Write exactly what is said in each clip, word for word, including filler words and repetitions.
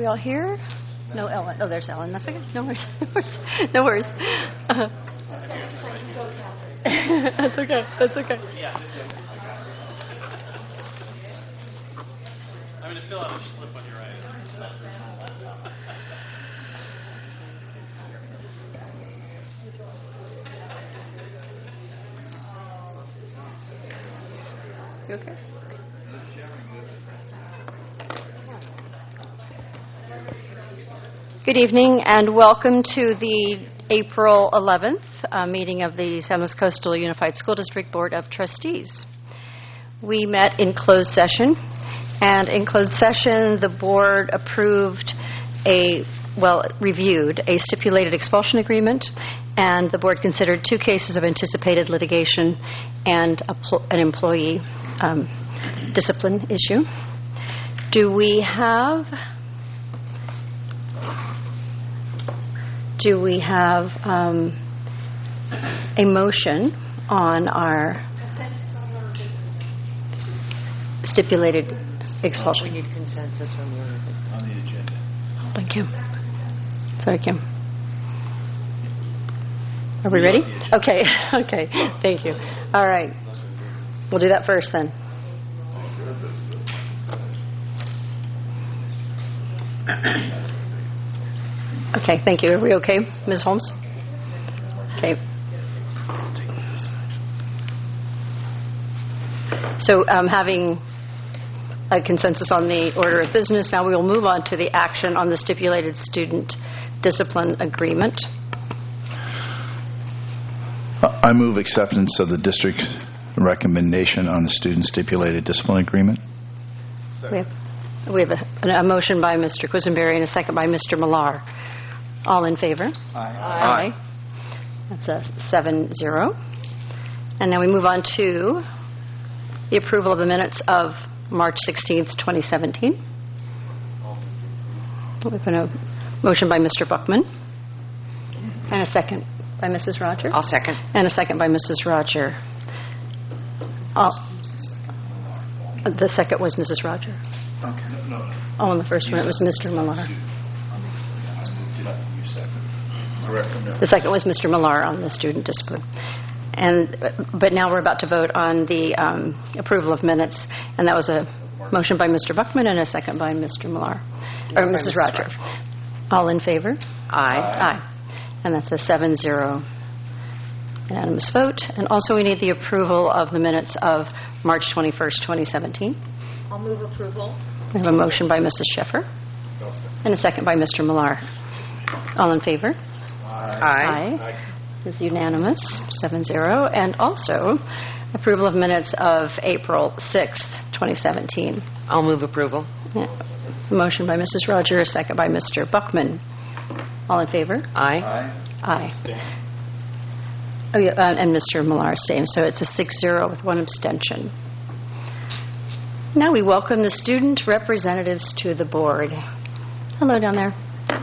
we all here? No, Ellen. Oh, there's Ellen. That's okay. No worries. No worries. Uh, That's okay. That's okay. I'm going to fill out a slip on your right. You okay? Good evening and welcome to the April eleventh uh, meeting of the San Luis Coastal Unified School District Board of Trustees. We met in closed session, and in closed session the board approved a, well, reviewed a stipulated expulsion agreement, and the board considered two cases of anticipated litigation and a pl- an employee um, discipline issue. Do we have... Do we have um, a motion on our stipulated expulsion? We need consensus on the order of business. On the agenda. Hold on, Kim. Sorry, Kim. Are we ready? Okay. Okay. Thank you. All right. We'll do that first then. Okay, thank you. Are we okay, Miz Holmes? Okay. So um, having a consensus on the order of business, now we will move on to the action on the stipulated student discipline agreement. I move acceptance of the district recommendation on the student stipulated discipline agreement. We have, we have a, a motion by Mister Quisenberry and a second by Mister Millar. All in favor? Aye. Aye. That's a seven zero. And now we move on to the approval of the minutes of March sixteenth, twenty seventeen. We have a motion by Mister Buckman and a second by Missus Roger. I'll second. And a second by Missus Roger. All, the second was Missus Roger. Okay. No, no. Oh, on the first one it was Mister Millar. The second was Mister Millar on the student discipline. And but now we're about to vote on the um, approval of minutes, and that was a motion by Mister Buckman and a second by Mister Millar, or Missus Roger. All in favor? Aye. Aye. And that's a seven zero unanimous vote. And also we need the approval of the minutes of March twenty-first, twenty seventeen. I'll move approval. We have a motion by Missus Sheffer and a second by Mister Millar. All in favor? Aye. Aye. Is unanimous, seven zero. And also, approval of minutes of April sixth, twenty seventeen. I'll move approval. Yeah. Motion by Missus Roger, a second by Mister Buckman. All in favor? Aye. Aye. Oh, yeah, uh, and Mister Millar abstained, so it's a six zero with one abstention. Now we welcome the student representatives to the board. Hello down there.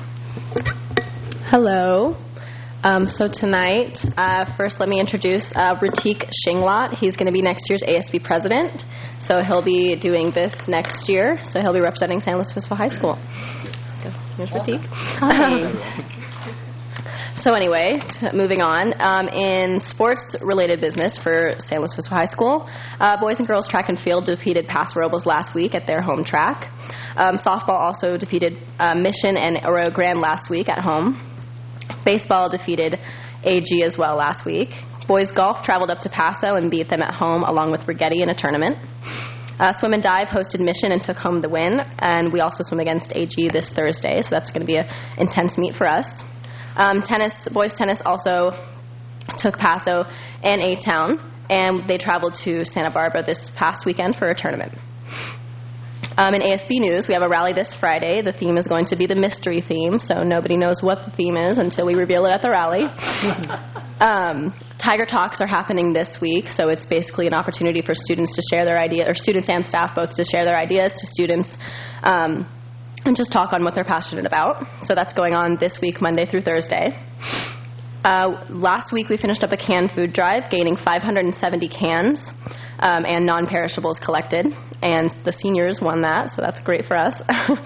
Hello. Um, so tonight, uh, first let me introduce uh, Ratik Shinglat. He's going to be next year's A S B president. So he'll be doing this next year. So he'll be representing San Luis Obispo High School. So here's Ratik. Hi. So anyway, t- moving on. Um, in sports-related business for San Luis Obispo High School, uh, boys and girls track and field defeated Paso Robles last week at their home track. Um, softball also defeated uh, Mission and Arroyo Grande last week at home. Baseball defeated A G as well last week. Boys golf traveled up to Paso and beat them at home along with Rigetti in a tournament. Uh, swim and dive hosted Mission and took home the win. And we also swim against A G this Thursday, so that's going to be an intense meet for us. Um, tennis, boys tennis also took Paso and A-Town, and they traveled to Santa Barbara this past weekend for a tournament. Um, in A S B news, we have a rally this Friday. The theme is going to be the mystery theme, so nobody knows what the theme is until we reveal it at the rally. um, Tiger Talks are happening this week, so it's basically an opportunity for students to share their ideas, or students and staff both to share their ideas to students um, and just talk on what they're passionate about. So that's going on this week, Monday through Thursday. Uh, last week we finished up a canned food drive, gaining five hundred seventy cans um, and non-perishables collected, and the seniors won that, so that's great for us.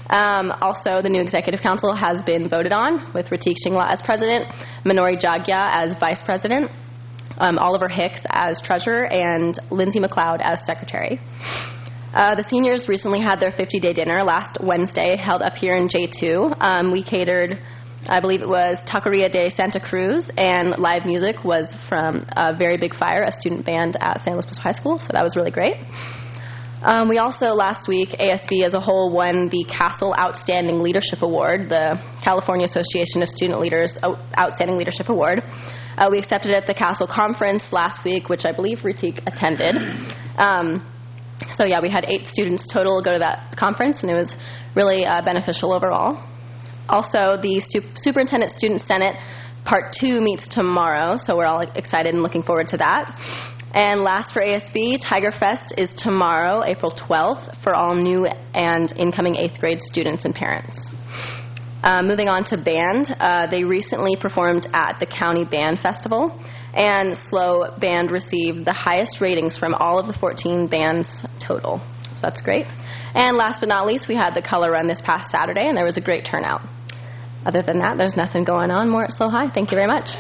Um, also, the new executive council has been voted on, with Ratik Shingla as president, Minori Jagya as vice president, um, Oliver Hicks as treasurer, and Lindsay McLeod as secretary. Uh, the seniors recently had their fifty-day dinner last Wednesday, held up here in J two. Um, we catered, I believe it was Taqueria de Santa Cruz, and live music was from uh, Very Big Fire, a student band at San Luis Obispo High School, so that was really great. Um, we also, last week, A S B as a whole won the Castle Outstanding Leadership Award, the California Association of Student Leaders Outstanding Leadership Award. Uh, we accepted it at the Castle Conference last week, which I believe Ratik attended. Um, so, yeah, we had eight students total go to that conference, and it was really uh, beneficial overall. Also, the Stu- Superintendent Student Senate Part two meets tomorrow, so we're all excited and looking forward to that. And last for A S B, Tiger Fest is tomorrow, April twelfth, for all new and incoming eighth grade students and parents. Uh, moving on to band, uh, they recently performed at the County Band Festival, and S L O Band received the highest ratings from all of the fourteen bands total. So that's great. And last but not least, we had the Color Run this past Saturday, and there was a great turnout. Other than that, there's nothing going on more at S L O High. Thank you very much.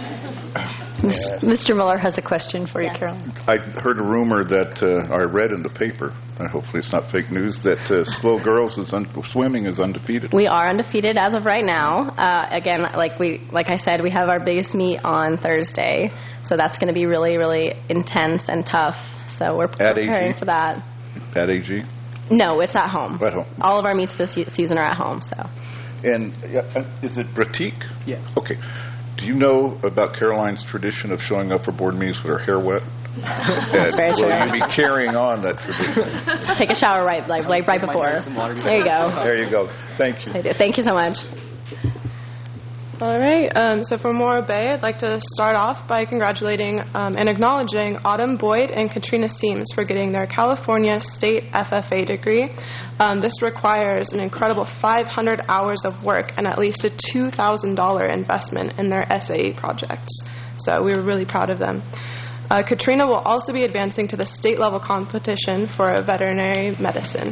Mister Miller has a question for you, Carolyn. I heard a rumor that uh, I read in the paper, and hopefully it's not fake news, that uh, S L O Girls is un- swimming is undefeated. We are undefeated as of right now. Uh, again, like we, like I said, we have our biggest meet on Thursday, so that's going to be really, really intense and tough. So we're At preparing A G? for that. At A G? No, it's at home. At home. All of our meets this se- season are at home. So. And uh, is it Ratik? Yeah. Okay. Do you know about Caroline's tradition of showing up for board meetings with her hair wet? That's very true. Will you be carrying on that tradition? Just take a shower right, like, like right before. There you go. There you go. Thank you. I do. Thank you so much. All right, um, so for Morro Bay, I'd like to start off by congratulating um, and acknowledging Autumn Boyd and Katrina Seams for getting their California State F F A degree. Um, this requires an incredible five hundred hours of work and at least a two thousand dollars investment in their S A E projects. So we were really proud of them. Uh, Katrina will also be advancing to the state-level competition for veterinary medicine.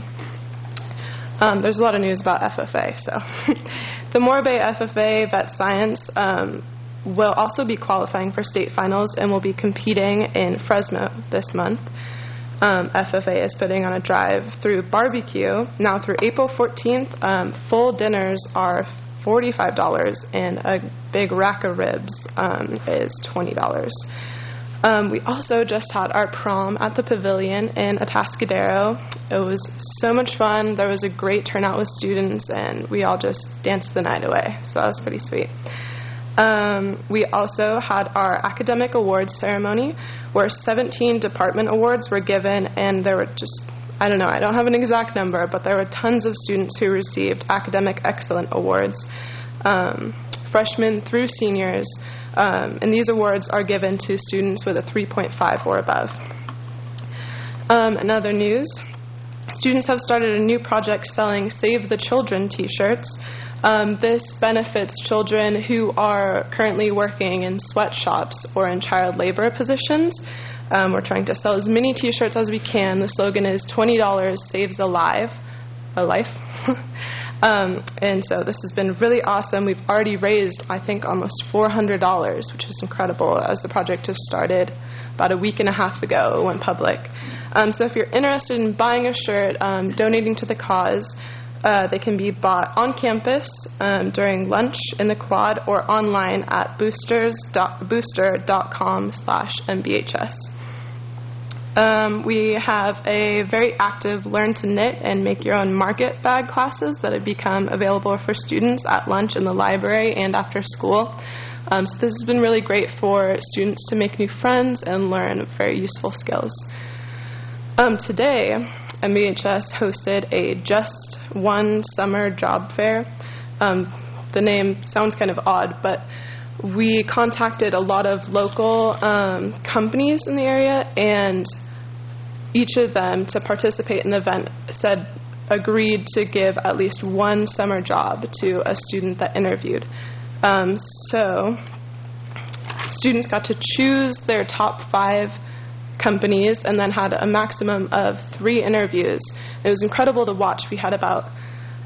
Um, there's a lot of news about F F A, so... The Morro Bay F F A Vet Science um, will also be qualifying for state finals and will be competing in Fresno this month. Um, F F A is putting on a drive-through barbecue. Now through April fourteenth, um, full dinners are forty-five dollars and a big rack of ribs um, is twenty dollars. Um, we also just had our prom at the Pavilion in Atascadero. It was so much fun. There was a great turnout with students, and we all just danced the night away. So that was pretty sweet. Um, we also had our academic awards ceremony, where seventeen department awards were given, and there were just, I don't know, I don't have an exact number, but there were tons of students who received academic excellent awards, um, freshmen through seniors. Um, and these awards are given to students with a three point five or above. Um, in other news, students have started a new project selling Save the Children t-shirts. Um, this benefits children who are currently working in sweatshops or in child labor positions. Um, we're trying to sell as many t-shirts as we can. The slogan is twenty dollars saves a life. A life. Um, and so this has been really awesome. We've already raised, I think, almost four hundred dollars, which is incredible, as the project just started about a week and a half ago. It went public. Um, so if you're interested in buying a shirt, um, donating to the cause, uh, they can be bought on campus um, during lunch in the quad or online at boosters dot booster dot com slash M B H S. Um, we have a very active Learn to Knit and Make Your Own Market bag classes that have become available for students at lunch in the library and after school. Um, so this has been really great for students to make new friends and learn very useful skills. Um, today, M B H S hosted a Just One Summer Job Fair. Um, the name sounds kind of odd, but we contacted a lot of local um, companies in the area, and each of them, to participate in the event, said agreed to give at least one summer job to a student that interviewed. Um, so students got to choose their top five companies and then had a maximum of three interviews. It was incredible to watch. We had about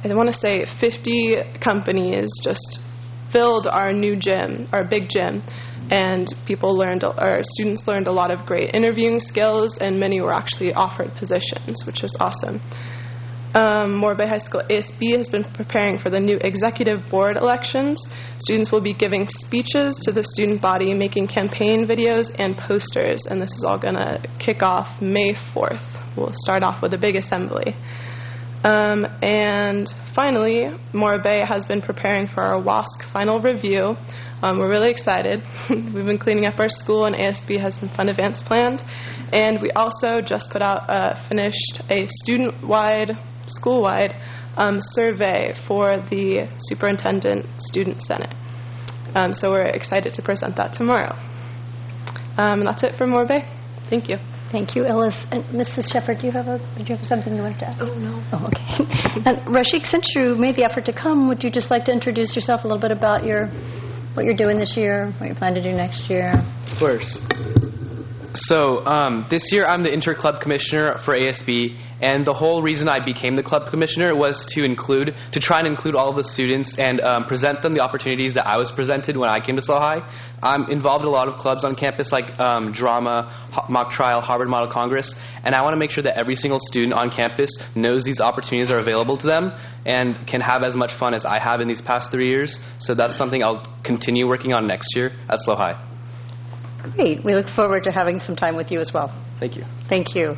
I want to say fifty companies just filled our new gym, our big gym, and people learned, our students learned a lot of great interviewing skills, and many were actually offered positions, which was awesome. Um, Morro Bay High School A S B has been preparing for the new executive board elections. Students will be giving speeches to the student body, making campaign videos and posters, and this is all going to kick off May fourth. We'll start off with a big assembly. Um, and finally, Morro Bay has been preparing for our W A S C final review. Um, we're really excited. We've been cleaning up our school, and A S B has some fun events planned. And we also just put out, uh, finished a student-wide, school-wide um, survey for the Superintendent Student Senate. Um, so we're excited to present that tomorrow. Um, and that's it for Morro Bay. Thank you. Thank you, Ellis. And Missus Shepard, do you have a, did you have something you wanted to add? Oh, no. Oh, okay. And Rashik, since you made the effort to come, would you just like to introduce yourself a little bit about your, what you're doing this year, what you plan to do next year? Of course. So um, this year I'm the inter-club commissioner for A S B, and the whole reason I became the club commissioner was to include, to try and include all of the students and um, present them the opportunities that I was presented when I came to SLO High. I'm involved in a lot of clubs on campus like um, drama, Ho- mock trial, Harvard Model Congress, and I want to make sure that every single student on campus knows these opportunities are available to them and can have as much fun as I have in these past three years. So that's something I'll continue working on next year at SLO High. Great. We look forward to having some time with you as well. Thank you. Thank you.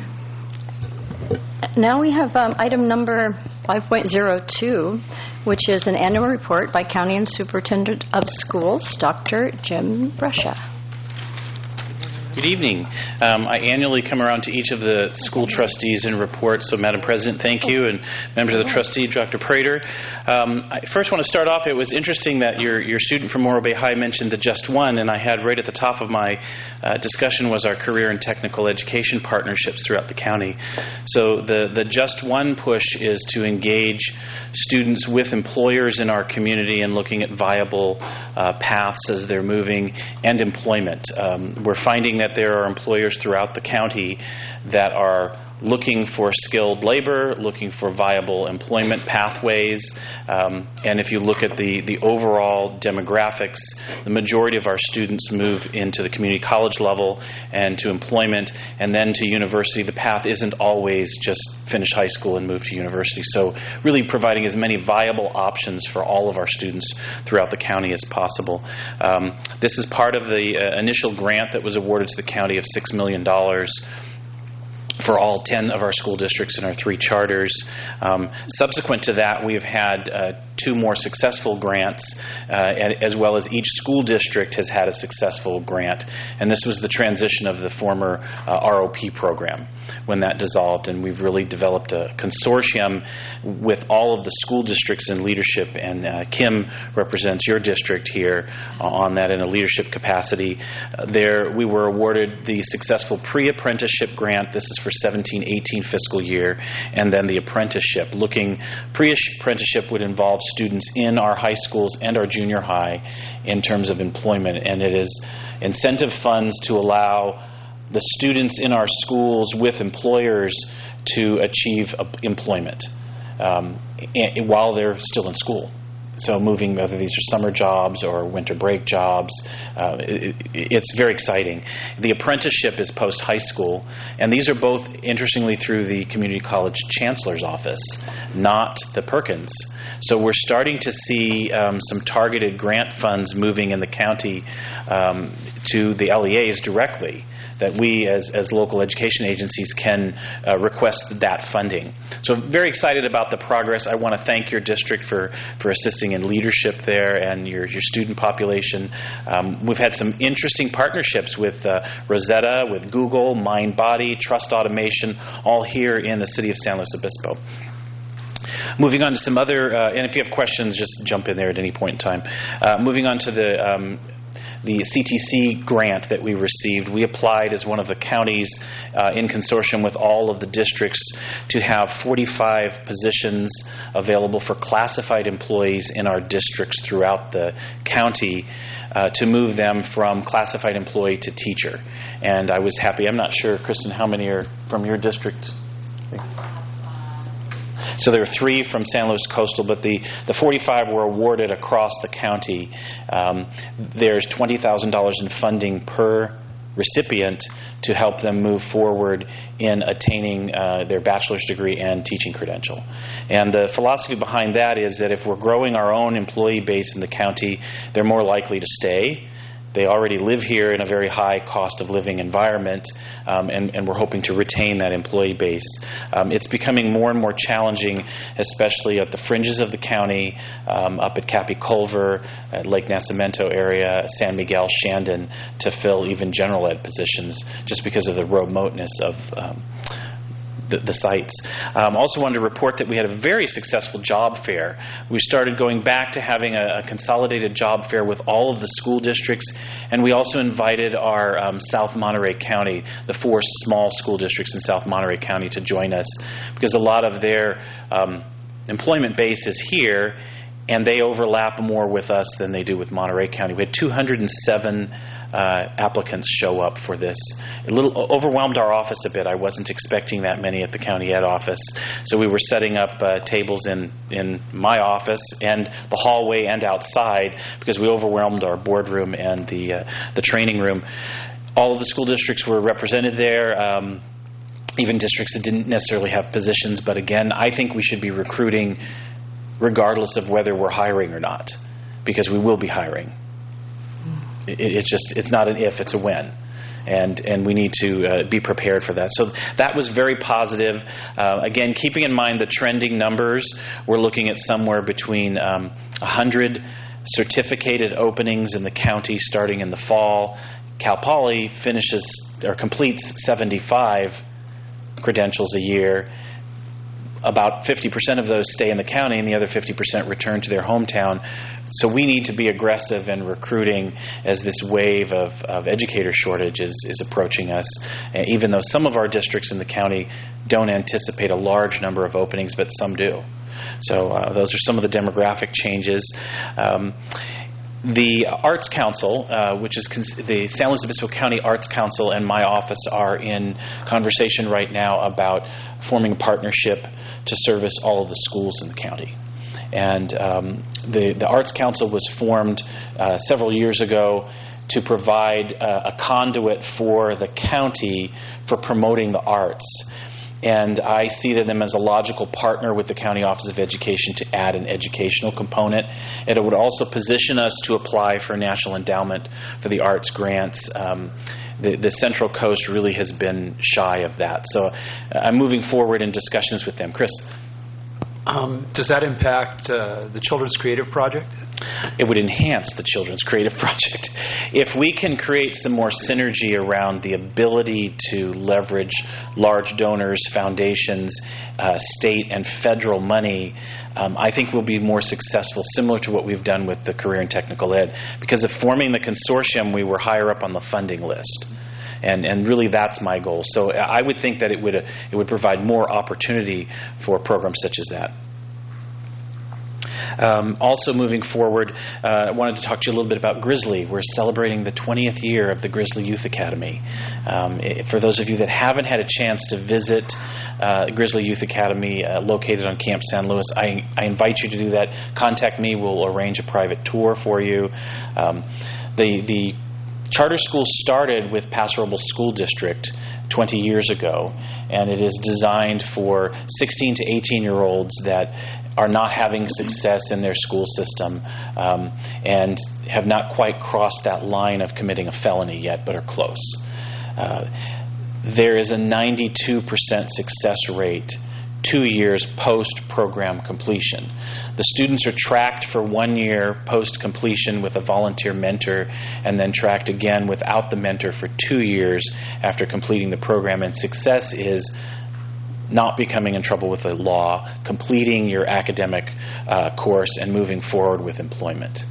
Now we have um, item number five point oh two, which is an annual report by County and Superintendent of Schools, Doctor Jim Brescia. Good evening. Um, I annually come around to each of the school trustees and report. So, Madam President, thank you, and members of the trustee, Doctor Prater. Um, I first want to start off. It was interesting that your your student from Morro Bay High mentioned the Just One, and I had right at the top of my uh, discussion was our career and technical education partnerships throughout the county. So, the the Just One push is to engage students with employers in our community and looking at viable uh, paths as they're moving and employment. Um, we're finding that that there are employers throughout the county that are looking for skilled labor, looking for viable employment pathways. Um, and if you look at the, the overall demographics, the majority of our students move into the community college level and to employment and then to university. The path isn't always just finish high school and move to university. So really providing as many viable options for all of our students throughout the county as possible. Um, this is part of the uh, initial grant that was awarded to the county of six million dollars for all ten of our school districts and our three charters. Um, subsequent to that, we've had uh, two more successful grants, uh, and, as well as each school district has had a successful grant. And this was the transition of the former uh, R O P program when that dissolved. And we've really developed a consortium with all of the school districts in leadership. And uh, Kim represents your district here uh, on that in a leadership capacity. Uh, there, we were awarded the successful pre-apprenticeship grant. This is for seventeen eighteen fiscal year, and then the apprenticeship. Looking, pre-apprenticeship would involve students in our high schools and our junior high in terms of employment, and it is incentive funds to allow the students in our schools with employers to achieve employment um, while they're still in school. So moving, whether these are summer jobs or winter break jobs, uh, it, it's very exciting. The apprenticeship is post-high school, and these are both, interestingly, through the Community College Chancellor's Office, not the Perkins. So we're starting to see um, some targeted grant funds moving in the county um, to the L E As directly, that we as, as local education agencies can uh, request that funding. So very excited about the progress. I want to thank your district for, for assisting in leadership there and your, your student population. Um, we've had some interesting partnerships with uh, Rosetta, with Google, MindBody, Trust Automation, all here in the city of San Luis Obispo. Moving on to some other, uh, and if you have questions, just jump in there at any point in time. Uh, moving on to the um, the C T C grant that we received. We applied as one of the counties uh, in consortium with all of the districts to have forty-five positions available for classified employees in our districts throughout the county uh, to move them from classified employee to teacher. And I was happy. I'm not sure, Kristen, how many are from your district? So there are three from San Luis Coastal, but the, the forty-five were awarded across the county. Um, there's twenty thousand dollars in funding per recipient to help them move forward in attaining uh, their bachelor's degree and teaching credential. And the philosophy behind that is that if we're growing our own employee base in the county, they're more likely to stay. They already live here in a very high cost of living environment, um, and, and we're hoping to retain that employee base. Um, it's becoming more and more challenging, especially at the fringes of the county, um, up at Cappy Culver, at Lake Nacimiento area, San Miguel, Shandon, to fill even general ed positions just because of the remoteness of um, The, the sites. Um, also wanted to report that we had a very successful job fair. We started going back to having a, a consolidated job fair with all of the school districts, and we also invited our um, South Monterey County, the four small school districts in South Monterey County, to join us, because a lot of their um, employment base is here, and they overlap more with us than they do with Monterey County. We had two hundred seven uh, applicants show up for this. It a little overwhelmed our office a bit. I wasn't expecting that many at the county ed office. So we were setting up uh, tables in, in my office and the hallway and outside because we overwhelmed our boardroom and the, uh, the training room. All of the school districts were represented there. Um, even districts that didn't necessarily have positions. But again, I think we should be recruiting regardless of whether we're hiring or not, because we will be hiring. It, it's just, it's not an if, it's a when. And and we need to uh, be prepared for that. So that was very positive. Uh, again, keeping in mind the trending numbers, we're looking at somewhere between um, one hundred certificated openings in the county starting in the fall. Cal Poly finishes or completes seventy-five credentials a year. About fifty percent of those stay in the county, and the other fifty percent return to their hometown. So we need to be aggressive in recruiting as this wave of, of educator shortage is, is approaching us, and even though some of our districts in the county don't anticipate a large number of openings, but some do. So uh, those are some of the demographic changes. Um, The Arts Council, uh, which is cons- the San Luis Obispo County Arts Council, and my office are in conversation right now about forming a partnership to service all of the schools in the county. And um, the, the Arts Council was formed uh, several years ago to provide uh, a conduit for the county for promoting the arts. And I see them as a logical partner with the County Office of Education to add an educational component. And it would also position us to apply for a National Endowment for the Arts grants. Um, the, the Central Coast really has been shy of that. So uh, I'm moving forward in discussions with them. Chris? Um, does that impact uh, the Children's Creative Project? It would enhance the Children's Creative Project. If we can create some more synergy around the ability to leverage large donors, foundations, uh, state and federal money, um, I think we'll be more successful, similar to what we've done with the Career and Technical Ed. Because of forming the consortium, we were higher up on the funding list. And, and really that's my goal. So I would think that it would, uh, it would provide more opportunity for programs such as that. Um, also moving forward, uh, I wanted to talk to you a little bit about Grizzly. We're celebrating the twentieth year of the Grizzly Youth Academy. Um, it, for those of you that haven't had a chance to visit uh, Grizzly Youth Academy uh, located on Camp San Luis, I, I invite you to do that. Contact me. We'll arrange a private tour for you. Um, the, the charter school started with Paso Robles School District twenty years ago, and it is designed for sixteen to eighteen-year-olds that are not having success in their school system um, and have not quite crossed that line of committing a felony yet, but are close. Uh, there is a ninety-two percent success rate two years post-program completion. The students are tracked for one year post-completion with a volunteer mentor, and then tracked again without the mentor for two years after completing the program. And success is not becoming in trouble with the law, completing your academic uh, course, and moving forward with employment.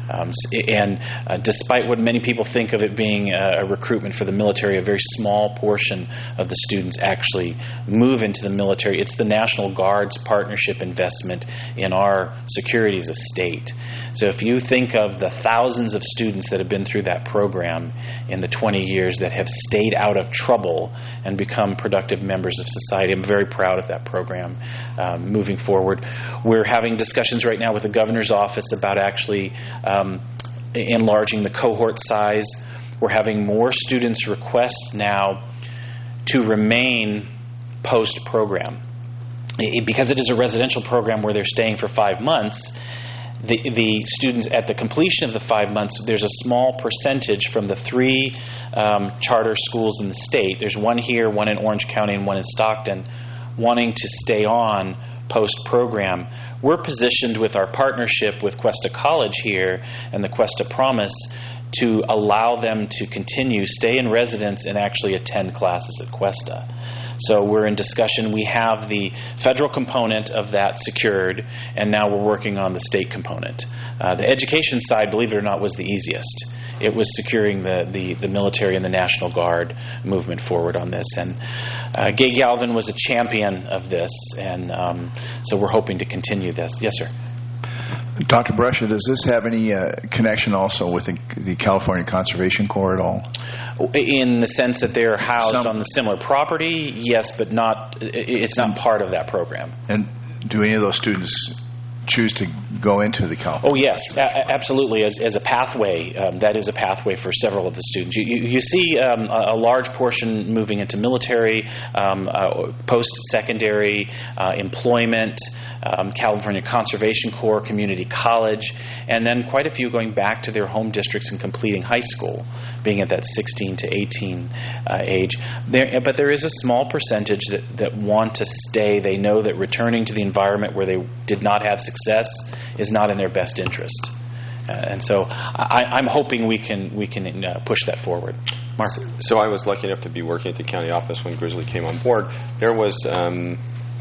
Um, and uh, despite what many people think of it being a, a recruitment for the military, a very small portion of the students actually move into the military. It's the National Guard's partnership investment in our security as a state. So if you think of the thousands of students that have been through that program in the twenty years that have stayed out of trouble and become productive members of society, I'm very proud of that program um, moving forward. We're having discussions right now with the governor's office about actually um, enlarging the cohort size. We're having more students request now to remain post-program. It, because it is a residential program where they're staying for five months, the, the students at the completion of the five months, there's a small percentage from the three um, charter schools in the state. There's one here, one in Orange County, and one in Stockton, wanting to stay on post-program. We're positioned with our partnership with Cuesta College here and the Cuesta Promise to allow them to continue, stay in residence, and actually attend classes at Cuesta. So we're in discussion. We have the federal component of that secured, and now we're working on the state component. Uh, the education side, believe it or not, was the easiest. It was securing the, the, the military and the National Guard movement forward on this. And uh, Gay Galvin was a champion of this, and um, so we're hoping to continue this. Yes, sir. Doctor Brescia, does this have any uh, connection also with the, the California Conservation Corps at all? In the sense that they're housed Some, on the similar property, yes, but not. It's not part of that program. And do any of those students choose to go into the California? Oh, yes, a- absolutely. As, as a pathway, um, that is a pathway for several of the students. You, you, you see um, a, a large portion moving into military, um, uh, post-secondary, uh, employment, um, California Conservation Corps, community college, and then quite a few going back to their home districts and completing high school, being at that sixteen to eighteen uh, age. There, but there is a small percentage that, that want to stay. They know that returning to the environment where they did not have success is not in their best interest. Uh, and so I, I'm hoping we can we can uh, push that forward. Mark. So, so I was lucky enough to be working at the county office when Grizzly came on board. There was um,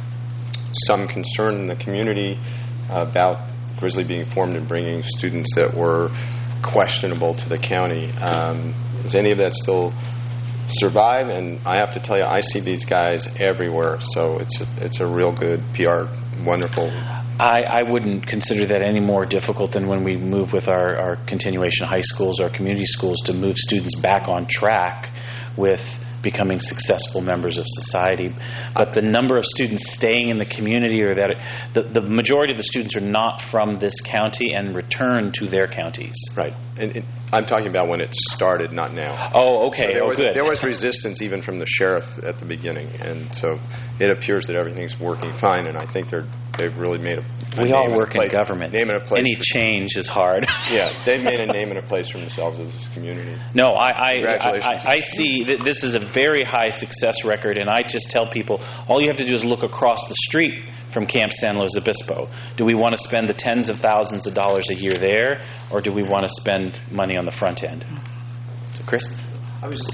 some concern in the community about Grizzly being formed and bringing students that were questionable to the county. Um, does any of that still survive? And I have to tell you, I see these guys everywhere, so it's a, it's a real good P R, wonderful. I, I wouldn't consider that any more difficult than when we move with our, our continuation high schools, our community schools, to move students back on track with becoming successful members of society. But the number of students staying in the community, or that the, the majority of the students are not from this county and return to their counties. Right. And it, I'm talking about when it started, not now. Oh, okay. So there oh, was, good. There was resistance even from the sheriff at the beginning, and so it appears that everything's working fine, and I think they're they've really made a, a we name all and work a place, in government. Name and a place Any for, change is hard. Yeah, they've made a name and a place for themselves as a community. No, I I, Congratulations. I, I see that this is a very high success record, and I just tell people, all you have to do is look across the street from Camp San Luis Obispo. Do we want to spend the tens of thousands of dollars a year there, or do we want to spend money on the front end? So, Chris? I was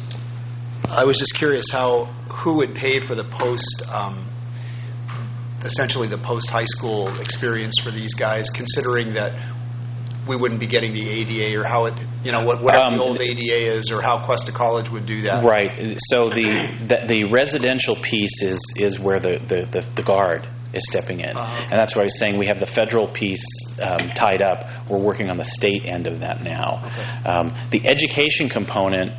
I was just curious how who would pay for the post, um, essentially the post high school experience for these guys, considering that we wouldn't be getting the A D A, or how it, you know, what whatever um, the old A D A is, or how Cuesta College would do that. Right. So the the, the residential piece is is where the the, the, the guard is stepping in. Uh-huh. And that's why I was saying we have the federal piece um, tied up. We're working on the state end of that now. Okay. Um, the education component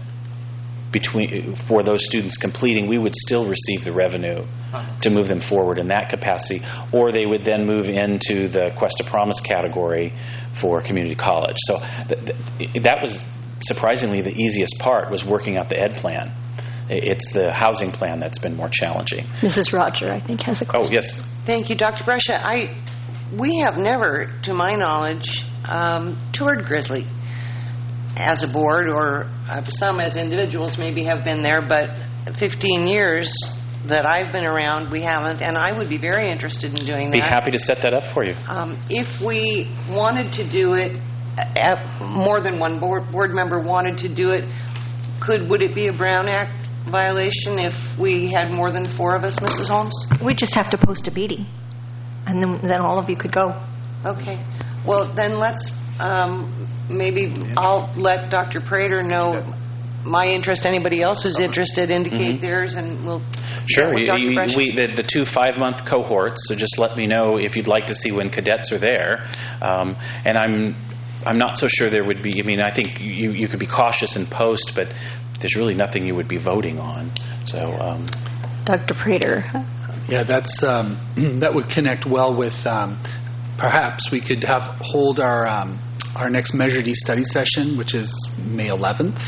between for those students completing, we would still receive the revenue uh-huh. to move them forward in that capacity, or they would then move into the Cuesta Promise category for community college. So th- th- that was surprisingly the easiest part, was working out the ed plan. It's the housing plan that's been more challenging. Missus Roger, I think, has a question. Oh, yes. Thank you, Doctor Brescia. I, we have never, to my knowledge, um, toured Grizzly as a board, or uh, some as individuals maybe have been there, but fifteen years that I've been around, we haven't, and I would be very interested in doing that. Be happy to set that up for you. Um, if we wanted to do it, uh, more than one board, board member wanted to do it, could would it be a Brown Act violation if we had more than four of us, Missus Holmes? We just have to post a meeting, and then then all of you could go. Okay. Well, then let's um, maybe I'll let Doctor Prater know my interest. Anybody else who's interested, indicate Mhm. theirs, and we'll. Sure. with You, Doctor you, Brescia. we, the, the two five-month cohorts, so just let me know if you'd like to see when cadets are there. Um, and I'm I'm not so sure there would be, I mean, I think you, you could be cautious in post, but there's really nothing you would be voting on. So, um, Doctor Prater. Yeah, that's um, that would connect well with um, perhaps we could have hold our um, our next Measure D study session, which is May eleventh,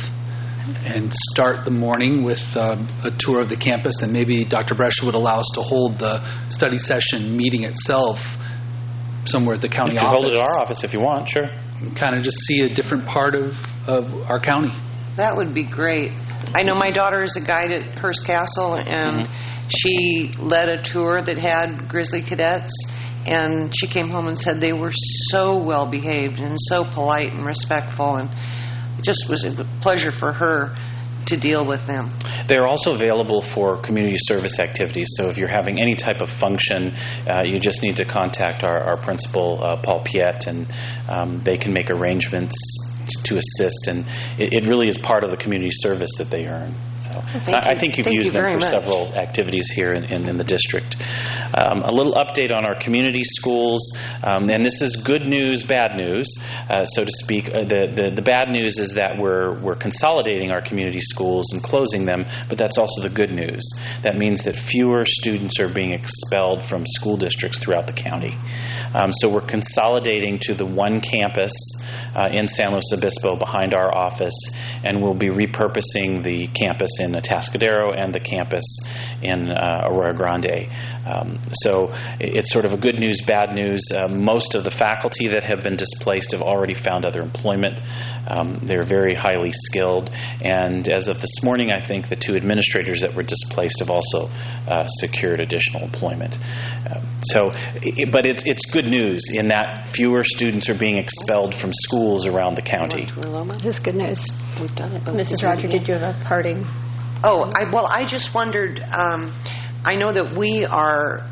and start the morning with um, a tour of the campus, and maybe Doctor Brescia would allow us to hold the study session meeting itself somewhere at the county you can office. hold it at our office if you want, sure. Kind of just see a different part of, of our county. That would be great. I know my daughter is a guide at Hearst Castle, and mm-hmm. she led a tour that had Grizzly cadets, and she came home and said they were so well behaved and so polite and respectful, and it just was a pleasure for her to deal with them. They're also available for community service activities, so if you're having any type of function, uh, you just need to contact our, our principal, uh, Paul Piet, and um, they can make arrangements to assist, and it, it really is part of the community service that they earn. So I, I think you've Thank used you them for much. several activities here in, in, in the district. Um, a little update on our community schools, um, and this is good news, bad news, uh, so to speak. Uh, the, the the bad news is that we're we're consolidating our community schools and closing them, but that's also the good news. That means that fewer students are being expelled from school districts throughout the county. Um, so we're consolidating to the one campus uh, in San Luis Obispo behind our office, and we'll be repurposing the campus in Atascadero and the campus in uh, Arroyo Grande. Um, so it's sort of a good news, bad news. Uh, most of the faculty that have been displaced have already found other employment. Um, they're very highly skilled, and as of this morning, I think the two administrators that were displaced have also uh, secured additional employment. Uh, so, it, but it's it's good news in that fewer students are being expelled from schools around the county. It's good news. We've done it, but Missus Roger, did you have a parting? Oh, I, well, I just wondered, um, I know that we are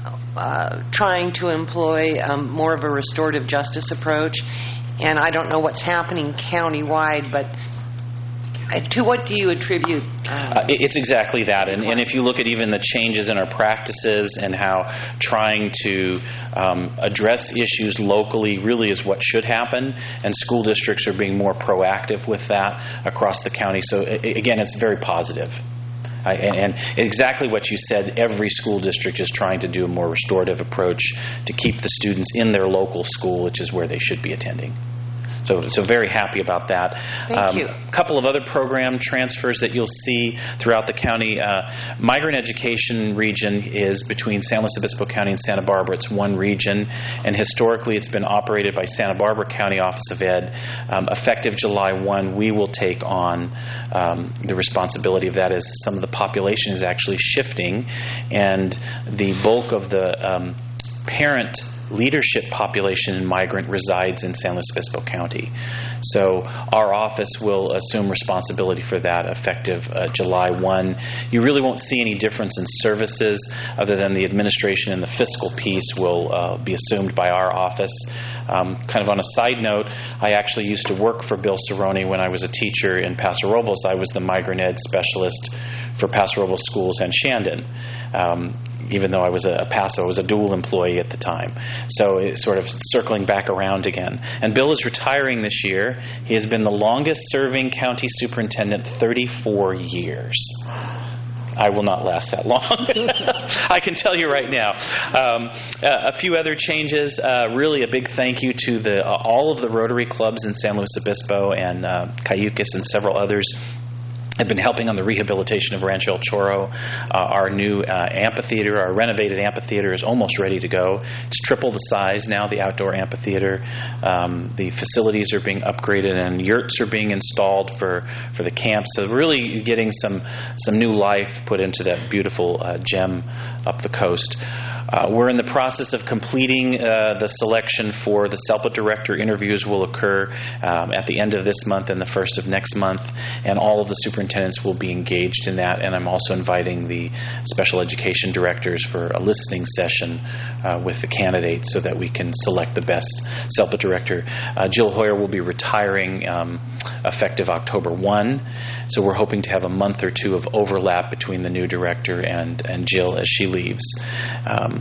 uh, trying to employ um, more of a restorative justice approach, and I don't know what's happening countywide, but uh, to what do you attribute? Um, Uh, it- it's exactly that, and, and if you look at even the changes in our practices and how trying to um, address issues locally really is what should happen, and school districts are being more proactive with that across the county. So a- again, it's very positive. I, and, and exactly what you said, every school district is trying to do a more restorative approach to keep the students in their local school, which is where they should be attending. So, so very happy about that. Thank um, you. A couple of other program transfers that you'll see throughout the county. Uh, migrant education region is between San Luis Obispo County and Santa Barbara. It's one region, and historically it's been operated by Santa Barbara County Office of Ed. Um, effective July first, we will take on um, the responsibility of that, as some of the population is actually shifting, and the bulk of the um, parent leadership population in migrant resides in San Luis Obispo County. So our office will assume responsibility for that effective uh, July first. You really won't see any difference in services other than the administration and the fiscal piece will uh, be assumed by our office. Um, kind of on a side note, I actually used to work for Bill Cerrone when I was a teacher in Paso Robles. I was the migrant ed specialist for Paso Robles schools and Shandon. Um, even though I was a, a Paso, I was a dual employee at the time. So it's sort of circling back around again. And Bill is retiring this year. He has been the longest serving county superintendent, thirty-four years. I will not last that long. I can tell you right now. Um, uh, a few other changes. Uh, really a big thank you to the uh, all of the Rotary clubs in San Luis Obispo and uh, Cayucas and several others have been helping on the rehabilitation of Rancho El Chorro. Uh, our new uh, amphitheater, our renovated amphitheater, is almost ready to go. It's triple the size now, the outdoor amphitheater. Um, the facilities are being upgraded, and yurts are being installed for, for the camp. So really getting some some new life put into that beautiful uh, gem up the coast. Uh, we're in the process of completing uh, the selection for the SELPA director. Interviews will occur um, at the end of this month and the first of next month, and all of the superintendents will be engaged in that. And I'm also inviting the special education directors for a listening session uh, with the candidates so that we can select the best SELPA director. Uh, Jill Hoyer will be retiring um, effective October first, so we're hoping to have a month or two of overlap between the new director and, and Jill as she leaves. Um,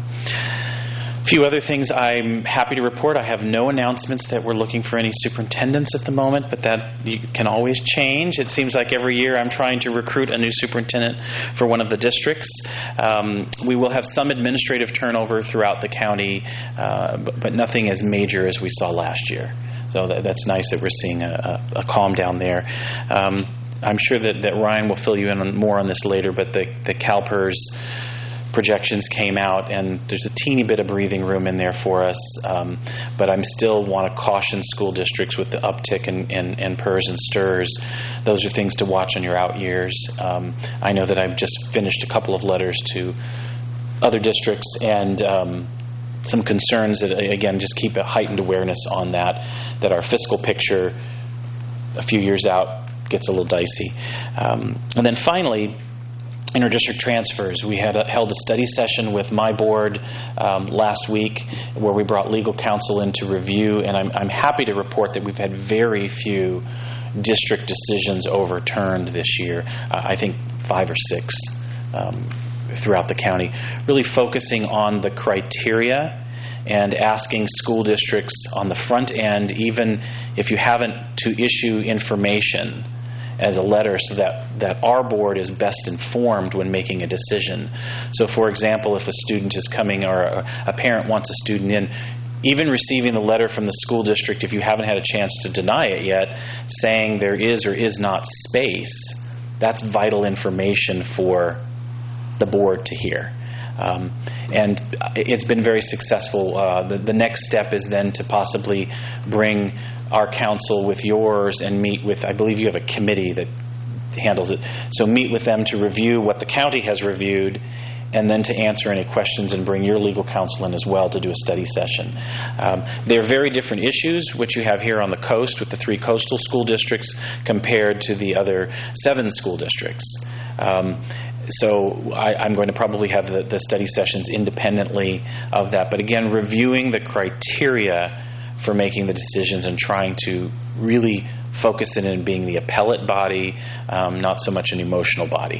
A few other things I'm happy to report. I have no announcements that we're looking for any superintendents at the moment, but that you can always change. It seems like every year I'm trying to recruit a new superintendent for one of the districts. Um, we will have some administrative turnover throughout the county, uh, but, but nothing as major as we saw last year. So that, that's nice that we're seeing a, a, a calm down there. Um, I'm sure that, that Ryan will fill you in on more on this later, but the, the CalPERS projections came out, and there's a teeny bit of breathing room in there for us, um, but I still want to caution school districts with the uptick in, in, in P E R S and S T R S. Those are things to watch in your out years. Um, I know that I've just finished a couple of letters to other districts and um, some concerns that, again, just keep a heightened awareness on that, that our fiscal picture a few years out gets a little dicey. Um, and then finally, interdistrict transfers. We had a, held a study session with my board um, last week where we brought legal counsel in to review, and I'm, I'm happy to report that we've had very few district decisions overturned this year. Uh, I think five or six um, throughout the county, really focusing on the criteria and asking school districts on the front end, even if you haven't, to issue information as a letter so that, that our board is best informed when making a decision. So, for example, if a student is coming or a, a parent wants a student in, even receiving the letter from the school district, if you haven't had a chance to deny it yet, saying there is or is not space, that's vital information for the board to hear. Um, and it's been very successful. Uh, the, the next step is then to possibly bring our council with yours and meet with, I believe you have a committee that handles it, so meet with them to review what the county has reviewed and then to answer any questions and bring your legal counsel in as well to do a study session. Um, they're very different issues, which you have here on the coast with the three coastal school districts compared to the other seven school districts. Um, So I, I'm going to probably have the, the study sessions independently of that. But again, reviewing the criteria for making the decisions and trying to really focus it in being the appellate body, um, not so much an emotional body.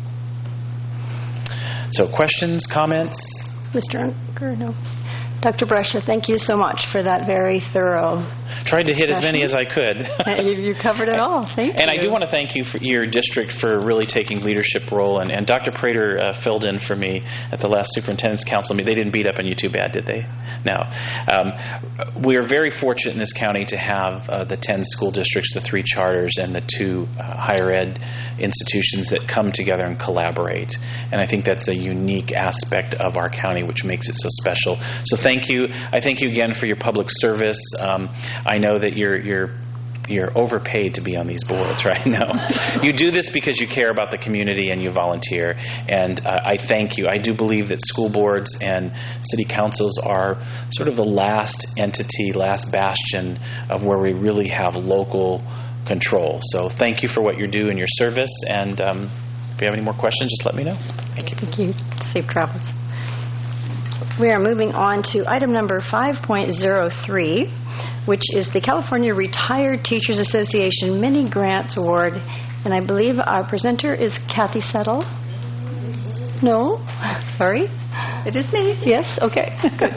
So questions, comments? Mister Unker, no. Doctor Brescia, thank you so much for that very thorough Tried to hit discussion. as many as I could. you, you covered it all. Thank and you. I do want to thank you for your district for really taking leadership role. And, and Doctor Prater uh, filled in for me at the last superintendent's council meeting. They didn't beat up on you too bad, did they? No. Um, we are very fortunate in this county to have uh, the ten school districts, the three charters, and the two uh, higher ed institutions that come together and collaborate. And I think that's a unique aspect of our county, which makes it so special. So thank you. I thank you again for your public service. Um, I know that you're you're you're overpaid to be on these boards, right? No, you do this because you care about the community and you volunteer. And uh, I thank you. I do believe that school boards and city councils are sort of the last entity, last bastion of where we really have local control. So thank you for what you do in your service. And um, if you have any more questions, just let me know. Thank you. Thank you. Safe travels. We are moving on to item number five point oh three, which is the California Retired Teachers Association Mini Grants Award. And I believe our presenter is Kathy Settle. No? Sorry? It is me. Yes? Okay. Good.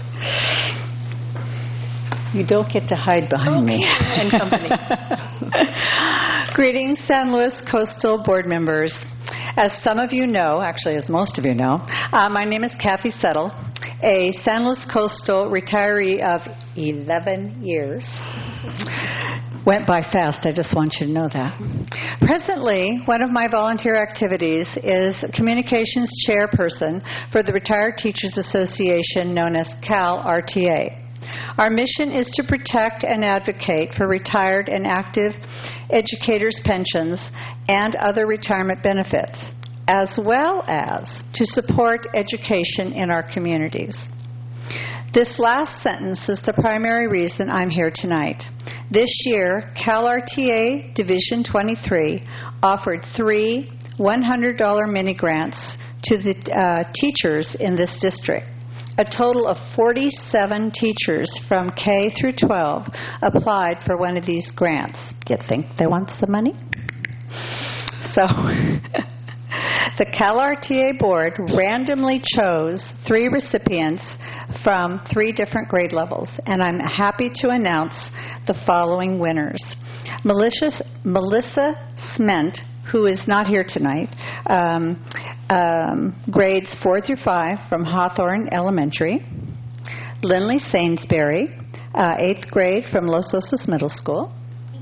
You don't get to hide behind me. And company. Greetings, San Luis Coastal Board members. As some of you know, actually as most of you know, uh, my name is Kathy Settle, a San Luis Coastal retiree of eleven years. Went by fast, I just want you to know that. Presently, one of my volunteer activities is communications chairperson for the Retired Teachers Association known as Cal R T A. Our mission is to protect and advocate for retired and active educators' pensions and other retirement benefits. as well as to support education in our communities. This last sentence is the primary reason I'm here tonight. This year, CalRTA Division twenty-three offered three one hundred dollars mini grants to the uh, teachers in this district. A total of forty-seven teachers from K through twelve applied for one of these grants. You think they want some money? So, the CalRTA board randomly chose three recipients from three different grade levels, and I'm happy to announce the following winners. Melissa, Melissa Sment, who is not here tonight, um, um, grades four through five from Hawthorne Elementary. Lindley Sainsbury, uh, eighth grade from Los Osos Middle School.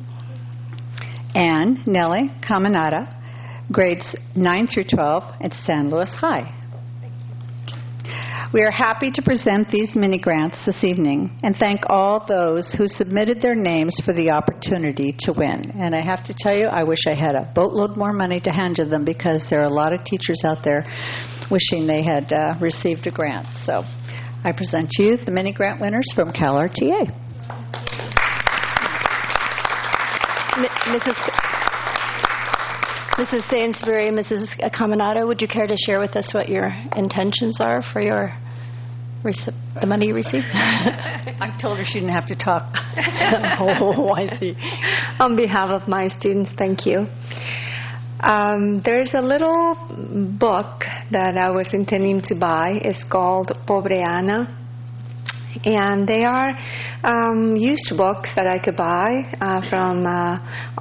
And Nellie Caminada, grades nine through twelve at San Luis High. We are happy to present these mini grants this evening and thank all those who submitted their names for the opportunity to win. And I have to tell you, I wish I had a boatload more money to hand to them because there are a lot of teachers out there wishing they had uh, received a grant. So I present you the mini grant winners from CalRTA. M- Missus Missus Sainsbury, Missus Caminado, would you care to share with us what your intentions are for your rece- the money you received? I told her she didn't have to talk. Oh, I see. On behalf of my students, thank you. Um, there's a little book that I was intending to buy. It's called Pobreana. And they are um, used books that I could buy uh, from uh,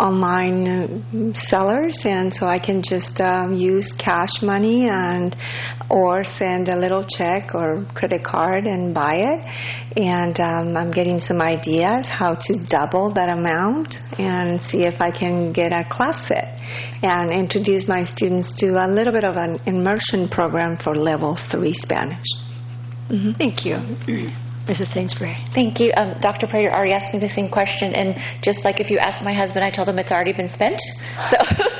online sellers, and so I can just um, use cash money and or send a little check or credit card and buy it. And um, I'm getting some ideas how to double that amount and see if I can get a class set and introduce my students to a little bit of an immersion program for level three Spanish. Mm-hmm. Thank you. Missus Sainsbury. Thank you. Um, Doctor Prater already asked me the same question, and just like if you asked my husband, I told him it's already been spent. So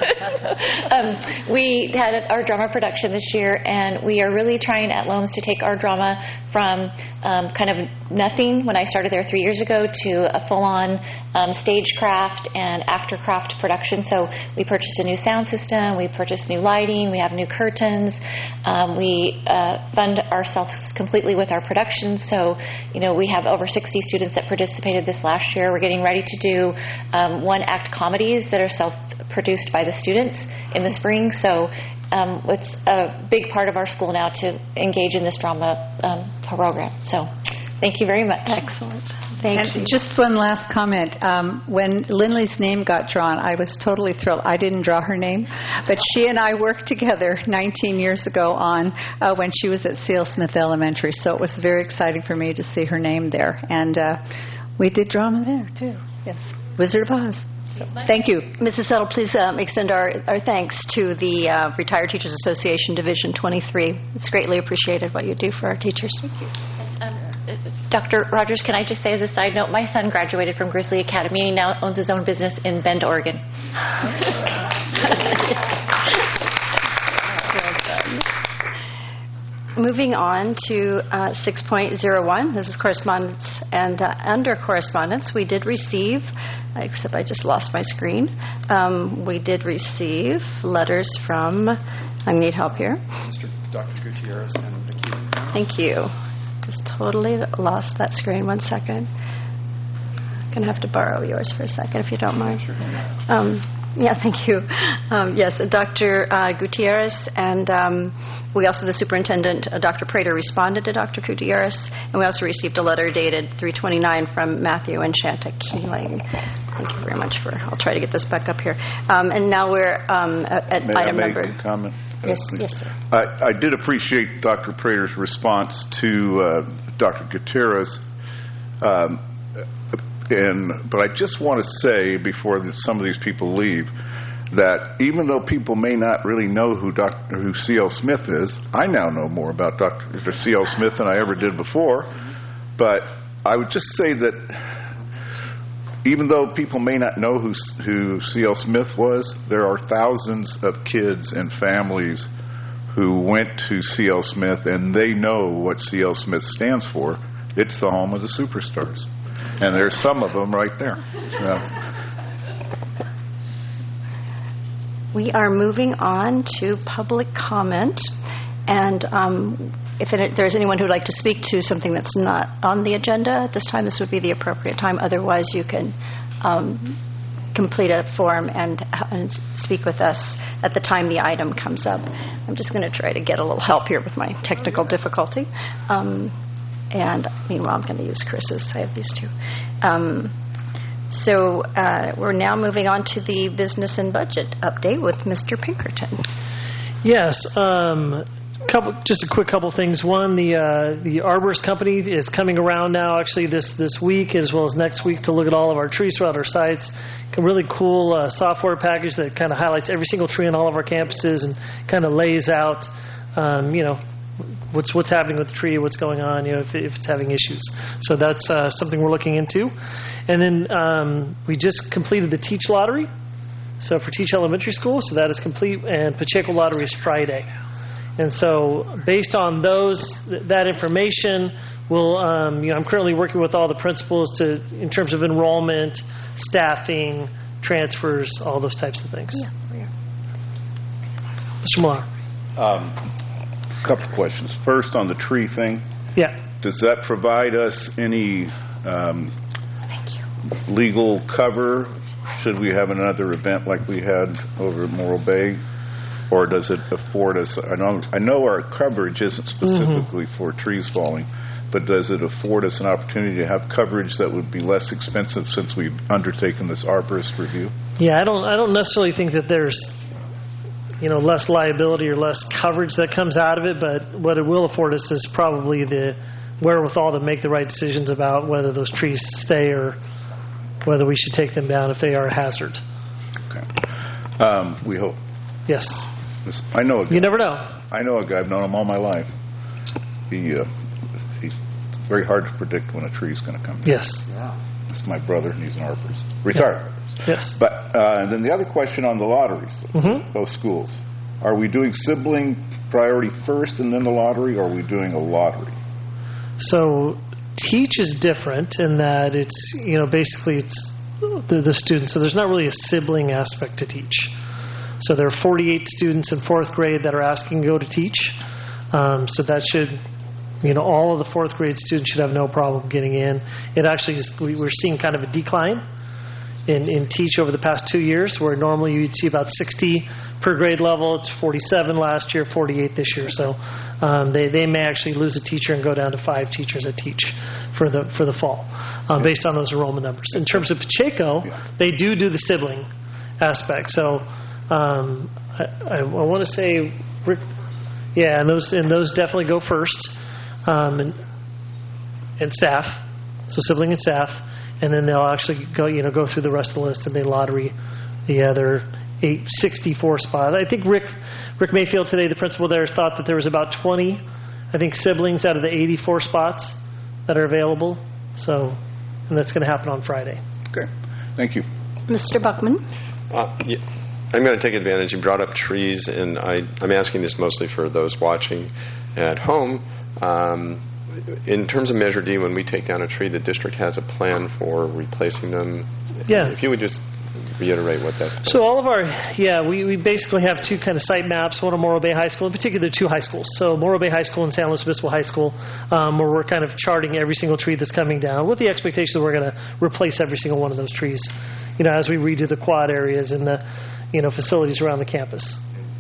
um, we had our drama production this year, and we are really trying at Loams to take our drama from um, kind of nothing when I started there three years ago to a full-on um, stagecraft and actorcraft production. So we purchased a new sound system, we purchased new lighting, we have new curtains, um, we uh, fund ourselves completely with our production. So, you know, we have over sixty students that participated this last year. We're getting ready to do um, one-act comedies that are self-produced by the students in the spring. So Um, it's a big part of our school now to engage in this drama um, program. So thank you very much. Excellent. Thank and you. Just one last comment. Um, when Lindley's name got drawn, I was totally thrilled. I didn't draw her name, but she and I worked together nineteen years ago on uh, when she was at Seal Smith Elementary. So it was very exciting for me to see her name there. And uh, we did drama there, too. Yes. Wizard of Oz. So, thank you. Missus Settle, please um, extend our, our thanks to the uh, Retired Teachers Association Division twenty-three. It's greatly appreciated what you do for our teachers. Thank you. Um, Doctor Rogers, can I just say as a side note, my son graduated from Grizzly Academy and he now owns his own business in Bend, Oregon. Moving on to uh, six point oh one, this is correspondence, and uh, under correspondence, we did receive, except I just lost my screen, um, we did receive letters from, I need help here. Mister Doctor Gutierrez and Vicki. Thank you. Just totally lost that screen. One second. I'm going to have to borrow yours for a second, if you don't mind. Um, yeah, thank you. Um, yes, Doctor Uh, Gutierrez and um, we also, the superintendent, uh, Doctor Prater, responded to Doctor Gutierrez, and we also received a letter dated three twenty-nine from Matthew and Shanta Keeling. Thank you very much for, I'll try to get this back up here. Um, and now we're um, at, at May item I make number. a comment? Yes, Uh, yes, sir. I, I did appreciate Doctor Prater's response to uh, Doctor Gutierrez, um, and but I just want to say before the, some of these people leave that even though people may not really know who Doctor who C L Smith is, I now know more about Doctor C L Smith than I ever did before. But I would just say that even though people may not know who, who C L Smith was, there are thousands of kids and families who went to C L Smith, and they know what C L Smith stands for. It's the home of the superstars. And there's some of them right there. So. We are moving on to public comment. And um, if it, there's anyone who would like to speak to something that's not on the agenda at this time, this would be the appropriate time. Otherwise, you can um, complete a form and, and speak with us at the time the item comes up. I'm just going to try to get a little help here with my technical difficulty. Um, and meanwhile, I'm going to use Chris's. I have these two. Um, so uh, we're now moving on to the business and budget update with Mister Pinkerton. Yes. Um, couple, just a quick couple things. One, the uh, the Arborist Company is coming around now, actually this this week as well as next week, to look at all of our trees throughout our sites. A really cool uh, software package that kind of highlights every single tree on all of our campuses and kind of lays out, um, you know, what's what's happening with the tree, what's going on, you know, if, if it's having issues. So that's uh, something we're looking into. And then um, we just completed the Teach Lottery. So for Teach Elementary School, so that is complete, and Pacheco Lottery is Friday. And so based on those, th- that information, we'll, um, you know, I'm currently working with all the principals to, in terms of enrollment, staffing, transfers, all those types of things. Yeah. Mister Millar. Um, a couple of questions. First, on the tree thing. Yeah. Does that provide us any um, legal cover should we have another event like we had over at Morro Bay? Or does it afford us, I know, I know our coverage isn't specifically mm-hmm. for trees falling, but does it afford us an opportunity to have coverage that would be less expensive since we've undertaken this arborist review? Yeah, I don't I don't necessarily think that there's, you know, less liability or less coverage that comes out of it, but what it will afford us is probably the wherewithal to make the right decisions about whether those trees stay or whether we should take them down if they are a hazard. Okay. Um, we hope. Yes. I know a guy. You never know. I know a guy. I've known him all my life. He, uh, he's very hard to predict when a tree's going to come down. Yes. That's my brother, and he's an arborist. Retired. Yeah. Yes. But uh, and then the other question on the lotteries, mm-hmm. both schools. Are we doing sibling priority first and then the lottery, or are we doing a lottery? So Teach is different in that it's, you know, basically it's the, the students. So there's not really a sibling aspect to Teach. So there are forty-eight students in fourth grade that are asking to go to Teach. Um, so that should, you know, all of the fourth grade students should have no problem getting in. It actually is, we, we're seeing kind of a decline in, in Teach over the past two years, where normally you'd see about sixty per grade level. It's forty-seven last year, forty-eight this year. So um, they, they may actually lose a teacher and go down to five teachers at Teach for the for the fall, um, based on those enrollment numbers. In terms of Pacheco, they do do the sibling aspect. So Um, I, I, I want to say, Rick, yeah, and those and those definitely go first, um, and and staff, so sibling and staff, and then they'll actually go, you know, go through the rest of the list and they lottery the other eight sixty-four spots. I think Rick Rick Mayfield today, the principal there, thought that there was about twenty, I think, siblings out of the eighty-four spots that are available. So, and that's going to happen on Friday. Okay, thank you, Mister Buckman. Uh, yeah. I'm going to take advantage. You brought up trees, and I, I'm asking this mostly for those watching at home. Um, in terms of Measure D, when we take down a tree, the district has a plan for replacing them. Yeah. If you would just reiterate what that is. So all of our, yeah, we, we basically have two kind of site maps, one at Morro Bay High School, in particular two high schools. So Morro Bay High School and San Luis Obispo High School, um, where we're kind of charting every single tree that's coming down with the expectation that we're going to replace every single one of those trees, you know, as we redo the quad areas and the, you know, facilities around the campus.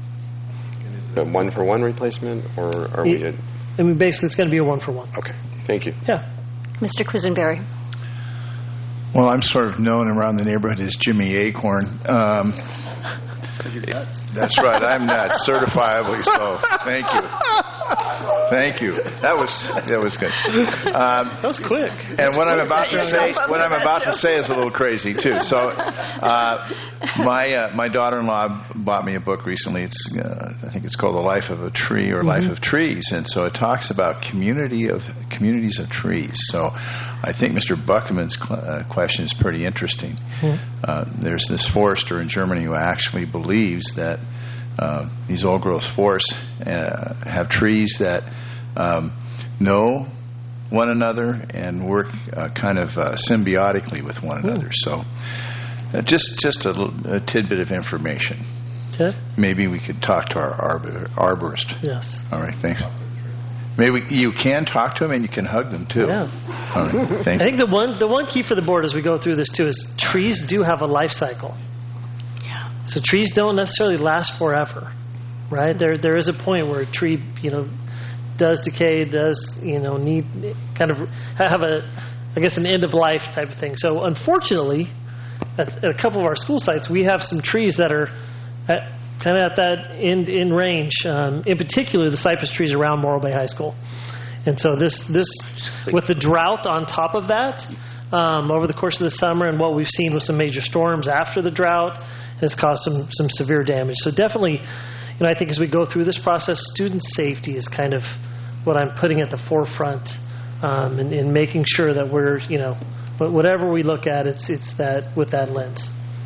A one-for-one replacement, or are we at... I mean, basically, it's going to be a one-for-one. Okay. Thank you. Yeah. Mister Quisenberry. Well, I'm sort of known around the neighborhood as Jimmy Acorn. Um, that's right. I'm nuts, certifiably so. Thank you. Thank you. That was that was good. Um, that was quick. And That's what quick. I'm about to Set say, yourself up what for I'm that about joke. to say is a little crazy too. So, uh, my uh, my daughter-in-law bought me a book recently. It's uh, I think it's called The Life of a Tree or Life Mhm. of Trees, and so it talks about community of communities of trees. So, I think Mister Buckman's cl- uh, question is pretty interesting. Mhm. Uh, there's this forester in Germany who actually believes that uh, these old-growth forests uh, have trees that um, know one another and work uh, kind of uh, symbiotically with one another. So, uh, just just a, little, a tidbit of information. Okay. Maybe we could talk to our arbor, arborist. Yes. All right. Thanks. Maybe we, you can talk to them and you can hug them too. Yeah. All right. Thank I you. think the one the one key for the board as we go through this too is trees do have a life cycle. Yeah. So trees don't necessarily last forever, right? There there is a point where a tree, you know, does decay, does you know need kind of have a, I guess, an end of life type of thing. So unfortunately, at, at a couple of our school sites, we have some trees that are at, kind of at that end in range. Um, in particular, the cypress trees around Morro Bay High School. And so this this with the drought on top of that, um, over the course of the summer, and what we've seen with some major storms after the drought, has caused some some severe damage. So definitely, you know, I think as we go through this process, student safety is kind of what I'm putting at the forefront, um, in, in making sure that we're, you know, whatever we look at, it's it's that with that lens.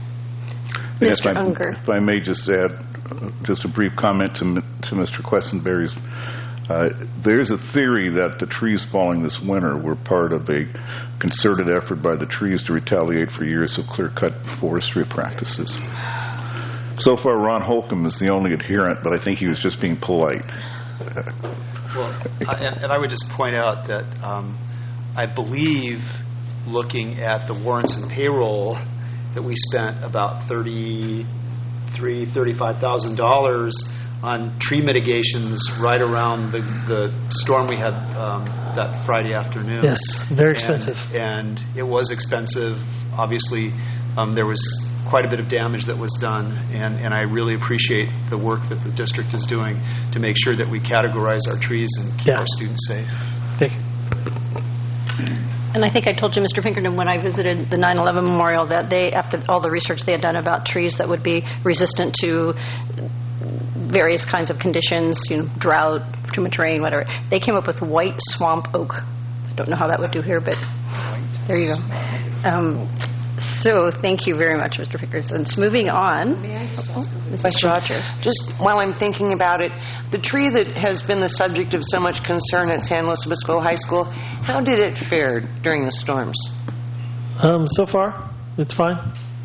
And Mister If I, Unger. if I may just add uh, just a brief comment to, M- to Mister Questenberry's. Uh, there's a theory that the trees falling this winter were part of a concerted effort by the trees to retaliate for years of clear-cut forestry practices. So far, Ron Holcomb is the only adherent, but I think he was just being polite. Well, I, and, and I would just point out that um, I believe, looking at the warrants and payroll, that we spent about thirty-three, thirty-five thousand dollars on tree mitigations right around the the storm we had um, that Friday afternoon. Yes, very expensive. And, and it was expensive. Obviously, um, there was quite a bit of damage that was done, and, and I really appreciate the work that the district is doing to make sure that we categorize our trees and keep Yeah. our students safe. Thank you. And I think I told you, Mister Pinkerton, when I visited the nine eleven Memorial, that they, after all the research they had done about trees that would be resistant to various kinds of conditions, you know, drought, too much rain, whatever, they came up with white swamp oak. I don't know how that would do here, but there you go. Um, so thank you very much, Mister Pinkerton. Moving on. Oh, Missus Roger. Just while I'm thinking about it, the tree that has been the subject of so much concern at San Luis Obispo High School, how did it fare during the storms? Um, so far, it's fine.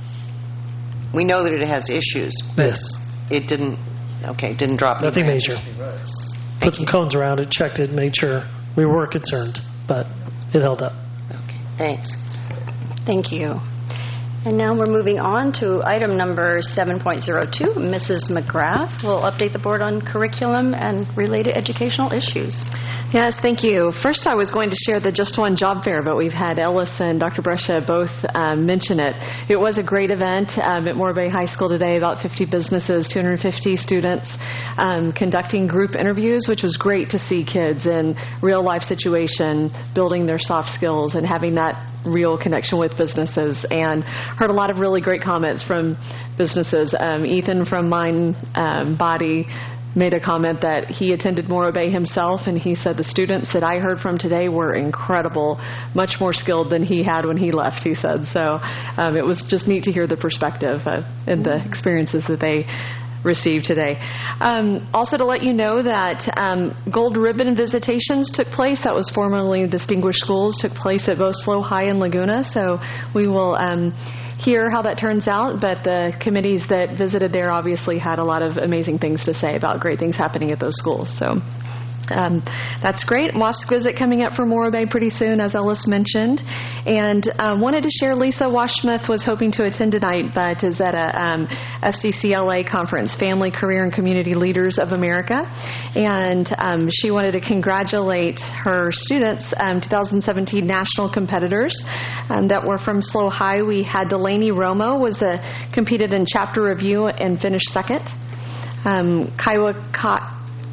We know that it has issues, but Yes. it didn't, okay, didn't drop any Nothing branches. major. Put some cones around it, checked it, made sure we were concerned, but it held up. Thanks. Thank you. And now we're moving on to item number seven point oh two. Missus McGrath will update the board on curriculum and related educational issues. Yes, thank you. First, I was going to share the Just One Job Fair, but we've had Ellis and Doctor Brescia both um, mention it. It was a great event um, at Morro Bay High School today, about fifty businesses, two hundred fifty students um, conducting group interviews, which was great to see kids in real-life situation, building their soft skills and having that real connection with businesses, and heard a lot of really great comments from businesses. Um, Ethan from Mind um, Body made a comment that he attended Morro Bay himself, and he said the students that I heard from today were incredible, much more skilled than he had when he left, he said. So um, it was just neat to hear the perspective uh, and the experiences that they received today. Um, also to let you know that um, Gold Ribbon visitations took place. That was formerly Distinguished Schools, took place at both SLO High and Laguna. So we will um, hear how that turns out, but the committees that visited there obviously had a lot of amazing things to say about great things happening at those schools. So Um, that's great. Mosque visit coming up for Morro Bay pretty soon, as Ellis mentioned. And um, wanted to share Lisa Washsmith was hoping to attend tonight, but is at a um, F C C L A conference, Family, Career, and Community Leaders of America. And um, she wanted to congratulate her students, um, twenty seventeen national competitors um, that were from SLO High. We had Delaney Romo, was a, competed in chapter review and finished second. Um, Kaiwa Ka-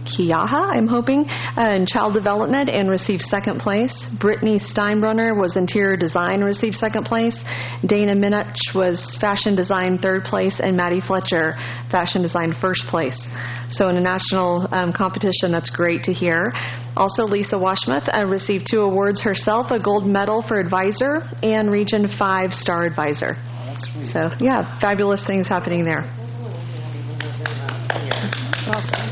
Kiaha, I'm hoping, uh, in child development and received second place. Brittany Steinbrunner was interior design, received second place. Dana Minich was fashion design, third place, and Maddie Fletcher, fashion design, first place. So in a national um, competition, that's great to hear. Also, Lisa Washmuth uh, received two awards herself, a gold medal for advisor and Region five star advisor. So, yeah, fabulous things happening there. Well done.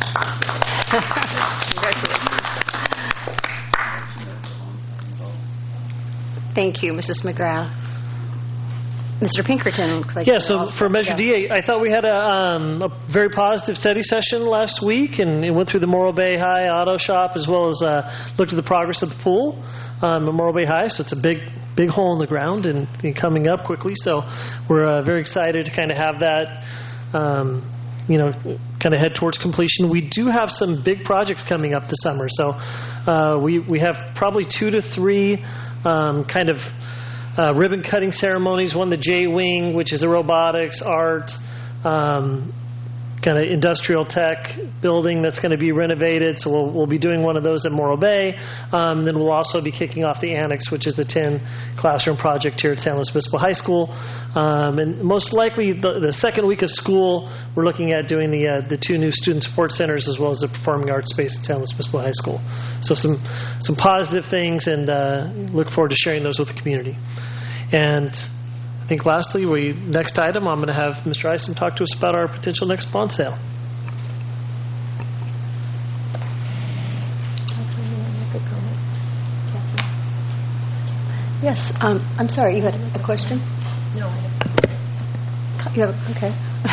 Thank you, Missus McGrath. Mister Pinkerton looks like yeah, you're so all for set Measure to go. D, I thought we had a, um, a very positive study session last week, and it went through the Morro Bay High Auto Shop as well as uh, looked at the progress of the pool um, at Morro Bay High. So it's a big, big hole in the ground and, and coming up quickly. So we're uh, very excited to kind of have that, um, you know, kind of head towards completion. We do have some big projects coming up this summer. So uh, we, we have probably two to three um, kind of Uh, ribbon cutting ceremonies, one the J-Wing, which is a robotics, art, um, kind of industrial tech building that's going to be renovated. So we'll, we'll be doing one of those at Morro Bay. Um, then we'll also be kicking off the Annex, which is the ten classroom project here at San Luis Obispo High School. Um, and most likely the, the second week of school, we're looking at doing the uh, the two new student support centers as well as the performing arts space at San Luis Obispo High School. So some some positive things, and uh, look forward to sharing those with the community. And I think lastly, we next item, I'm going to have Mister Isom talk to us about our potential next bond sale. Yes, um, I'm sorry, you had a question? No. You have, okay.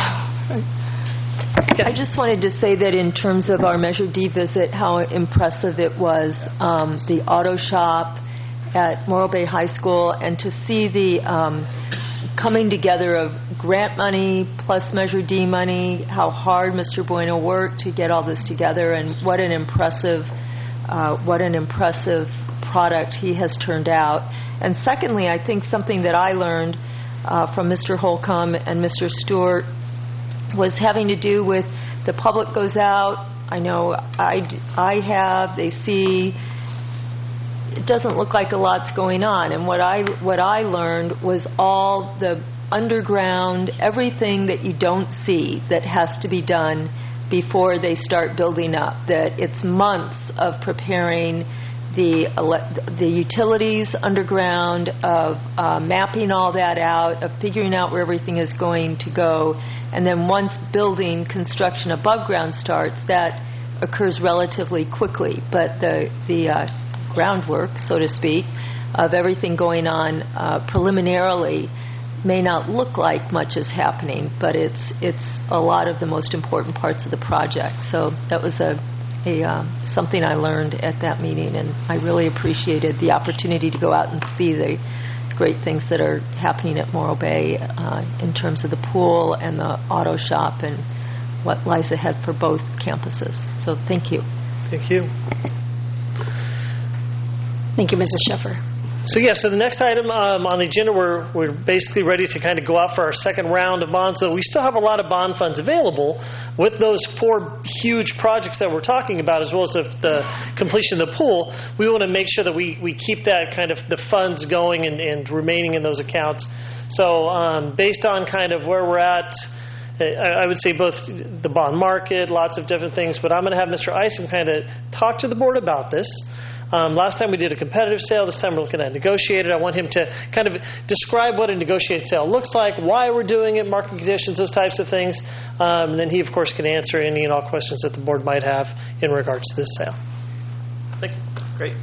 I just wanted to say that in terms of our Measure D visit, how impressive it was, um, the auto shop at Morro Bay High School, and to see the um, coming together of grant money plus Measure D money, how hard Mister Bueno worked to get all this together, and what an impressive, uh, what an impressive product he has turned out. And secondly, I think something that I learned uh, from Mister Holcomb and Mister Stewart was having to do with the public goes out. I know I, I have, they see, it doesn't look like a lot's going on. And what I what I learned was all the underground, everything that you don't see that has to be done before they start building up. That it's months of preparing the the utilities underground, of uh, mapping all that out, of figuring out where everything is going to go. And then once building construction above ground starts, that occurs relatively quickly. But the the uh, groundwork, so to speak, of everything going on uh, preliminarily may not look like much is happening, but it's it's a lot of the most important parts of the project. So that was a, a uh, something I learned at that meeting, and I really appreciated the opportunity to go out and see the great things that are happening at Morro Bay uh, in terms of the pool and the auto shop and what lies ahead for both campuses. So thank you. Thank you. Thank you, Missus Sheffer. So yeah, so the next item um, on the agenda, we're we're basically ready to kind of go out for our second round of bonds. So we still have a lot of bond funds available with those four huge projects that we're talking about, as well as the, the completion of the pool. We want to make sure that we, we keep that kind of the funds going and, and remaining in those accounts. So um, based on kind of where we're at, I would say both the bond market, lots of different things, but I'm going to have Mister Isom kind of talk to the board about this. Um, last time we did a competitive sale. This time we're looking at negotiated. I want him to kind of describe what a negotiated sale looks like, why we're doing it, market conditions, those types of things. Um, and then he, of course, can answer any and all questions that the board might have in regards to this sale. Thank you. Great.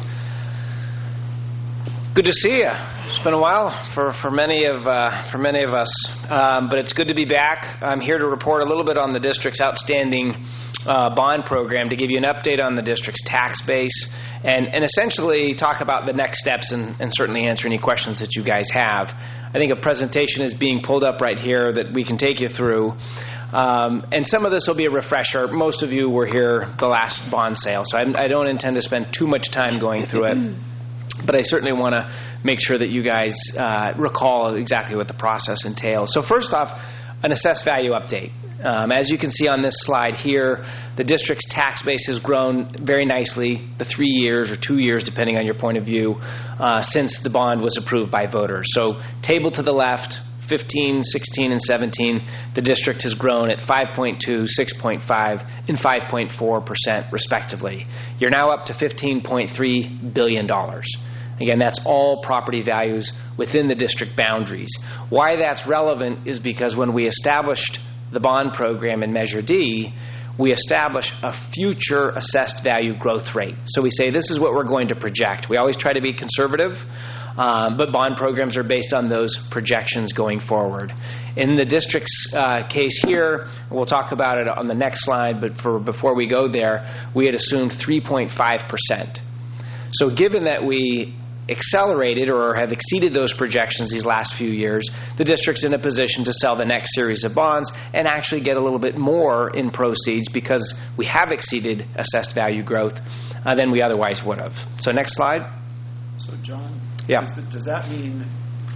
Good to see you. It's been a while for, for many of uh, for many of us, um, but it's good to be back. I'm here to report a little bit on the district's outstanding uh, bond program, to give you an update on the district's tax base, and, and essentially talk about the next steps and, and certainly answer any questions that you guys have. I think a presentation is being pulled up right here that we can take you through. Um, and some of this will be a refresher. Most of you were here the last bond sale, so I, I don't intend to spend too much time going through it. But I certainly want to make sure that you guys uh, recall exactly what the process entails. So first off, an assessed value update. Um, as you can see on this slide here, the district's tax base has grown very nicely the three years or two years, depending on your point of view, uh, since the bond was approved by voters. So table to the left, fifteen, sixteen, and seventeen, the district has grown at five point two, six point five, and five point four percent respectively. You're now up to fifteen point three billion dollars. Again, that's all property values within the district boundaries. Why that's relevant is because when we established the bond program in Measure D, we establish a future assessed value growth rate. So we say this is what we're going to project. We always try to be conservative, um, but bond programs are based on those projections going forward. In the district's uh, case here, we'll talk about it on the next slide, but for before we go there, we had assumed three point five percent. So given that we accelerated or have exceeded those projections these last few years, the district's in a position to sell the next series of bonds and actually get a little bit more in proceeds because we have exceeded assessed value growth uh, than we otherwise would have. So next slide. So John, yeah. does, th- does that mean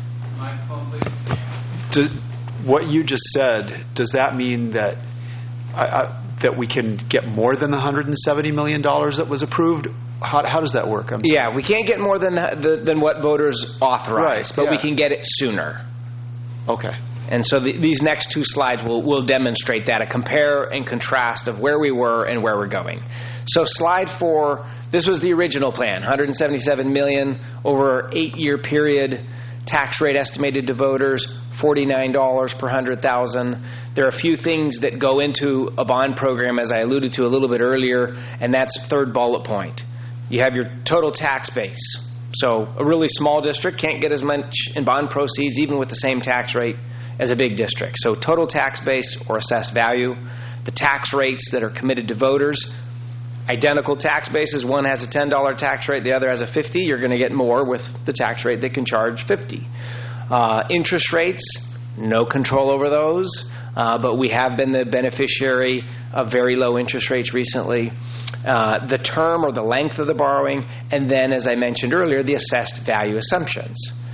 does, what you just said, does that mean that I, I, that we can get more than the one hundred seventy million dollars that was approved? How, how does that work? I'm yeah, we can't get more than the, than what voters authorize, right, but yeah. we can get it sooner. Okay. And so the, these next two slides will, will demonstrate that, a compare and contrast of where we were and where we're going. So slide four, this was the original plan, one hundred seventy-seven million dollars over an eight-year period, tax rate estimated to voters, forty-nine dollars per one hundred thousand dollars. There are a few things that go into a bond program, as I alluded to a little bit earlier, and that's third bullet point. You have your total tax base. So a really small district can't get as much in bond proceeds even with the same tax rate as a big district. So total tax base or assessed value, the tax rates that are committed to voters, identical tax bases. One has a ten dollar tax rate, the other has a fifty. You're going to get more with the tax rate that can charge fifty. Uh, interest rates, no control over those, uh, but we have been the beneficiary of very low interest rates recently. Uh, the term or the length of the borrowing, and then, as I mentioned earlier, the assessed value assumptions.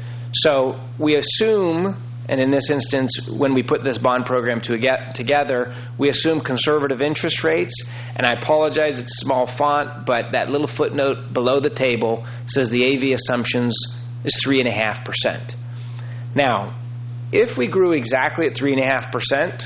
So we assume, and in this instance, when we put this bond program to get together, we assume conservative interest rates. And I apologize, it's small font, but that little footnote below the table says the A V assumptions is three point five percent. Now, if we grew exactly at three point five percent,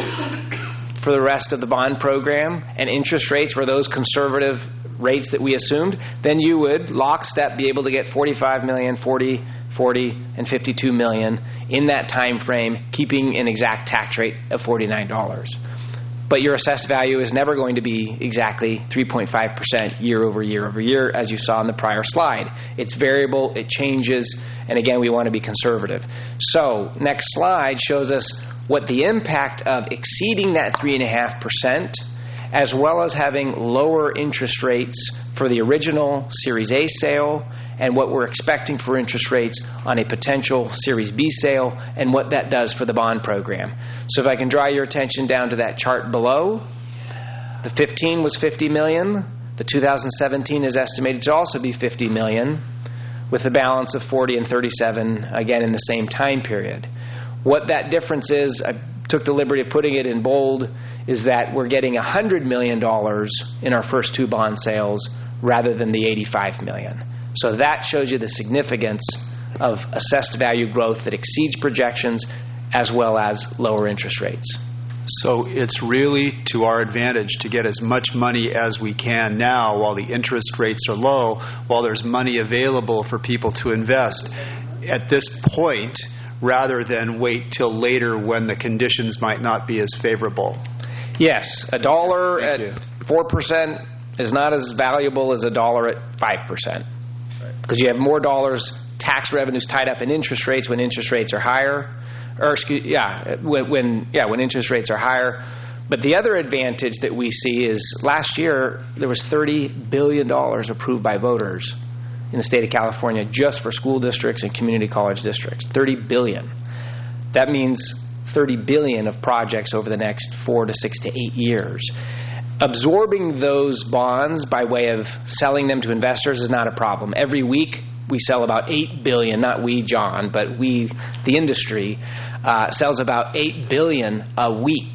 for the rest of the bond program, and interest rates were those conservative rates that we assumed, then you would lockstep be able to get forty-five million, forty, forty, and fifty-two million in that time frame, keeping an exact tax rate of forty-nine dollars. But your assessed value is never going to be exactly three point five percent year over year over year, as you saw in the prior slide. It's variable, it changes, and again, we want to be conservative. So next slide shows us what the impact of exceeding that three point five percent, as well as having lower interest rates for the original Series A sale, and what we're expecting for interest rates on a potential Series B sale, and what that does for the bond program. So if I can draw your attention down to that chart below, the fifteen was fifty million dollars. The two thousand seventeen is estimated to also be fifty million dollars, with a balance of forty and thirty-seven, again in the same time period. What that difference is, I took the liberty of putting it in bold, is that we're getting one hundred million dollars in our first two bond sales rather than the eighty-five million dollars. So that shows you the significance of assessed value growth that exceeds projections as well as lower interest rates. So it's really to our advantage to get as much money as we can now while the interest rates are low, while there's money available for people to invest at this point, rather than wait till later when the conditions might not be as favorable. Yes, a dollar Thank at you. four percent is not as valuable as a dollar at five percent. Because you have more dollars, tax revenues tied up in interest rates when interest rates are higher. Or, excuse, yeah, when, when, yeah, when interest rates are higher. But the other advantage that we see is last year there was thirty billion dollars approved by voters in the state of California just for school districts and community college districts. thirty billion dollars. That means thirty billion dollars of projects over the next four to six to eight years. Absorbing those bonds by way of selling them to investors is not a problem. Every week we sell about eight billion dollars, not we, John, but we, the industry, uh, sells about eight billion dollars a week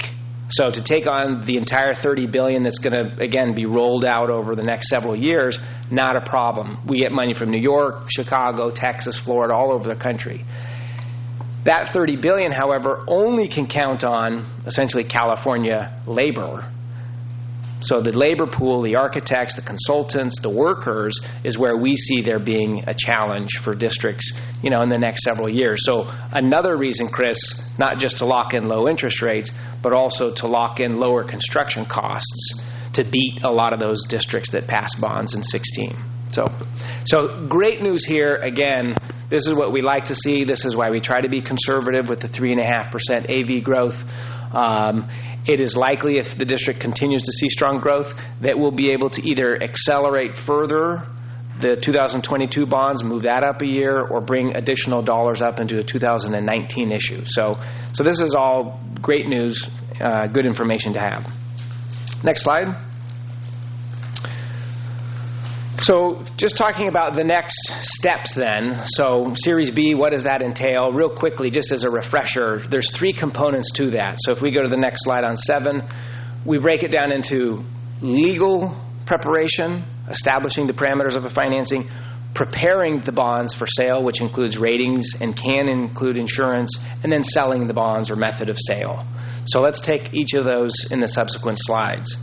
So to take on the entire thirty billion dollars that's going to, again, be rolled out over the next several years, not a problem. We get money from New York, Chicago, Texas, Florida, all over the country. That thirty billion dollars, however, only can count on essentially California labor. So the labor pool, the architects, the consultants, the workers is where we see there being a challenge for districts, you know, in the next several years. So another reason, Chris, not just to lock in low interest rates, but also to lock in lower construction costs to beat a lot of those districts that passed bonds in sixteen. So, so great news here. Again, this is what we like to see. This is why we try to be conservative with the three point five percent A V growth. Um, it is likely, if the district continues to see strong growth, that we'll be able to either accelerate further the two thousand twenty-two bonds, move that up a year, or bring additional dollars up into a two thousand nineteen issue. So, so this is all great news, uh, good information to have. Next slide. So just talking about the next steps then. So Series B, what does that entail? Real quickly, just as a refresher, there's three components to that. So if we go to the next slide on seven, we break it down into legal preparation, establishing the parameters of the financing, preparing the bonds for sale, which includes ratings and can include insurance, and then selling the bonds or method of sale. So let's take each of those in the subsequent slides.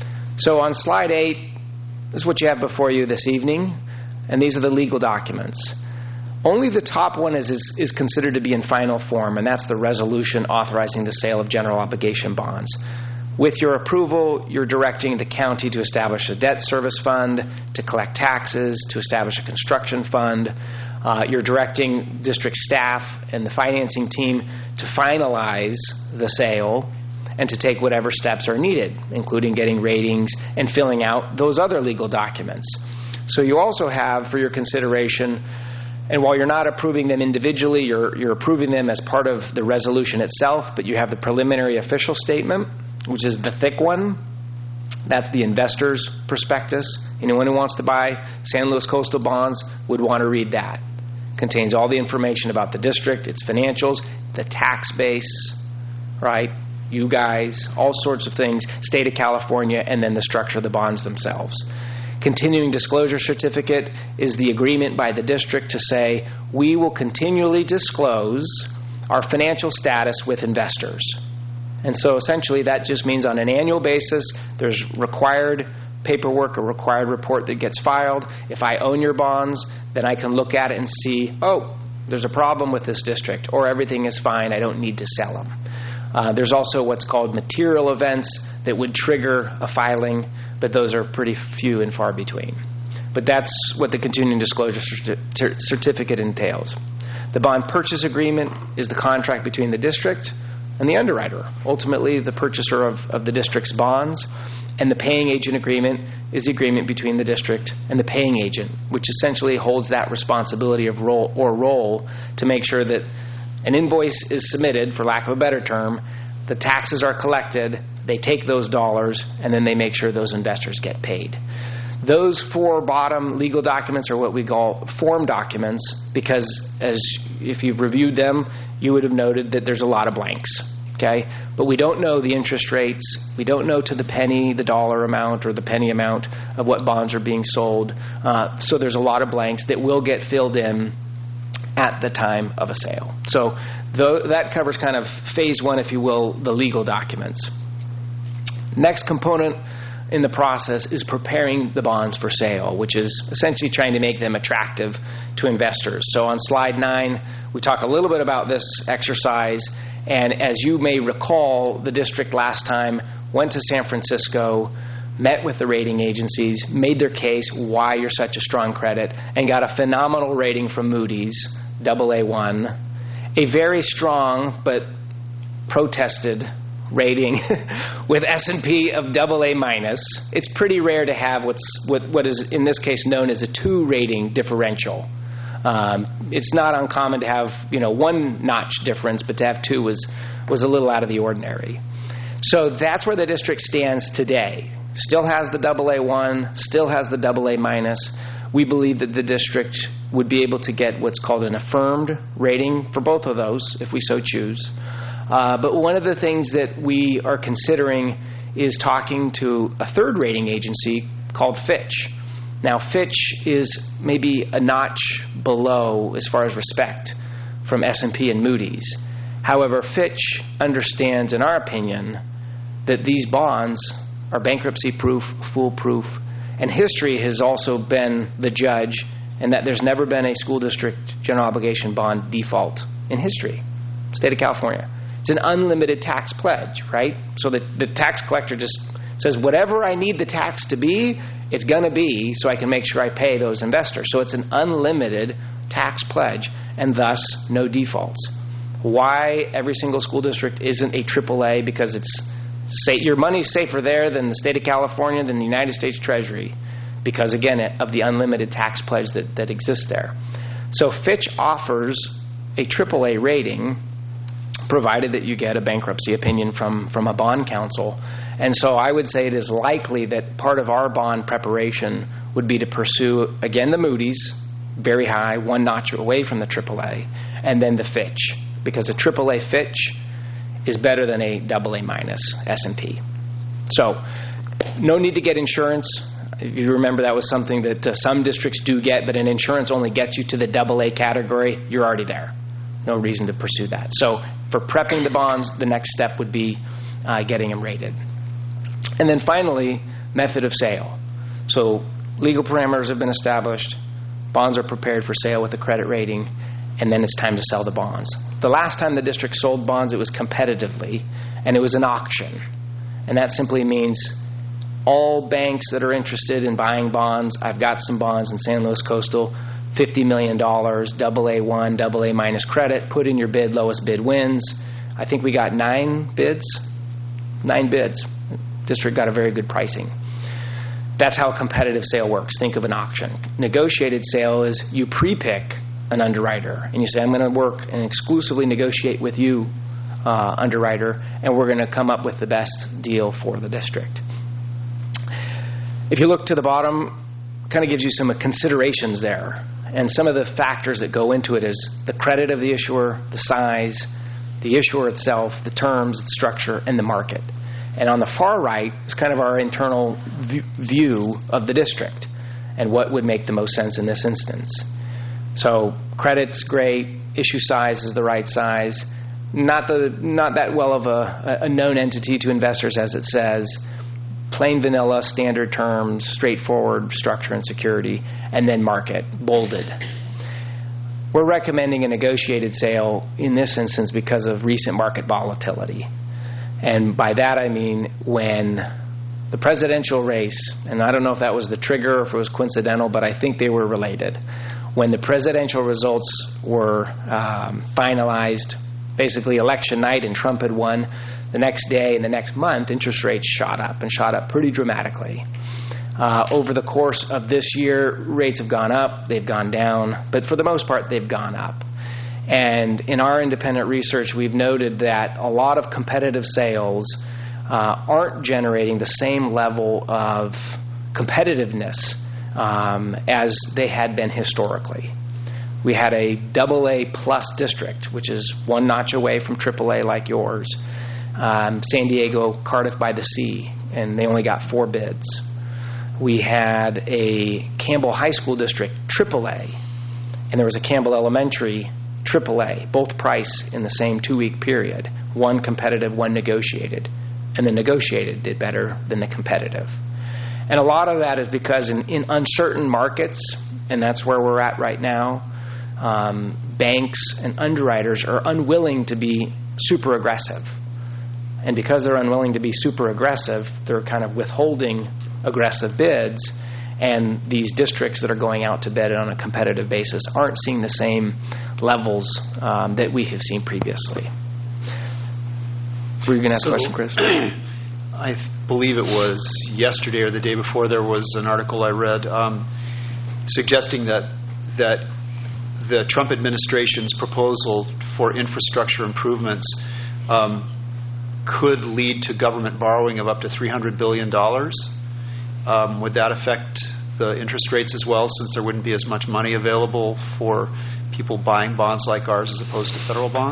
So on slide eight, this is what you have before you this evening, and these are the legal documents. Only the top one is, is, is considered to be in final form, and that's the resolution authorizing the sale of general obligation bonds. With your approval, you're directing the county to establish a debt service fund, to collect taxes, to establish a construction fund. Uh, you're directing district staff and the financing team to finalize the sale and to take whatever steps are needed, including getting ratings and filling out those other legal documents. So you also have, for your consideration, and while you're not approving them individually, you're, you're approving them as part of the resolution itself, but you have the preliminary official statement, which is the thick one. That's the investor's prospectus. Anyone who wants to buy San Luis Coastal bonds would want to read that. Contains all the information about the district, its financials, the tax base, right? You guys, all sorts of things, state of California, and then the structure of the bonds themselves. Continuing disclosure certificate is the agreement by the district to say, we will continually disclose our financial status with investors. And so essentially that just means on an annual basis, there's required paperwork, a required report that gets filed. If I own your bonds, then I can look at it and see, oh, there's a problem with this district, or everything is fine, I don't need to sell them. Uh, there's also what's called material events that would trigger a filing, but those are pretty few and far between. But that's what the continuing disclosure certi- certificate entails. The bond purchase agreement is the contract between the district and the underwriter, ultimately the purchaser of, of the district's bonds. And the paying agent agreement is the agreement between the district and the paying agent, which essentially holds that responsibility of role or role to make sure that an invoice is submitted, for lack of a better term, the taxes are collected, they take those dollars, and then they make sure those investors get paid. Those four bottom legal documents are what we call form documents because, as if you've reviewed them, you would have noted that there's a lot of blanks. Okay, but we don't know the interest rates. We don't know to the penny the dollar amount or the penny amount of what bonds are being sold. Uh, so there's a lot of blanks that will get filled in at the time of a sale. So th- that covers kind of phase one, if you will, the legal documents. Next component in the process is preparing the bonds for sale, which is essentially trying to make them attractive to investors. So on slide nine, we talk a little bit about this exercise. And as you may recall, the district last time went to San Francisco, met with the rating agencies, made their case why you're such a strong credit, and got a phenomenal rating from Moody's, double A one, a very strong but protested rating with S and P of double A minus. It's pretty rare to have what's what, what is in this case known as a two rating differential. Um, it's not uncommon to have, you know, one notch difference, but to have two was was a little out of the ordinary. So that's where the district stands today. Still has the double A one, still has the double A minus. We believe that the district would be able to get what's called an affirmed rating for both of those, if we so choose. Uh, but one of the things that we are considering is talking to a third rating agency called Fitch. Now, Fitch is maybe a notch below as far as respect from S and P and Moody's. However, Fitch understands, in our opinion, that these bonds are bankruptcy-proof, foolproof, and history has also been the judge, and that there's never been a school district general obligation bond default in history. State of California. It's an unlimited tax pledge, right? So the, the tax collector just says, whatever I need the tax to be, it's going to be, so I can make sure I pay those investors. So it's an unlimited tax pledge, and thus no defaults. Why every single school district isn't a triple A? Because it's say, your money's safer there than the state of California, than the United States Treasury, because, again, of the unlimited tax pledge that, that exists there. So Fitch offers a triple A rating, provided that you get a bankruptcy opinion from, from a bond counsel. And so I would say it is likely that part of our bond preparation would be to pursue, again, the Moody's, very high, one notch away from the triple A, and then the Fitch, because a triple A Fitch is better than a double A minus S and P. So no need to get insurance. If you remember, that was something that uh, some districts do get, but an insurance only gets you to the double A category. You're already there. No reason to pursue that. So for prepping the bonds, the next step would be uh, getting them rated. And then finally, method of sale. So legal parameters have been established. Bonds are prepared for sale with a credit rating, and then it's time to sell the bonds. The last time the district sold bonds, it was competitively, and it was an auction. And that simply means all banks that are interested in buying bonds, I've got some bonds in San Luis Coastal, fifty million dollars, double A one, double A minus credit, put in your bid, lowest bid wins. I think we got nine bids, nine bids. District got a very good pricing. That's how a competitive sale works. Think of an auction. Negotiated sale is you pre-pick an underwriter, and you say, I'm going to work and exclusively negotiate with you, uh, underwriter, and we're going to come up with the best deal for the district. If you look to the bottom, kind of gives you some considerations there. And some of the factors that go into it is the credit of the issuer, the size, the issuer itself, the terms, the structure, and the market. And on the far right is kind of our internal view of the district and what would make the most sense in this instance. So credit's great, issue size is the right size, not the not that well of a, a known entity to investors as it says, plain vanilla, standard terms, straightforward structure and security, and then market, bolded. We're recommending a negotiated sale in this instance because of recent market volatility. And by that I mean when the presidential race, and I don't know if that was the trigger or if it was coincidental, but I think they were related. When the presidential results were um, finalized, basically election night, and Trump had won, the next day and the next month, interest rates shot up and shot up pretty dramatically. Uh, over the course of this year, rates have gone up, they've gone down, but for the most part, they've gone up. And in our independent research, we've noted that a lot of competitive sales uh, aren't generating the same level of competitiveness um, as they had been historically. We had a double A plus district, which is one notch away from triple A like yours, um, San Diego, Cardiff by the Sea, and they only got four bids. We had a Campbell High School district, triple A, and there was a Campbell Elementary, triple A, both priced in the same two-week period, one competitive, one negotiated, and the negotiated did better than the competitive. And a lot of that is because in, in uncertain markets, and that's where we're at right now, um, banks and underwriters are unwilling to be super aggressive. And because they're unwilling to be super aggressive, they're kind of withholding aggressive bids, and these districts that are going out to bid on a competitive basis aren't seeing the same levels um, that we have seen previously. Were you going to ask So, a question, Chris? I th- believe it was yesterday or the day before, there was an article I read um, suggesting that that the Trump administration's proposal for infrastructure improvements um, could lead to government borrowing of up to three hundred billion dollars. Um, would that affect the interest rates as well, since there wouldn't be as much money available for people buying bonds like ours as opposed to federal bonds?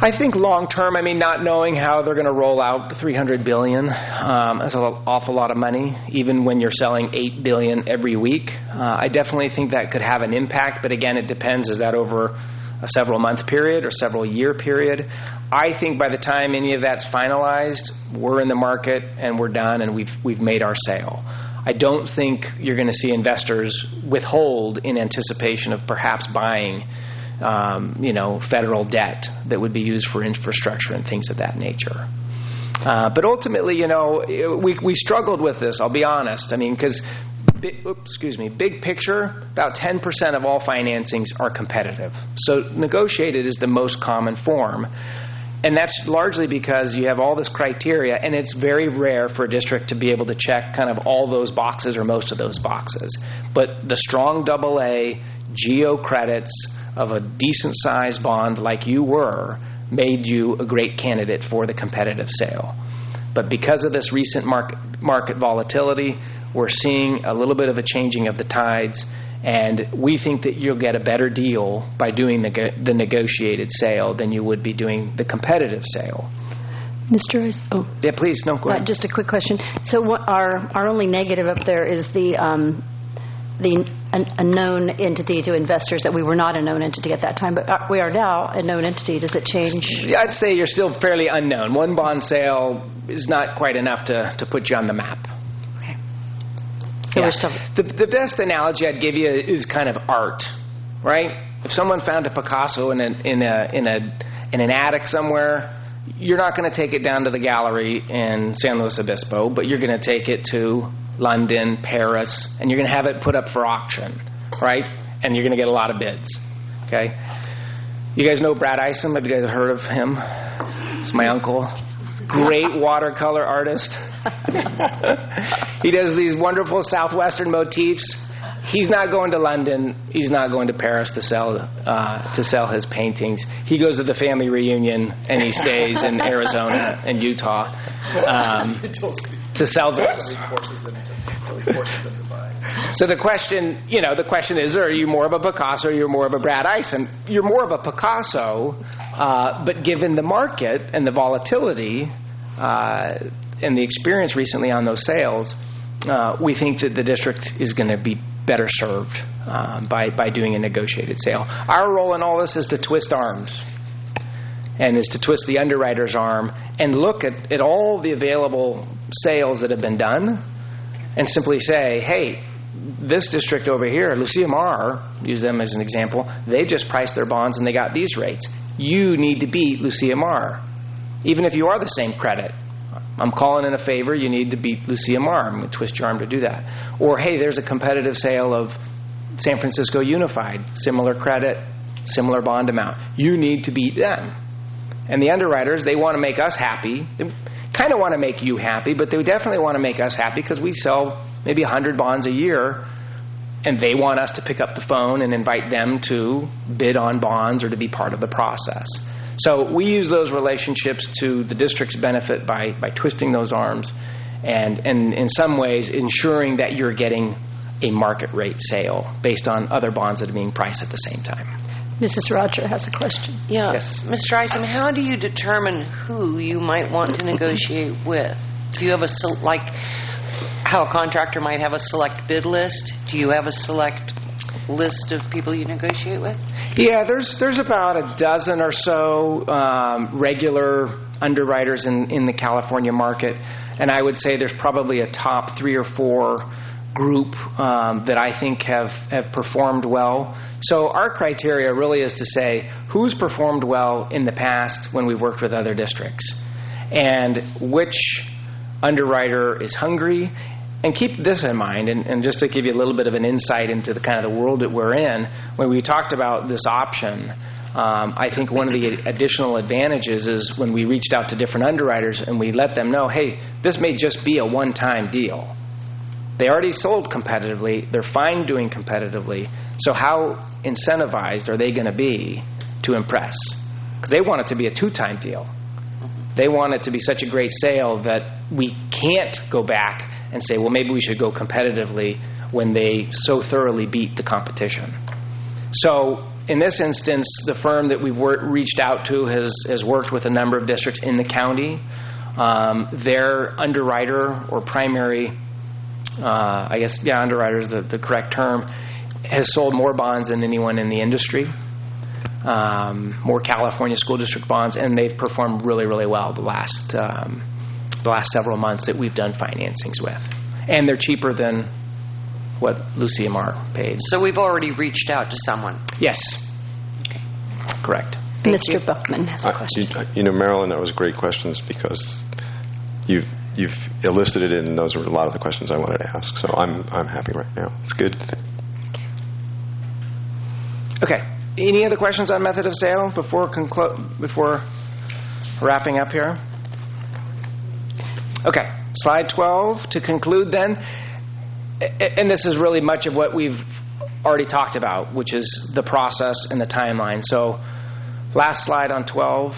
I think long term, I mean, not knowing how they're going to roll out three hundred billion dollars, um, that's an awful lot of money, even when you're selling eight billion dollars every week. Uh, I definitely think that could have an impact, but again, it depends. Is that over a several month period or several year period? I think by the time any of that's finalized, we're in the market and we're done and we've we've made our sale. I don't think you're going to see investors withhold in anticipation of perhaps buying Um, you know, federal debt that would be used for infrastructure and things of that nature. Uh, but ultimately, you know, we we struggled with this. I'll be honest. I mean, because, excuse me, big picture, about ten percent of all financings are competitive. So negotiated is the most common form, and that's largely because you have all this criteria, and it's very rare for a district to be able to check kind of all those boxes or most of those boxes. But the strong double A geo credits of a decent-sized bond like you were made you a great candidate for the competitive sale. But because of this recent market, market volatility, we're seeing a little bit of a changing of the tides, and we think that you'll get a better deal by doing the, the negotiated sale than you would be doing the competitive sale. Mister Rice? Oh. Yeah, please. No, go ahead. Uh, just a quick question. So what our, our only negative up there is the... Um, the an, a known entity to investors that we were not a known entity at that time, but we are now a known entity. Does it change? Yeah, I'd say you're still fairly unknown. One bond sale is not quite enough to, to put you on the map. Okay. So yeah. we're still... The, the best analogy I'd give you is kind of art, right? If someone found a Picasso in a, in a, in a, in an attic somewhere, you're not going to take it down to the gallery in San Luis Obispo, but you're going to take it to London, Paris, and you're going to have it put up for auction, right? And you're going to get a lot of bids, okay? You guys know Brad Isom? Have you guys heard of him? It's my uncle. Great watercolor artist. He does these wonderful southwestern motifs. He's not going to London. He's not going to Paris to sell uh, to sell his paintings. He goes to the family reunion and he stays in Arizona and Utah um, to sell those. So the question, you know, the question is: are you more of a Picasso? Or you're more of a Brad Isom? You're more of a Picasso, uh, but given the market and the volatility uh, and the experience recently on those sales, uh, we think that the district is going to be better served um, by, by doing a negotiated sale. Our role in all this is to twist arms and is to twist the underwriter's arm and look at, at all the available sales that have been done and simply say, hey, this district over here, Lucia Mar, use them as an example, they just priced their bonds and they got these rates. You need to beat Lucia Mar, even if you are the same credit. I'm calling in a favor. You need to beat Lucia Mar. I'm going to twist your arm to do that. Or, hey, there's a competitive sale of San Francisco Unified. Similar credit, similar bond amount. You need to beat them. And the underwriters, they want to make us happy. They kind of want to make you happy, but they definitely want to make us happy because we sell maybe one hundred bonds a year, and they want us to pick up the phone and invite them to bid on bonds or to be part of the process. So we use those relationships to the district's benefit by, by twisting those arms and, and in some ways ensuring that you're getting a market rate sale based on other bonds that are being priced at the same time. Missus Roger has a question. Yeah. Yes. Mister Isom, how do you determine who you might want to negotiate with? Do you have a, like, how a contractor might have a select bid list? Do you have a select list of people you negotiate with? Yeah, there's there's about a dozen or so um, regular underwriters in, in the California market, and I would say there's probably a top three or four group um, that I think have, have performed well. So our criteria really is to say who's performed well in the past when we've worked with other districts, and which underwriter is hungry. And keep this in mind, and, and just to give you a little bit of an insight into the kind of the world that we're in, when we talked about this option, um, I think one of the additional advantages is when we reached out to different underwriters and we let them know, hey, this may just be a one-time deal. They already sold competitively. They're fine doing competitively. So how incentivized are they going to be to impress? Because they want it to be a two-time deal. They want it to be such a great sale that we can't go back and say, well, maybe we should go competitively when they so thoroughly beat the competition. So in this instance, the firm that we've wor- reached out to has, has worked with a number of districts in the county. Um, their underwriter or primary, uh, I guess, yeah, underwriter is the, the correct term, has sold more bonds than anyone in the industry, um, more California school district bonds, and they've performed really, really well the last um, the last several months that we've done financings with. And they're cheaper than what Lucy Amar paid. So we've already reached out to someone. Yes. Okay. Correct. Thank Mister You. Buckman has a Uh, question. you, you know, Marilyn, that was great questions because you've you've elicited it, and those are a lot of the questions I wanted to ask. So I'm I'm happy right now. It's good. Okay. Any other questions on method of sale before conclu- before wrapping up here? Okay. Slide twelve to conclude then. And this is really much of what we've already talked about, which is the process and the timeline. So last slide on twelve.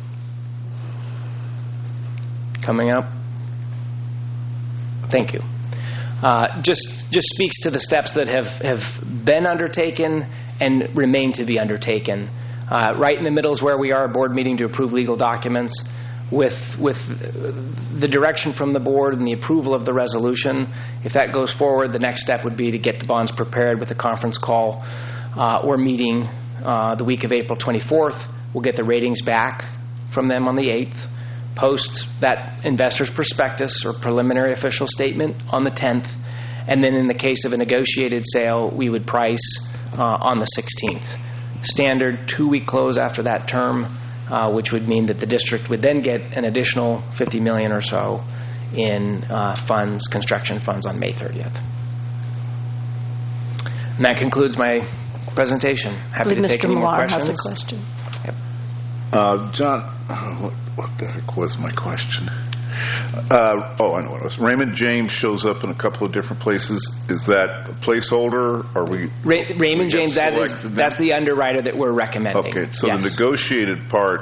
Coming up. Thank you. Uh, just just speaks to the steps that have, have been undertaken and remain to be undertaken. Uh, right in the middle is where we are, a board meeting to approve legal documents. With with the direction from the board and the approval of the resolution, if that goes forward, the next step would be to get the bonds prepared with a conference call uh, or meeting uh, the week of April twenty-fourth. We'll get the ratings back from them on the eighth. Post that investor's prospectus or preliminary official statement on the tenth. And then in the case of a negotiated sale, we would price uh, on the sixteenth. Standard two-week close after that term, uh, which would mean that the district would then get an additional fifty million dollars or so in uh, funds, construction funds on May thirtieth. And that concludes my presentation. Happy to Mister take any more Millar questions. has a question. Yep. Uh, John, what, what the heck was my question? Uh, oh, I know what it was. Raymond James shows up in a couple of different places. Is that a placeholder? Are we Ray, Raymond we James? That is selected that's them? the underwriter that we're recommending. Okay, so Yes. the negotiated part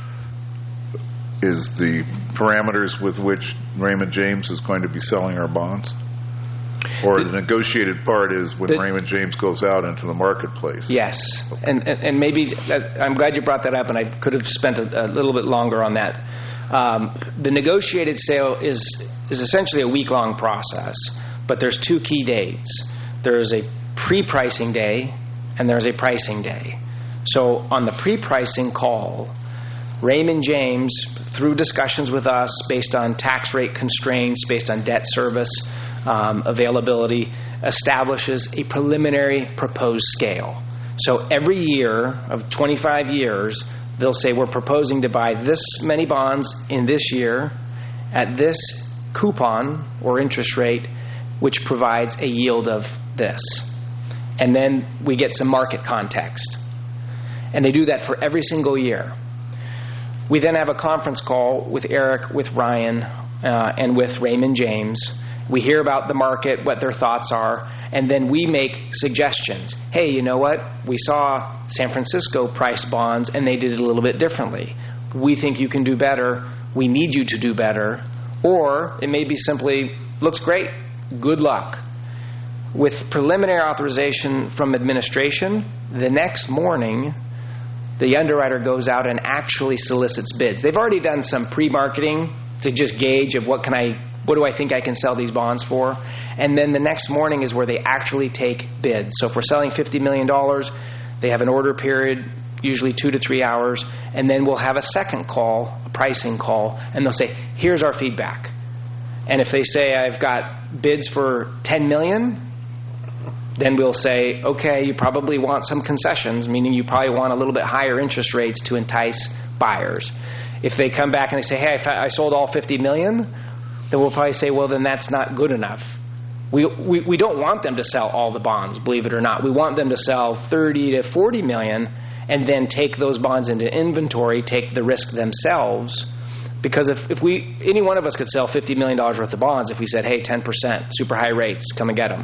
is the parameters with which Raymond James is going to be selling our bonds? Or the, the negotiated part is when the, Raymond James goes out into the marketplace? Yes. Okay. And, and and maybe, I'm glad you brought that up, and I could have spent a, a little bit longer on that. Um, the negotiated sale is is essentially a week-long process, but there's two key dates. There's a pre-pricing day, and there's a pricing day. So on the pre-pricing call, Raymond James, through discussions with us based on tax rate constraints, based on debt service um, availability, establishes a preliminary proposed scale. So every year of twenty-five years, they'll say we're proposing to buy this many bonds in this year at this coupon or interest rate, which provides a yield of this. And then we get some market context. And they do that for every single year. We then have a conference call with Eric, with Ryan, uh, and with Raymond James. We hear about the market, what their thoughts are, and then we make suggestions. Hey, you know what? We saw San Francisco price bonds, and they did it a little bit differently. We think you can do better. We need you to do better. Or it may be simply, looks great, good luck. With preliminary authorization from administration, the next morning, the underwriter goes out and actually solicits bids. They've already done some pre-marketing to just gauge of what can I, what do I think I can sell these bonds for. And then the next morning is where they actually take bids. So if we're selling fifty million dollars, they have an order period, usually two to three hours, and then we'll have a second call, a pricing call, and they'll say, here's our feedback. And if they say, I've got bids for ten million dollars, then we'll say, okay, you probably want some concessions, meaning you probably want a little bit higher interest rates to entice buyers. If they come back and they say, hey, I sold all fifty million dollars, then we'll probably say, well, then that's not good enough. We, we we don't want them to sell all the bonds, believe it or not. We want them to sell thirty to forty million and then take those bonds into inventory, take the risk themselves. Because if, if we, any one of us could sell fifty million dollars worth of bonds if we said, hey, ten percent, super high rates, come and get them.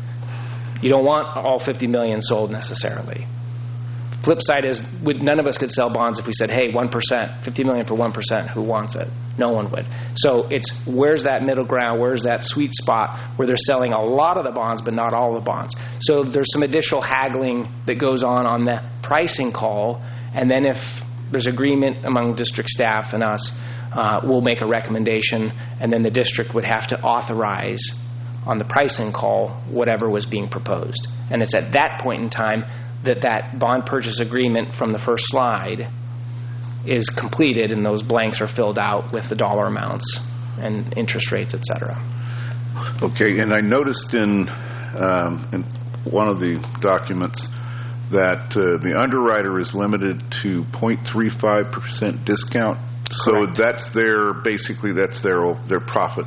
You don't want all fifty million dollars sold necessarily. Flip side is, none of us could sell bonds if we said, hey, one percent, fifty million dollars for one percent, who wants it? No one would. So it's, where's that middle ground, where's that sweet spot where they're selling a lot of the bonds but not all the bonds? So there's some additional haggling that goes on on the pricing call, and then if there's agreement among district staff and us, uh, we'll make a recommendation, and then the district would have to authorize on the pricing call whatever was being proposed. And it's at that point in time that that bond purchase agreement from the first slide is completed, and those blanks are filled out with the dollar amounts and interest rates, et cetera. Okay, and I noticed in, um, in one of the documents that uh, the underwriter is limited to zero point three five percent discount. So Correct. that's their, basically that's their their profit.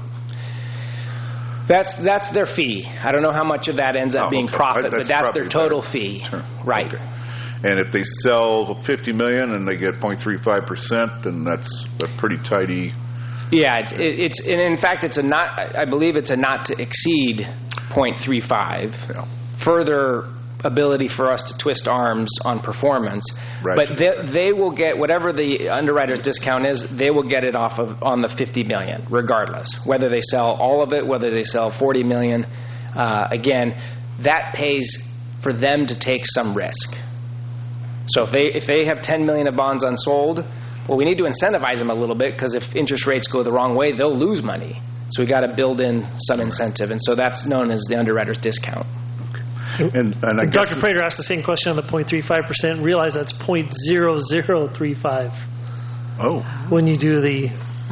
That's that's their fee. I don't know how much of that ends up Oh, being okay. profit, That's but that's their probably total better. fee. Sure. Right. Okay. And if they sell fifty million dollars and they get zero point three five percent, then that's a pretty tidy. Yeah, it's it, it's and in fact it's a not. I believe it's a not to exceed zero point three five. Yeah. Further ability for us to twist arms on performance, Right. but they, they will get whatever the underwriter's discount is. They will get it off of on the fifty million dollars, regardless whether they sell all of it, whether they sell forty million dollars. Uh, again, that pays for them to take some risk. So if they if they have ten million dollars of bonds unsold, well, we need to incentivize them a little bit, because if interest rates go the wrong way, they'll lose money. So we got to build in some incentive, and so that's known as the underwriter's discount. And, and I guess Doctor Prater asked the same question on the zero point three five percent. Realize that's zero point zero zero three five. Oh. When you do the.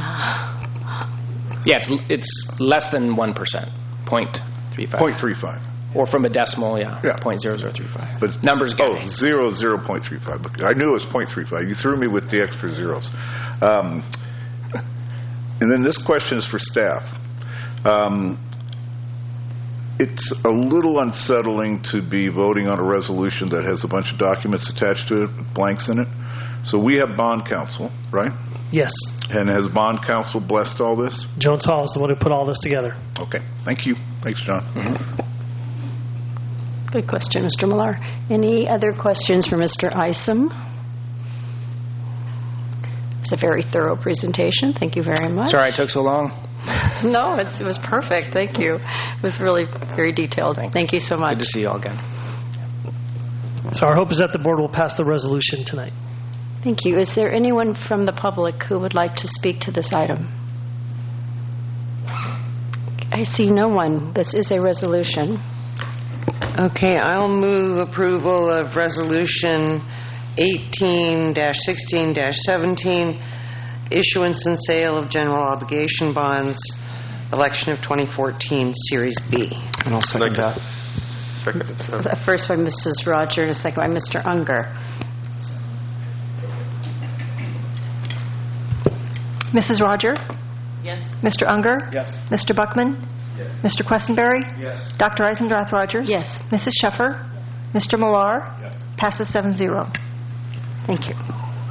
Yeah, it's it's less than one percent. zero point three five. zero point three five. Or from a decimal, yeah. Yeah. zero point zero zero three five. But numbers oh, getting. zero, zero point three five. I knew it was zero point three five. You threw me with the extra zeros. Um, and then this question is for staff. Um, it's a little unsettling to be voting on a resolution that has a bunch of documents attached to it, blanks in it. So we have bond counsel, right? Yes. And has bond counsel blessed all this? Jones Hall is the one who put all this together. Okay. Thank you. Thanks, John. Mm-hmm. Good question, Mister Millar. Any other questions for Mister Isom? It's a very thorough presentation. Thank you very much. Sorry it took so long. No, it's, it was perfect. Thank you. It was really very detailed. Thanks. Thank you so much. Good to see you all again. So our hope is that the board will pass the resolution tonight. Thank you. Is there anyone from the public who would like to speak to this item? I see no one. This is a resolution. Okay, I'll move approval of Resolution eighteen sixteen seventeen, issuance and sale of general obligation bonds, election of twenty fourteen, Series B. And I'll second that. A first by Missus Roger and a second by Mister Unger. Missus Roger? Yes. Mister Unger? Yes. Mister Buckman? Yes. Mister Quessenberry? Yes. Doctor Eisendrath Rogers? Yes. Missus Sheffer? Mister Millar? Yes. Passes seven zero. Thank you.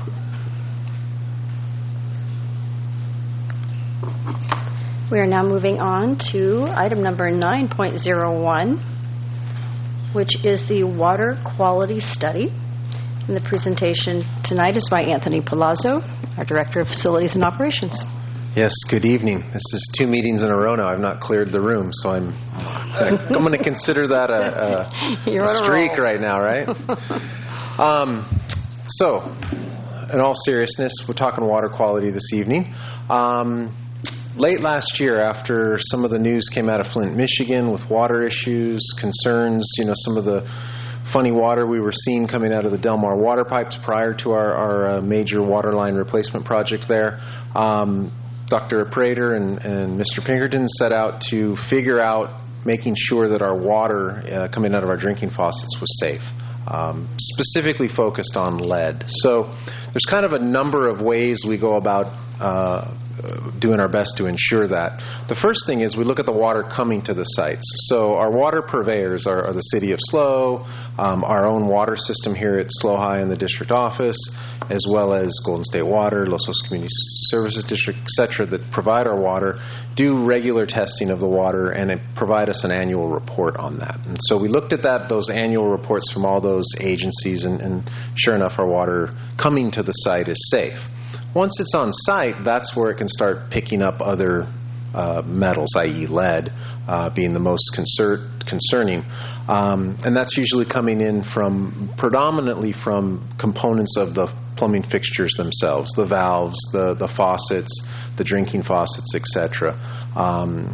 We are now moving on to item number nine point zero one, which is the water quality study. And the presentation tonight is by Anthony Palazzo, our Director of Facilities and Operations. Yes, good evening. This is two meetings in a row now. I've not cleared the room, so I'm I'm going to consider that a, a, You're a on a streak roll. right now, right? um, so, in all seriousness, we're talking water quality this evening. Um, late last year, after some of the news came out of Flint, Michigan, with water issues, concerns, you know, some of the funny water we were seeing coming out of the Delmar water pipes prior to our, our uh, major water line replacement project there, um, Doctor Prater and, and Mister Pinkerton set out to figure out making sure that our water uh, coming out of our drinking faucets was safe, um, specifically focused on lead. So there's kind of a number of ways we go about uh, doing our best to ensure that. The first thing is we look at the water coming to the sites. So our water purveyors are, are the City of SLO, um, our own water system here at SLO High in the district office, as well as Golden State Water, Los Osos Community Services District, et cetera, that provide our water, do regular testing of the water, and it provide us an annual report on that. And so we looked at that, those annual reports from all those agencies, and, and sure enough, our water coming to the site is safe. Once it's on site, that's where it can start picking up other uh, metals, that is lead, uh, being the most concert, concerning. Um, and that's usually coming in from predominantly from components of the plumbing fixtures themselves, the valves, the, the faucets, the drinking faucets, et cetera. Um,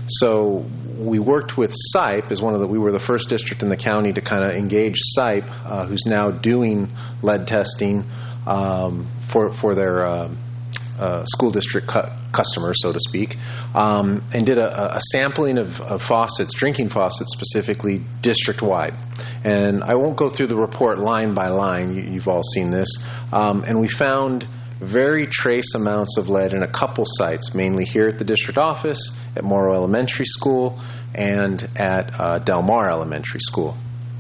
so we worked with S I P as one of the, we were the first district in the county to kind of engage S I P, uh, who's now doing lead testing um, for, for their uh, uh, school district cu- customers, so to speak, um, and did a, a sampling of, of faucets, drinking faucets specifically, district-wide. And I won't go through the report line by line. You, you've all seen this. Um, and we found very trace amounts of lead in a couple sites, mainly here at the district office, at Morrow Elementary School, and at uh, Del Mar Elementary School.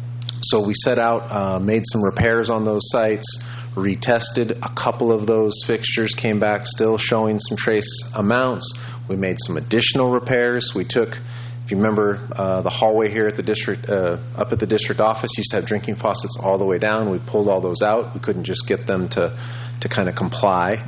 So we set out, uh, made some repairs on those sites, retested a couple of those fixtures, came back still showing some trace amounts. We made some additional repairs. We took, if you remember, uh, the hallway here at the district, uh, up at the district office used to have drinking faucets all the way down. We pulled all those out. We couldn't just get them to, to kind of comply.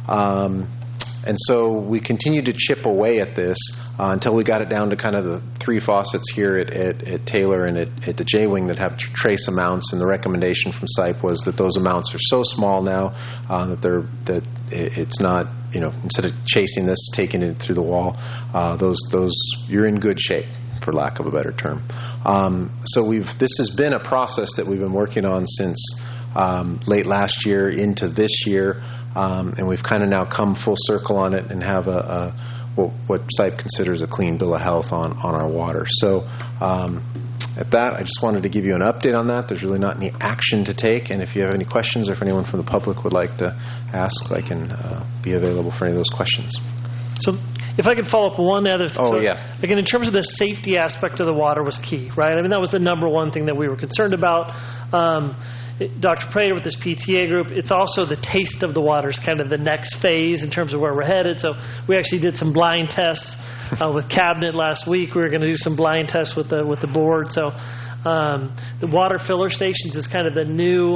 Um, and so we continued to chip away at this uh, until we got it down to kind of the three faucets here at, at, at Taylor and at, at the J-Wing that have tr- trace amounts. And the recommendation from S I P was that those amounts are so small now uh, that they're that it, it's not, you know, instead of chasing this, taking it through the wall, uh, those those you're in good shape, for lack of a better term. Um, so we've this has been a process that we've been working on since um, late last year into this year. Um, and we've kind of now come full circle on it and have a, a what, what S I P considers a clean bill of health on, on our water. So um, at that, I just wanted to give you an update on that. There's really not any action to take. And if you have any questions or if anyone from the public would like to ask, I can uh, be available for any of those questions. So if I could follow up with one other thing. Oh, so, yeah. Again, in terms of the safety aspect of the water was key, right? I mean, that was the number one thing that we were concerned about. Um, Doctor Prater with this P T A group, it's also the taste of the water is kind of the next phase in terms of where we're headed. So we actually did some blind tests uh, with Cabinet last week. We were going to do some blind tests with the with the board. So um, the water filler stations is kind of the new,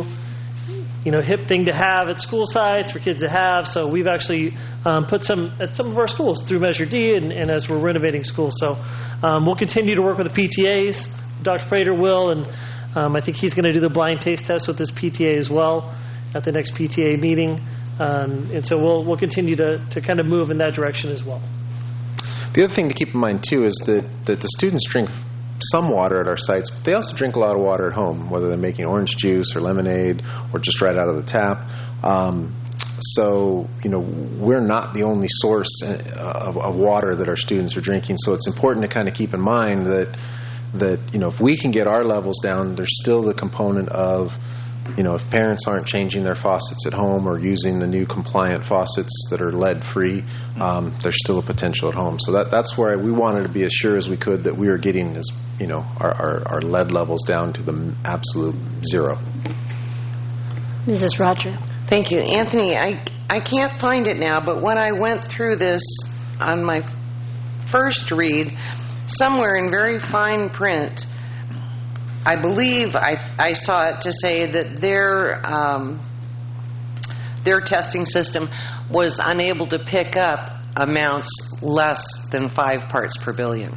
you know, hip thing to have at school sites for kids to have. So we've actually um, put some at some of our schools through Measure D and, and as we're renovating schools. So um, we'll continue to work with the P T As. Doctor Prater will, and Um, I think he's going to do the blind taste test with this P T A as well at the next P T A meeting. Um, and so we'll we'll continue to, to kind of move in that direction as well. The other thing to keep in mind, too, is that, that the students drink some water at our sites, but they also drink a lot of water at home, whether they're making orange juice or lemonade or just right out of the tap. Um, so, you know, we're not the only source of, of water that our students are drinking. So it's important to kind of keep in mind that that, you know, if we can get our levels down, there's still the component of, you know, if parents aren't changing their faucets at home or using the new compliant faucets that are lead-free, um, there's still a potential at home. So that that's where we wanted to be as sure as we could that we were getting, as you know, our, our, our lead levels down to the absolute zero. Missus Roger. Thank you. Anthony, I, I can't find it now, but when I went through this on my first read, somewhere in very fine print, I believe I, I saw it to say that their um, their testing system was unable to pick up amounts less than five parts per billion.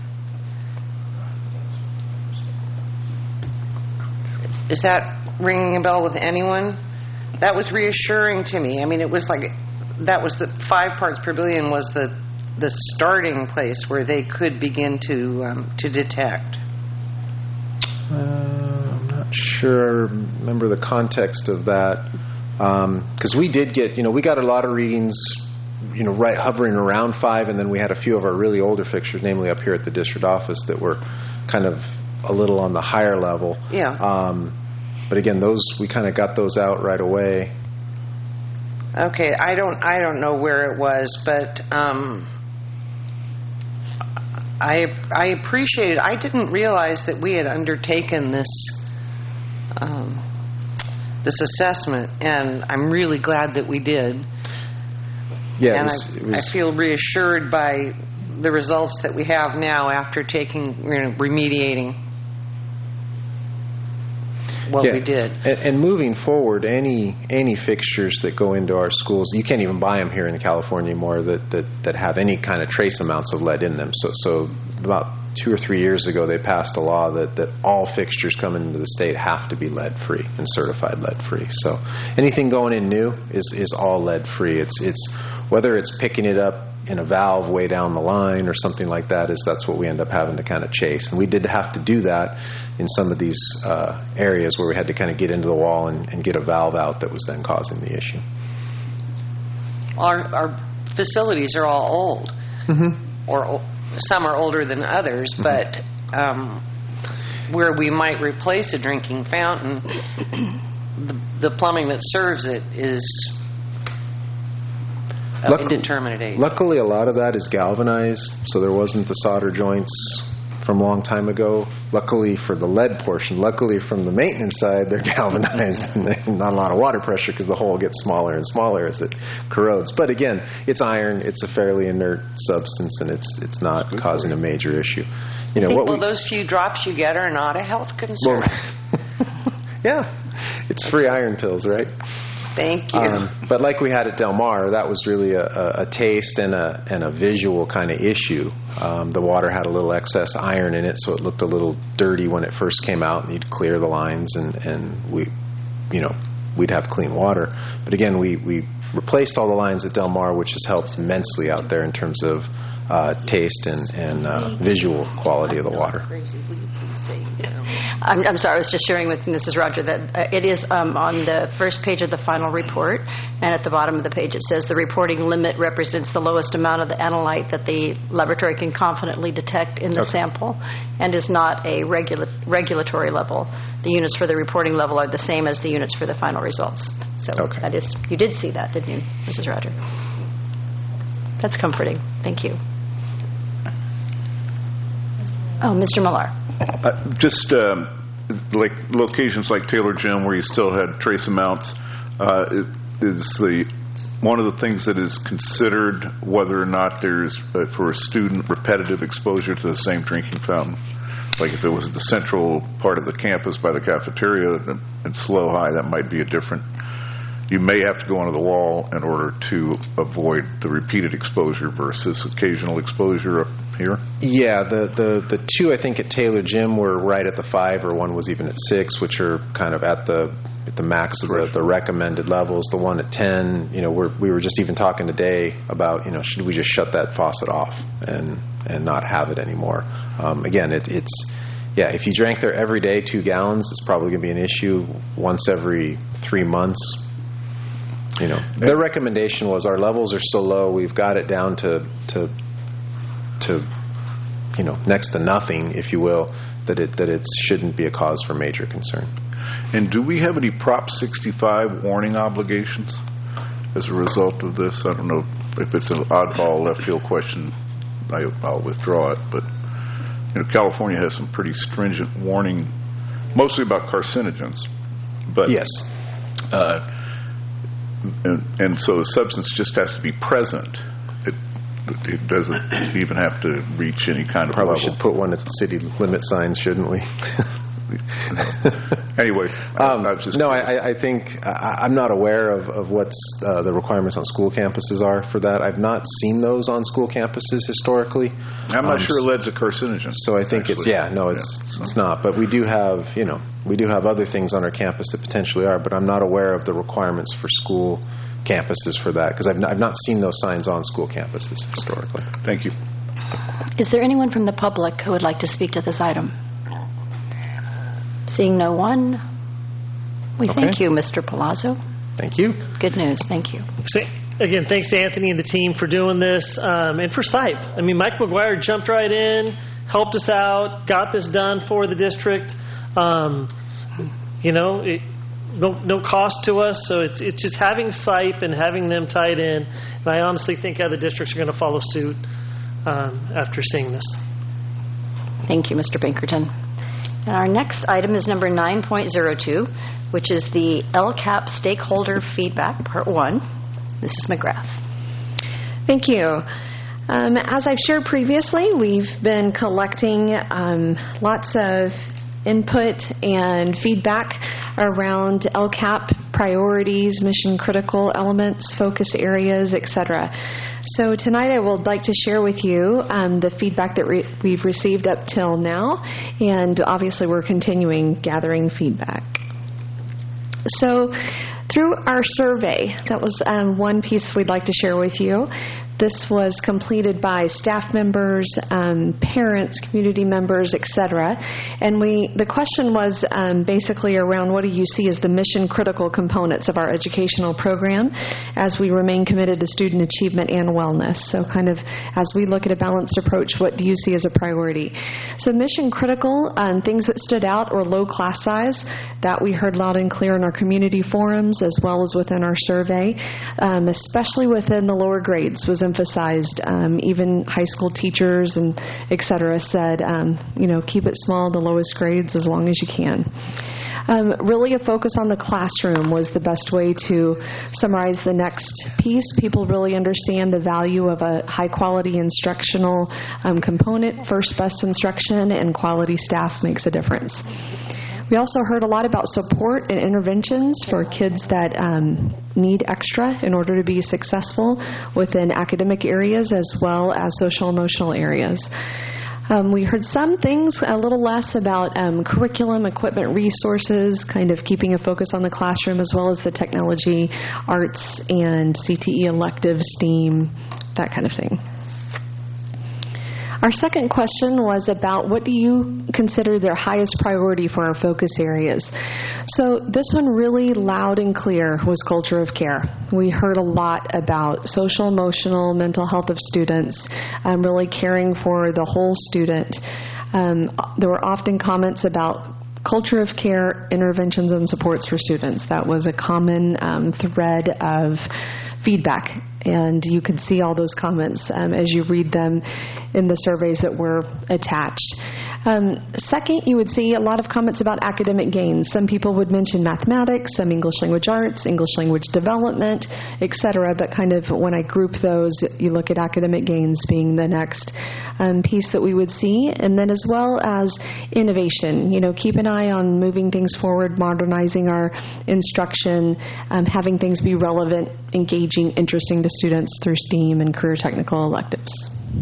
Is that ringing a bell with anyone? That was reassuring to me. I mean, it was like that was the five parts per billion was the the starting place where they could begin to um, to detect. Uh, I'm not sure. I remember the context of that because um, we did get, you know, we got a lot of readings, you know, right hovering around five, and then we had a few of our really older fixtures, namely up here at the district office, that were kind of a little on the higher level. Yeah. Um, but again, those we kind of got those out right away. Okay, I don't I don't know where it was, but. Um, I I appreciate it. I didn't realize that we had undertaken this um, this assessment, and I'm really glad that we did. Yeah, and it was, I, it was, I feel reassured by the results that we have now after taking, you know, remediating what yeah. we did. And, and moving forward, any any fixtures that go into our schools, you can't even buy them here in California anymore that, that, that have any kind of trace amounts of lead in them. So so about two or three years ago, they passed a law that, that all fixtures coming into the state have to be lead-free and certified lead-free. So anything going in new is, is all lead-free. It's, it's whether it's picking it up in a valve way down the line or something like that, is that's what we end up having to kind of chase. And we did have to do that in some of these uh, areas where we had to kind of get into the wall and, and get a valve out that was then causing the issue. Our, our facilities are all old, mm-hmm. or o- some are older than others, mm-hmm. but um, where we might replace a drinking fountain, the, the plumbing that serves it is of Luckily, indeterminate age. Luckily, a lot of that is galvanized, so there wasn't the solder joints from a long time ago. Luckily for the lead portion, luckily from the maintenance side, they're galvanized and there's not a lot of water pressure because the hole gets smaller and smaller as it corrodes. But again, it's iron, it's a fairly inert substance, and it's it's not Good causing a major issue. You know, think, what well, we, those few drops you get are not a health concern. Well, yeah, it's free iron pills, right? Thank you. Um, but like we had at Del Mar, that was really a, a, a taste and a and a visual kind of issue. Um, the water had a little excess iron in it, so it looked a little dirty when it first came out, and you'd clear the lines, and, and we, you know, we'd have clean water. But again, we, we replaced all the lines at Del Mar, which has helped immensely out there in terms of uh, taste and, and uh, visual quality of the water. I'm, I'm sorry, I was just sharing with Missus Roger that uh, it is um, on the first page of the final report, and at the bottom of the page it says the reporting limit represents the lowest amount of the analyte that the laboratory can confidently detect in the Okay. sample, and is not a regula- regulatory level. The units for the reporting level are the same as the units for the final results. So Okay. that is, you did see that, didn't you, Missus Roger? That's comforting. Thank you. Oh, Mister Millar. Uh, just um, like locations like Taylor Gym where you still had trace amounts, uh, it, is the one of the things that is considered whether or not there's uh, for a student repetitive exposure to the same drinking fountain. Like if it was the central part of the campus by the cafeteria and, and Slow High, that might be a different. You may have to go onto the wall in order to avoid the repeated exposure versus occasional exposure up here. Yeah, the, the, the two I think at Taylor Gym were right at the five, or one was even at six, which are kind of at the at the max of the, the recommended levels. The one at ten, you know, we're, we were just even talking today about, you know, should we just shut that faucet off and and not have it anymore? Um, again, it, it's yeah, if you drank there every day two gallons, it's probably going to be an issue. Once every three months. You know, their recommendation was our levels are so low, we've got it down to to to you know next to nothing, if you will, that it that it shouldn't be a cause for major concern. And do we have any Prop sixty-five warning obligations as a result of this? I don't know if it's an oddball left field question. I, I'll withdraw it. But you know, California has some pretty stringent warning, mostly about carcinogens. But yes. Uh, And, and so the substance just has to be present. It it doesn't even have to reach any kind of Probably level. should put one at the city limit signs, shouldn't we? Anyway, um, I was just no, I, I think I, I'm not aware of, of what uh, the requirements on school campuses are for that. I've not seen those on school campuses historically. I'm not um, sure lead's a carcinogen. So I think actually. it's yeah, no, it's Yeah, so. it's not. But we do have you know we do have other things on our campus that potentially are. But I'm not aware of the requirements for school campuses for that because I've not, I've not seen those signs on school campuses historically. Thank you. Is there anyone from the public who would like to speak to this item? Seeing no one, we Okay. thank you, Mister Palazzo. Thank you. Good news. Thank you. So, again, thanks to Anthony and the team for doing this, um, and for S I P. I mean, Mike McGuire jumped right in, helped us out, got this done for the district. Um, you know, it, no, no cost to us, so it's it's just having S I P and having them tied in. And I honestly think other districts are going to follow suit um, after seeing this. Thank you, Mister Pinkerton. And our next item is number nine point oh two, which is the L C A P Stakeholder Feedback, Part one. Missus McGrath. Thank you. Um, as I've shared previously, we've been collecting um, lots of input and feedback around L C A P priorities, mission critical elements, focus areas, et cetera. So tonight I would like to share with you um, the feedback that re- we've received up till now, and obviously we're continuing gathering feedback. So through our survey, that was um, one piece we'd like to share with you. This was completed by staff members, um, parents, community members, et cetera. And we, the question was um, basically around what do you see as the mission-critical components of our educational program as we remain committed to student achievement and wellness. So kind of as we look at a balanced approach, what do you see as a priority? So mission-critical, um, things that stood out, or low class size, that we heard loud and clear in our community forums as well as within our survey, um, especially within the lower grades was emphasized. Um, even high school teachers and et cetera said, um, you know, keep it small, the lowest grades as long as you can. Um, really a focus on the classroom was the best way to summarize the next piece. People really understand the value of a high-quality instructional um, component. First, best instruction and quality staff makes a difference. We also heard a lot about support and interventions for kids that um, need extra in order to be successful within academic areas as well as social emotional areas. Um, we heard some things, a little less about um, curriculum, equipment, resources, kind of keeping a focus on the classroom as well as the technology, arts, and C T E electives, STEAM, that kind of thing. Our second question was about what do you consider their highest priority for our focus areas. So this one really loud and clear was culture of care. We heard a lot about social, emotional, mental health of students, um, really caring for the whole student. Um, there were often comments about culture of care, interventions, and supports for students. That was a common um, thread of feedback, and you can see all those comments um, as you read them in the surveys that were attached. Um, second, you would see a lot of comments about academic gains. Some people would mention mathematics, some English language arts, English language development, et cetera. But kind of when I group those, you look at academic gains being the next um, piece that we would see. And then as well as innovation. You know, keep an eye on moving things forward, modernizing our instruction, um, having things be relevant, engaging, interesting to students through STEAM and career technical electives.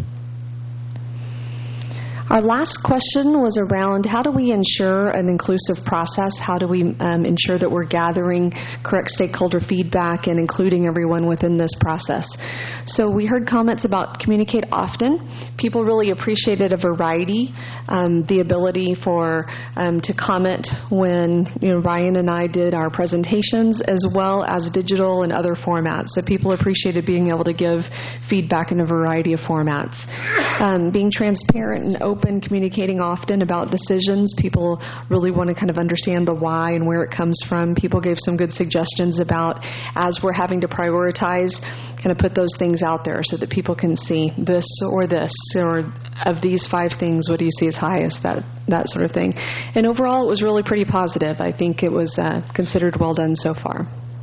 Our last question was around how do we ensure an inclusive process? How do we um, ensure that we're gathering correct stakeholder feedback and including everyone within this process? So we heard comments about communicate often. People really appreciated a variety, um, the ability for um, to comment when you know Ryan and I did our presentations, as well as digital and other formats. So people appreciated being able to give feedback in a variety of formats. Um, being transparent and open. Open, communicating often about decisions. People really want to kind of understand the why and where it comes from. People gave some good suggestions about as we're having to prioritize, kind of put those things out there so that people can see this or this, or of these five things, what do you see as highest, that, that sort of thing. And overall, it was really pretty positive. I think it was uh, considered well done so far.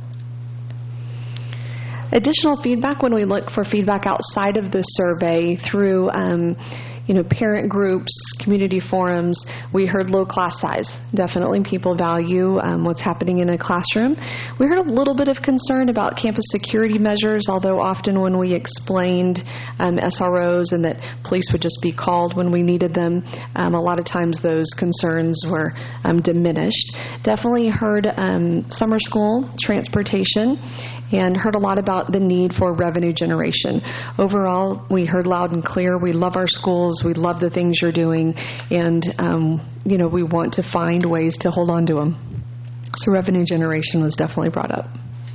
Additional feedback, when we look for feedback outside of the survey through um, you know, parent groups, community forums, we heard low class size. Definitely people value um, what's happening in a classroom. We heard a little bit of concern about campus security measures, although often when we explained um, S R Os and that police would just be called when we needed them, um, a lot of times those concerns were um, diminished. Definitely heard um, summer school, transportation, and heard a lot about the need for revenue generation. Overall, we heard loud and clear, we love our schools, we love the things you're doing, and um, you know, we want to find ways to hold on to them. So revenue generation was definitely brought up.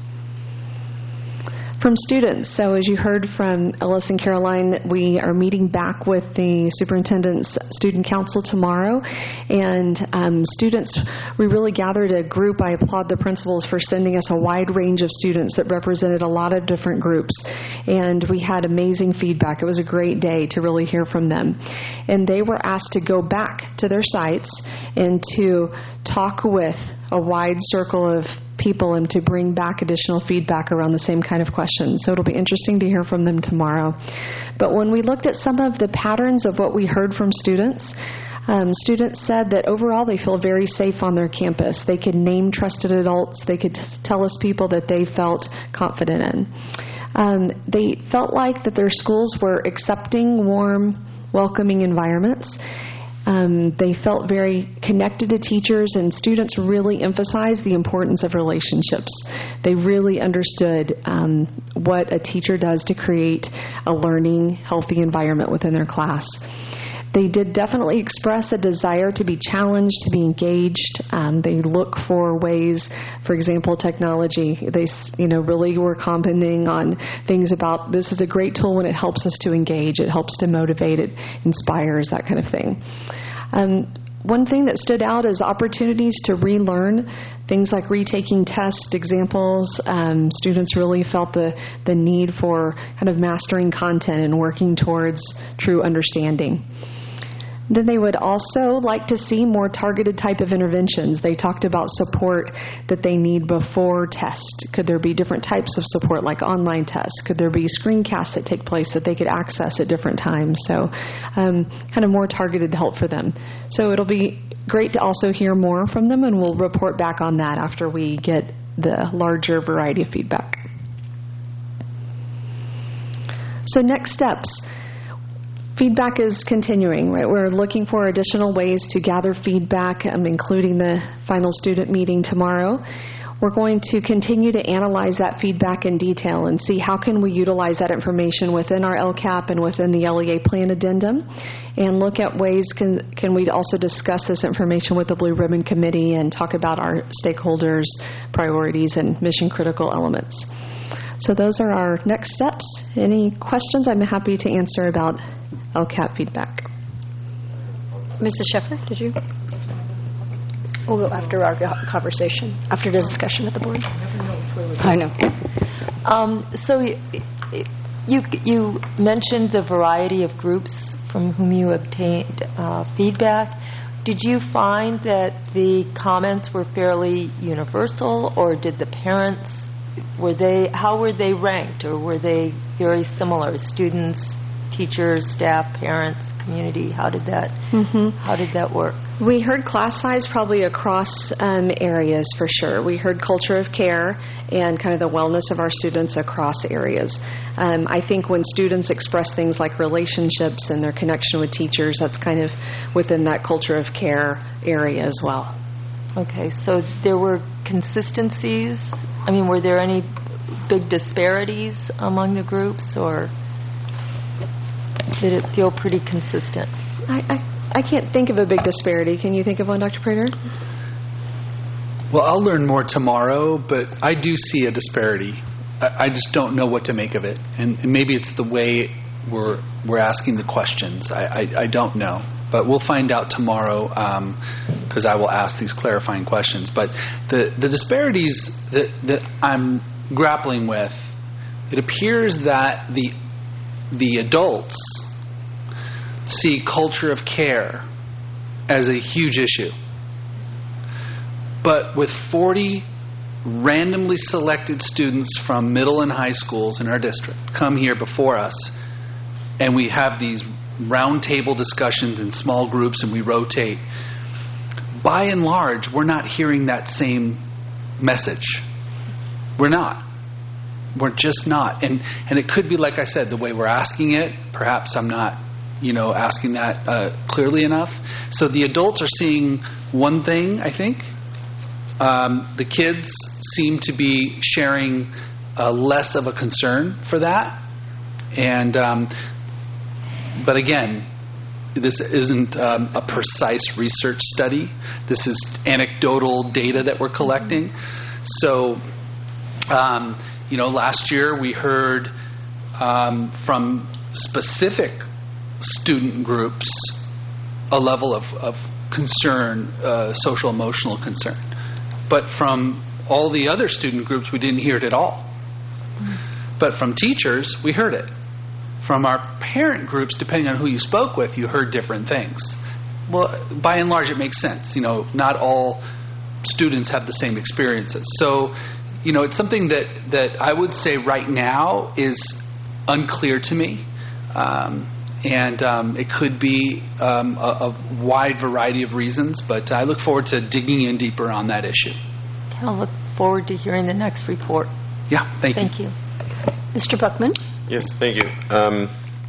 From students, so as you heard from Ellis and Caroline, we are meeting back with the superintendent's student council tomorrow, and um, students, we really gathered a group. I applaud the principals for sending us a wide range of students that represented a lot of different groups, and we had amazing feedback. It was a great day to really hear from them, and they were asked to go back to their sites and to talk with a wide circle of people and to bring back additional feedback around the same kind of questions. So it'll be interesting to hear from them tomorrow. But when we looked at some of the patterns of what we heard from students, Um, students said that overall they feel very safe on their campus. They could name trusted adults. They could t- tell us people that they felt confident in. Um, they felt like that their schools were accepting, warm, welcoming environments. Um, they felt very connected to teachers, and students really emphasized the importance of relationships. They really understood um, what a teacher does to create a learning, healthy environment within their class. They did definitely express a desire to be challenged, to be engaged. Um, they look for ways, for example, technology. They, you know, really were commenting on things about this is a great tool when it helps us to engage, it helps to motivate, it inspires, that kind of thing. Um, one thing that stood out is opportunities to relearn, things like retaking test examples. Um, students really felt the, the need for kind of mastering content and working towards true understanding. Then they would also like to see more targeted type of interventions. They talked about support that they need before test. Could there be different types of support, like online tests? Could there be screencasts that take place that they could access at different times? So um, kind of more targeted help for them. So it'll be great to also hear more from them, and we'll report back on that after we get the larger variety of feedback. So next steps. Feedback is continuing, right? We're looking for additional ways to gather feedback, um, including the final student meeting tomorrow. We're going to continue to analyze that feedback in detail and see how can we utilize that information within our L C A P and within the L E A plan addendum, and look at ways can, can we also discuss this information with the Blue Ribbon Committee and talk about our stakeholders' priorities and mission-critical elements. So those are our next steps. Any questions? I'm happy to answer about L C A P feedback. Missus Sheffer, did you? We'll go after our conversation, after the discussion at the board. I know. Um, so y- you you mentioned the variety of groups from whom you obtained uh, feedback. Did you find that the comments were fairly universal, or did the parents, were they, how were they ranked, or were they very similar? Students, teachers, staff, parents, community, how did that Mm-hmm. how did that work? We heard class size probably across um, areas for sure. We heard culture of care and kind of the wellness of our students across areas. Um, I think when students express things like relationships and their connection with teachers, that's kind of within that culture of care area as well. Okay, so there were consistencies. I mean, were there any big disparities among the groups, or did it feel pretty consistent? I, I, I can't think of a big disparity. Can you think of one, Doctor Prater? Well, I'll learn more tomorrow, but I do see a disparity. I, I just don't know what to make of it, and, and maybe it's the way we're we're asking the questions. I, I, I don't know, but we'll find out tomorrow because um, I will ask these clarifying questions. But the the disparities that that I'm grappling with, it appears that the the adults see culture of care as a huge issue. But with forty randomly selected students from middle and high schools in our district come here before us, and we have these round table discussions in small groups and we rotate, by and large, we're not hearing that same message. We're not. We're just not. And and it could be, like I said, the way we're asking it. Perhaps I'm not, you know, asking that uh, clearly enough. So the adults are seeing one thing, I think. Um, the kids seem to be sharing uh, less of a concern for that. And um, but again, this isn't um, a precise research study. This is anecdotal data that we're collecting. So, um, you know, last year we heard um, from specific student groups a level of, of concern, uh, social emotional concern. But from all the other student groups, we didn't hear it at all. Mm-hmm. But from teachers, we heard it. From our parent groups, depending on who you spoke with, you heard different things. Well, by and large, it makes sense. You know, not all students have the same experiences. So, you know, it's something that, that I would say right now is unclear to me. Um, and um, it could be um, a, a wide variety of reasons, but I look forward to digging in deeper on that issue. I'll look forward to hearing the next report. Yeah, thank, thank you. you. Mister Buckman? Yes, thank you. Um,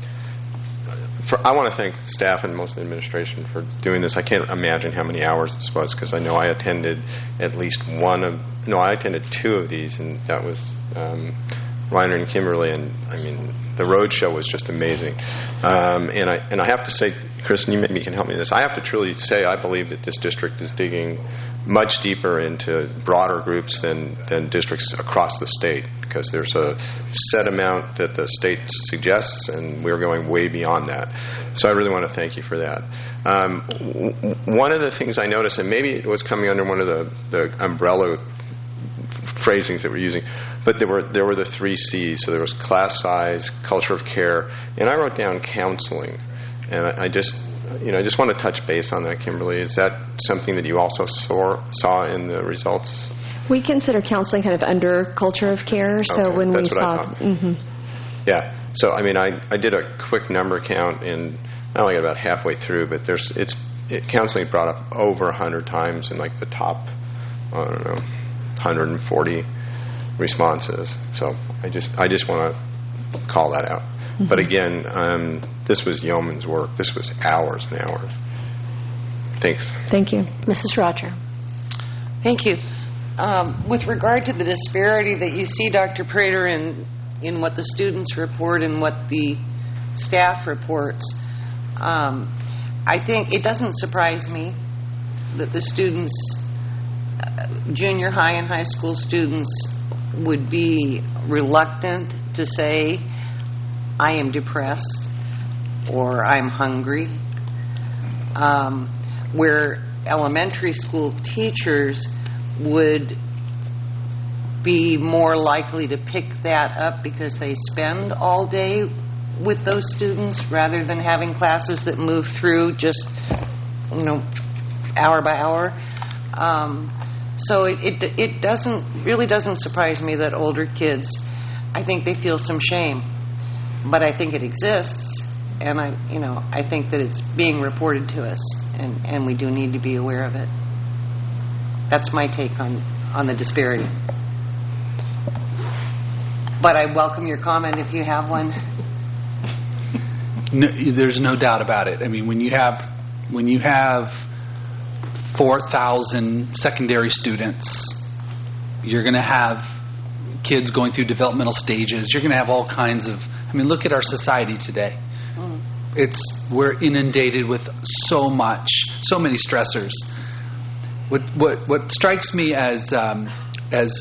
for, I want to thank staff and most of the administration for doing this. I can't imagine how many hours this was, because I know I attended at least one of, no, I attended two of these, and that was um, Reiner and Kimberly, and I mean, the road show was just amazing. Um, and I and I have to say, Kristen, you maybe can help me with this. I have to truly say I believe that this district is digging much deeper into broader groups than, than districts across the state, because there's a set amount that the state suggests, and we're going way beyond that. So I really want to thank you for that. Um, w- one of the things I noticed, and maybe it was coming under one of the, the umbrella phrasings that we're using, but there were there were the three C's. So there was class size, culture of care, and I wrote down counseling. And I, I just, you know, I just want to touch base on that, Kimberly. Is that something that you also saw saw in the results? We consider counseling kind of under culture of care. So Okay, when we that's what I saw, thought. mm-hmm. Yeah. So I mean, I, I did a quick number count, and I only got about halfway through, but there's it's it, counseling brought up over a hundred times in like the top, I don't know, one hundred forty responses. So I just I just want to call that out. Mm-hmm. But again, um, this was yeoman's work. This was hours and hours. Thanks. Thank you. Missus Roger. Thank you. Um, with regard to the disparity that you see, Doctor Prater, in in what the students report and what the staff reports, um, I think it doesn't surprise me that the students, uh, junior high and high school students, would be reluctant to say, I am depressed or I'm hungry, um, where elementary school teachers would be more likely to pick that up because they spend all day with those students rather than having classes that move through just, you know, hour by hour. Um, so it, it it doesn't really doesn't surprise me that older kids, I think they feel some shame, but I think it exists, and I you know I think that it's being reported to us, and, and we do need to be aware of it. That's my take on, on the disparity. But I welcome your comment if you have one. No, there's no doubt about it. I mean, when you have when you have four thousand secondary students, you're going to have kids going through developmental stages. You're going to have all kinds of. I mean, look at our society today. Mm. It's we're inundated with so much, so many stressors. What what what strikes me as um, as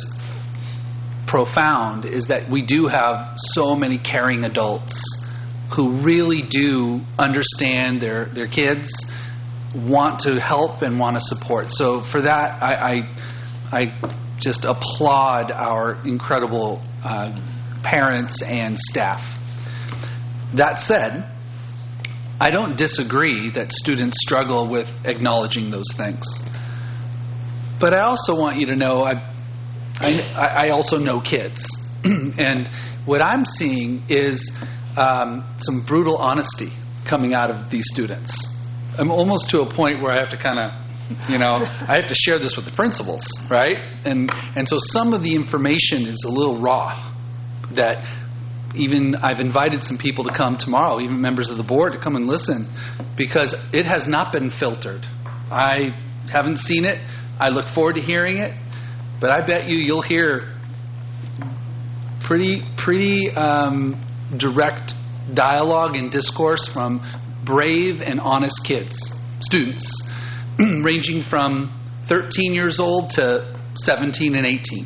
profound is that we do have so many caring adults who really do understand their their kids, want to help and want to support. So for that, I I, I just applaud our incredible uh, parents and staff. That said, I don't disagree that students struggle with acknowledging those things. But I also want you to know, I, I, I also know kids. And what I'm seeing is um, some brutal honesty coming out of these students. I'm almost to a point where I have to kind of, you know, I have to share this with the principals, right? And and so some of the information is a little raw. That even I've invited some people to come tomorrow, even members of the board, to come and listen, because it has not been filtered. I haven't seen it. I look forward to hearing it, but I bet you you'll hear pretty pretty um, direct dialogue and discourse from brave and honest kids, students, ranging from thirteen years old to seventeen and eighteen.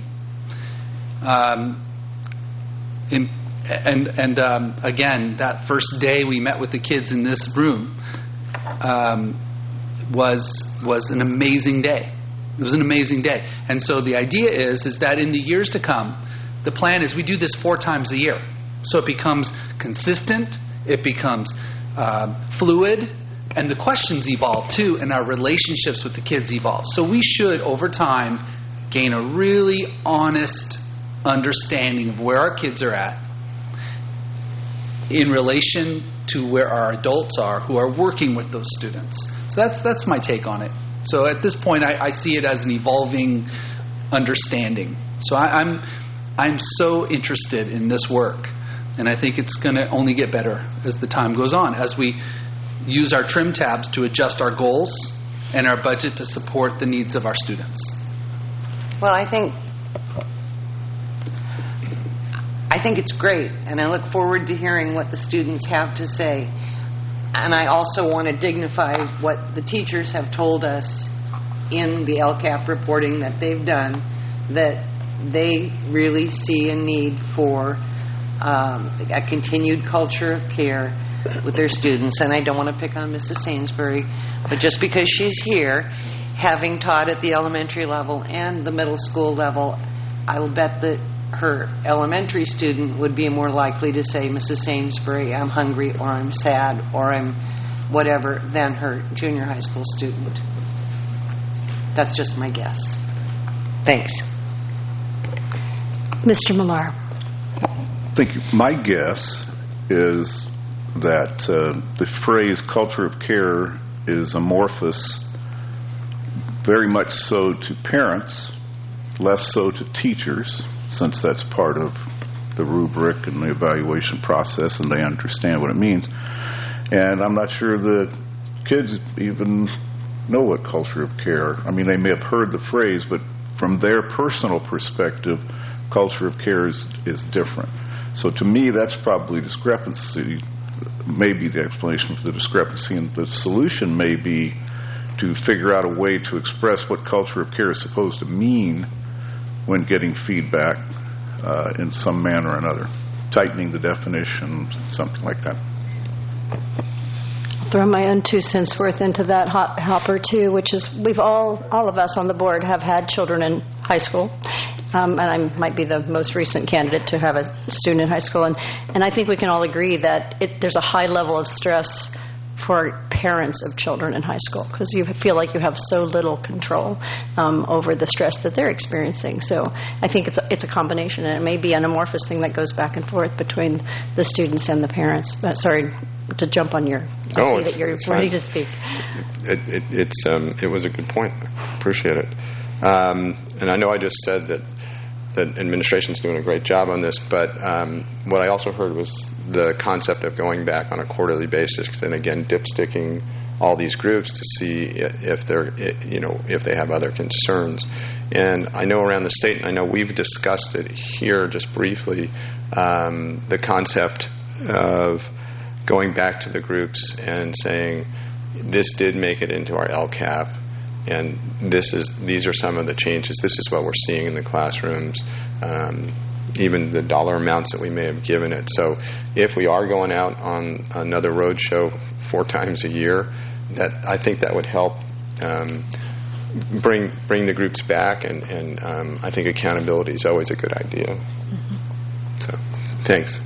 Um, in, and and um, again, that first day we met with the kids in this room um, was was an amazing day. It was an amazing day. And so the idea is, is that in the years to come, the plan is we do this four times a year. So it becomes consistent, it becomes uh, fluid, and the questions evolve too, and our relationships with the kids evolve. So we should, over time, gain a really honest understanding of where our kids are at in relation to where our adults are who are working with those students. So that's that's my take on it. So at this point, I, I see it as an evolving understanding. So I, I'm I'm so interested in this work, and I think it's going to only get better as the time goes on, as we use our trim tabs to adjust our goals and our budget to support the needs of our students. Well, I think I think it's great, and I look forward to hearing what the students have to say. And I also want to dignify what the teachers have told us in the L C A P reporting that they've done, that they really see a need for um, a continued culture of care with their students. And I don't want to pick on Missus Sainsbury, but just because she's here, having taught at the elementary level and the middle school level, I will bet that her elementary student would be more likely to say, Missus Sainsbury, I'm hungry, or I'm sad, or I'm whatever, than her junior high school student. That's just my guess. Thanks. Mister Millar. Thank you. My guess is that uh, the phrase culture of care is amorphous, very much so to parents, less so to teachers, since that's part of the rubric and the evaluation process and they understand what it means. And I'm not sure the kids even know what culture of care. I mean, they may have heard the phrase, but from their personal perspective, culture of care is, is different. So to me, that's probably discrepancy, maybe the explanation for the discrepancy, and the solution may be to figure out a way to express what culture of care is supposed to mean when getting feedback uh, in some manner or another, tightening the definition, something like that. I'll throw my own two cents worth into that hot hopper too, which is we've all, all of us on the board have had children in high school, um, and I might be the most recent candidate to have a student in high school, and, and I think we can all agree that it, there's a high level of stress for parents of children in high school, because you feel like you have so little control um, over the stress that they're experiencing. So I think it's a, it's a combination, and it may be an amorphous thing that goes back and forth between the students and the parents. But sorry to jump on your, I oh, see that you're ready to speak. It, it, it's, um, it was a good point. Appreciate it. Um, and I know I just said that the administration's doing a great job on this, but um, what I also heard was the concept of going back on a quarterly basis and again dipsticking all these groups to see if they're, you know, if they have other concerns. And I know around the state, and I know we've discussed it here just briefly, um, the concept of going back to the groups and saying, this did make it into our L C A P, and this is these are some of the changes. This is what we're seeing in the classrooms, um, even the dollar amounts that we may have given it. So if we are going out on another road show four times a year, that I think that would help um, bring bring the groups back, and, and um, I think accountability is always a good idea. Mm-hmm. So thanks.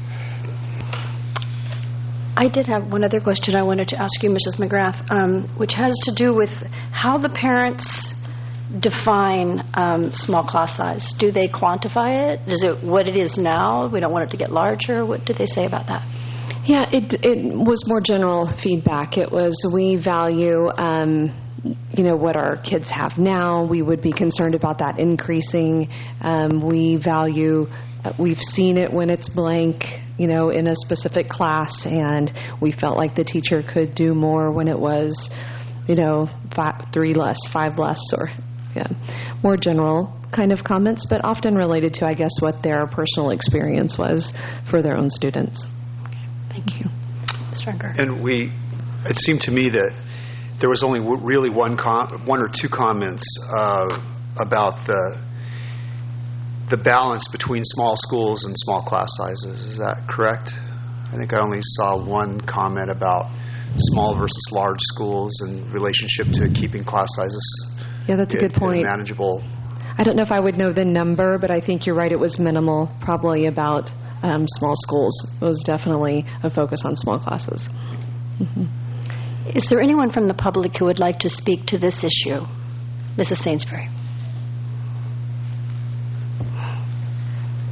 I did have one other question I wanted to ask you, Missus McGrath, um, which has to do with how the parents define um, small class size. Do they quantify it? Is it what it is now? We don't want it to get larger. What did they say about that? Yeah, it it was more general feedback. It was we value, um, you know, what our kids have now. We would be concerned about that increasing. Um, we value, uh, we've seen it when it's blank, you know, in a specific class, and we felt like the teacher could do more when it was, you know, five, three less, five less, or yeah, more general kind of comments, but often related to, I guess, what their personal experience was for their own students. Thank you. Mister Unger. And we, it seemed to me that there was only w- really one com- one or two comments uh, about the the balance between small schools and small class sizes. Is that correct? I think I only saw one comment about small versus large schools in relationship to keeping class sizes. Yeah, that's in, a good point. Manageable. I don't know if I would know the number, but I think you're right. It was minimal, probably about um, small schools. It was definitely a focus on small classes. Mm-hmm. Is there anyone from the public who would like to speak to this issue? Missus Sainsbury.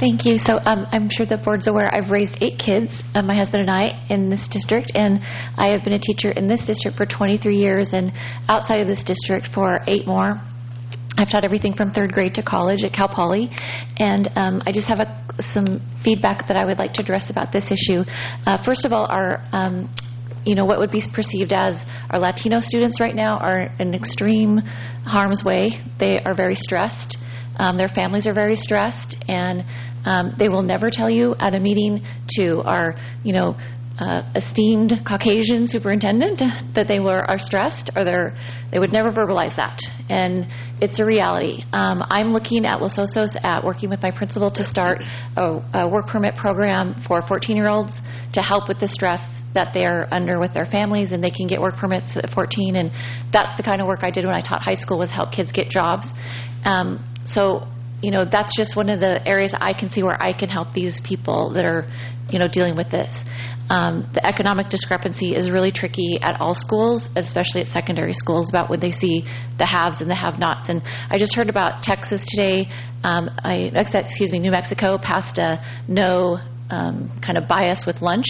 Thank you. So um, I'm sure the board's aware I've raised eight kids, uh, my husband and I, in this district, and I have been a teacher in this district for twenty-three years and outside of this district for eight more. I've taught everything from third grade to college at Cal Poly, and um, I just have a, some feedback that I would like to address about this issue. Uh, first of all, our um, you know, what would be perceived as our Latino students right now are in extreme harm's way. They are very stressed. Um, their families are very stressed, and um, they will never tell you at a meeting to our, you know, uh, esteemed Caucasian superintendent that they were are stressed, or they're, they would never verbalize that. And it's a reality. Um, I'm looking at Los Osos at working with my principal to start a, a work permit program for fourteen-year-olds to help with the stress that they're under with their families, and they can get work permits at fourteen. And that's the kind of work I did when I taught high school, was help kids get jobs. Um, so, you know, that's just one of the areas I can see where I can help these people that are, you know, dealing with this. Um, the economic discrepancy is really tricky at all schools, especially at secondary schools, about when they see the haves and the have-nots. And I just heard about Texas today. Um, I, excuse me, New Mexico passed a no um, kind of bias with lunch.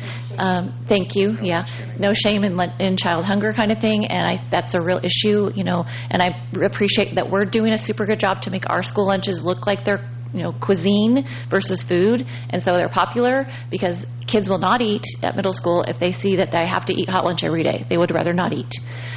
Um, thank you. Yeah, no shame in, in child hunger kind of thing, and I, that's a real issue, you know. And I appreciate that we're doing a super good job to make our school lunches look like they're, you know, cuisine versus food, and so they're popular because kids will not eat at middle school if they see that they have to eat hot lunch every day. They would rather not eat.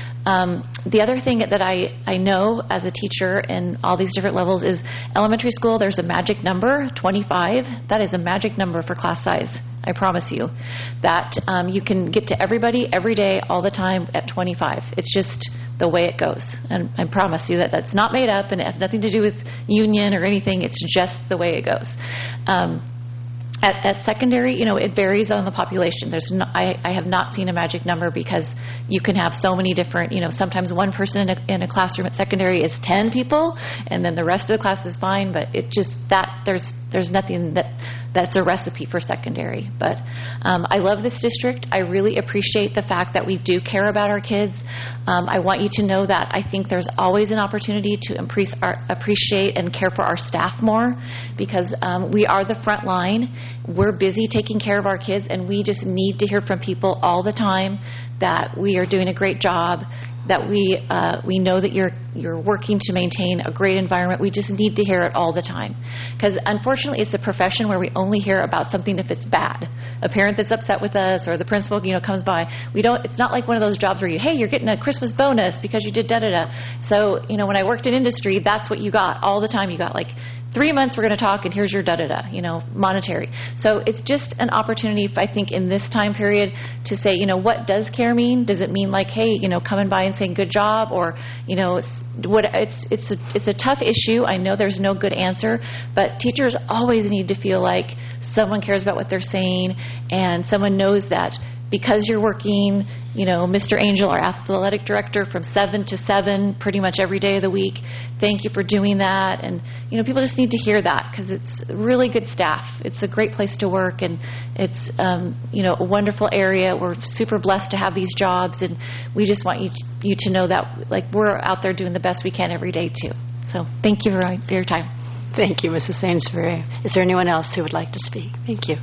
Um, the other thing that I, I know as a teacher in all these different levels is elementary school, there's a magic number, twenty-five. That is a magic number for class size. I promise you that um, you can get to everybody every day, all the time at twenty-five. It's just the way it goes. And I promise you that that's not made up, and it has nothing to do with union or anything. It's just the way it goes. Um, At, at secondary, you know, it varies on the population. There's no, I, I have not seen a magic number because you can have so many different, you know, sometimes one person in a, in a classroom at secondary is ten people, and then the rest of the class is fine, but it just, that, there's there's nothing that that's a recipe for secondary. But um, I love this district. I really appreciate the fact that we do care about our kids. Um, I want you to know that I think there's always an opportunity to increase our, appreciate and care for our staff more, because um, we are the front line. We're busy taking care of our kids, and we just need to hear from people all the time that we are doing a great job, that we uh, we know that you're you're working to maintain a great environment. We just need to hear it all the time, because unfortunately it's a profession where we only hear about something if it's bad. A parent that's upset with us, or the principal, you know, comes by. We don't. It's not like one of those jobs where you, hey, you're getting a Christmas bonus because you did da da da. So, you know, when I worked in industry, that's what you got all the time. You got like, three months we're going to talk, and here's your da-da-da, you know, monetary. So it's just an opportunity, I think, in this time period to say, you know, what does care mean? Does it mean like, hey, you know, coming by and saying good job, or, you know, it's, what it's it's a, it's a tough issue. I know there's no good answer, but teachers always need to feel like someone cares about what they're saying, and someone knows that because you're working, you know, Mister Angel, our athletic director, from seven to seven pretty much every day of the week. Thank you for doing that. And, you know, people just need to hear that, because it's really good staff. It's a great place to work, and it's, um, you know, a wonderful area. We're super blessed to have these jobs, and we just want you to, you to know that, like, we're out there doing the best we can every day, too. So thank you for, for your time. Thank you, Missus Sainsbury. Is there anyone else who would like to speak? Thank you.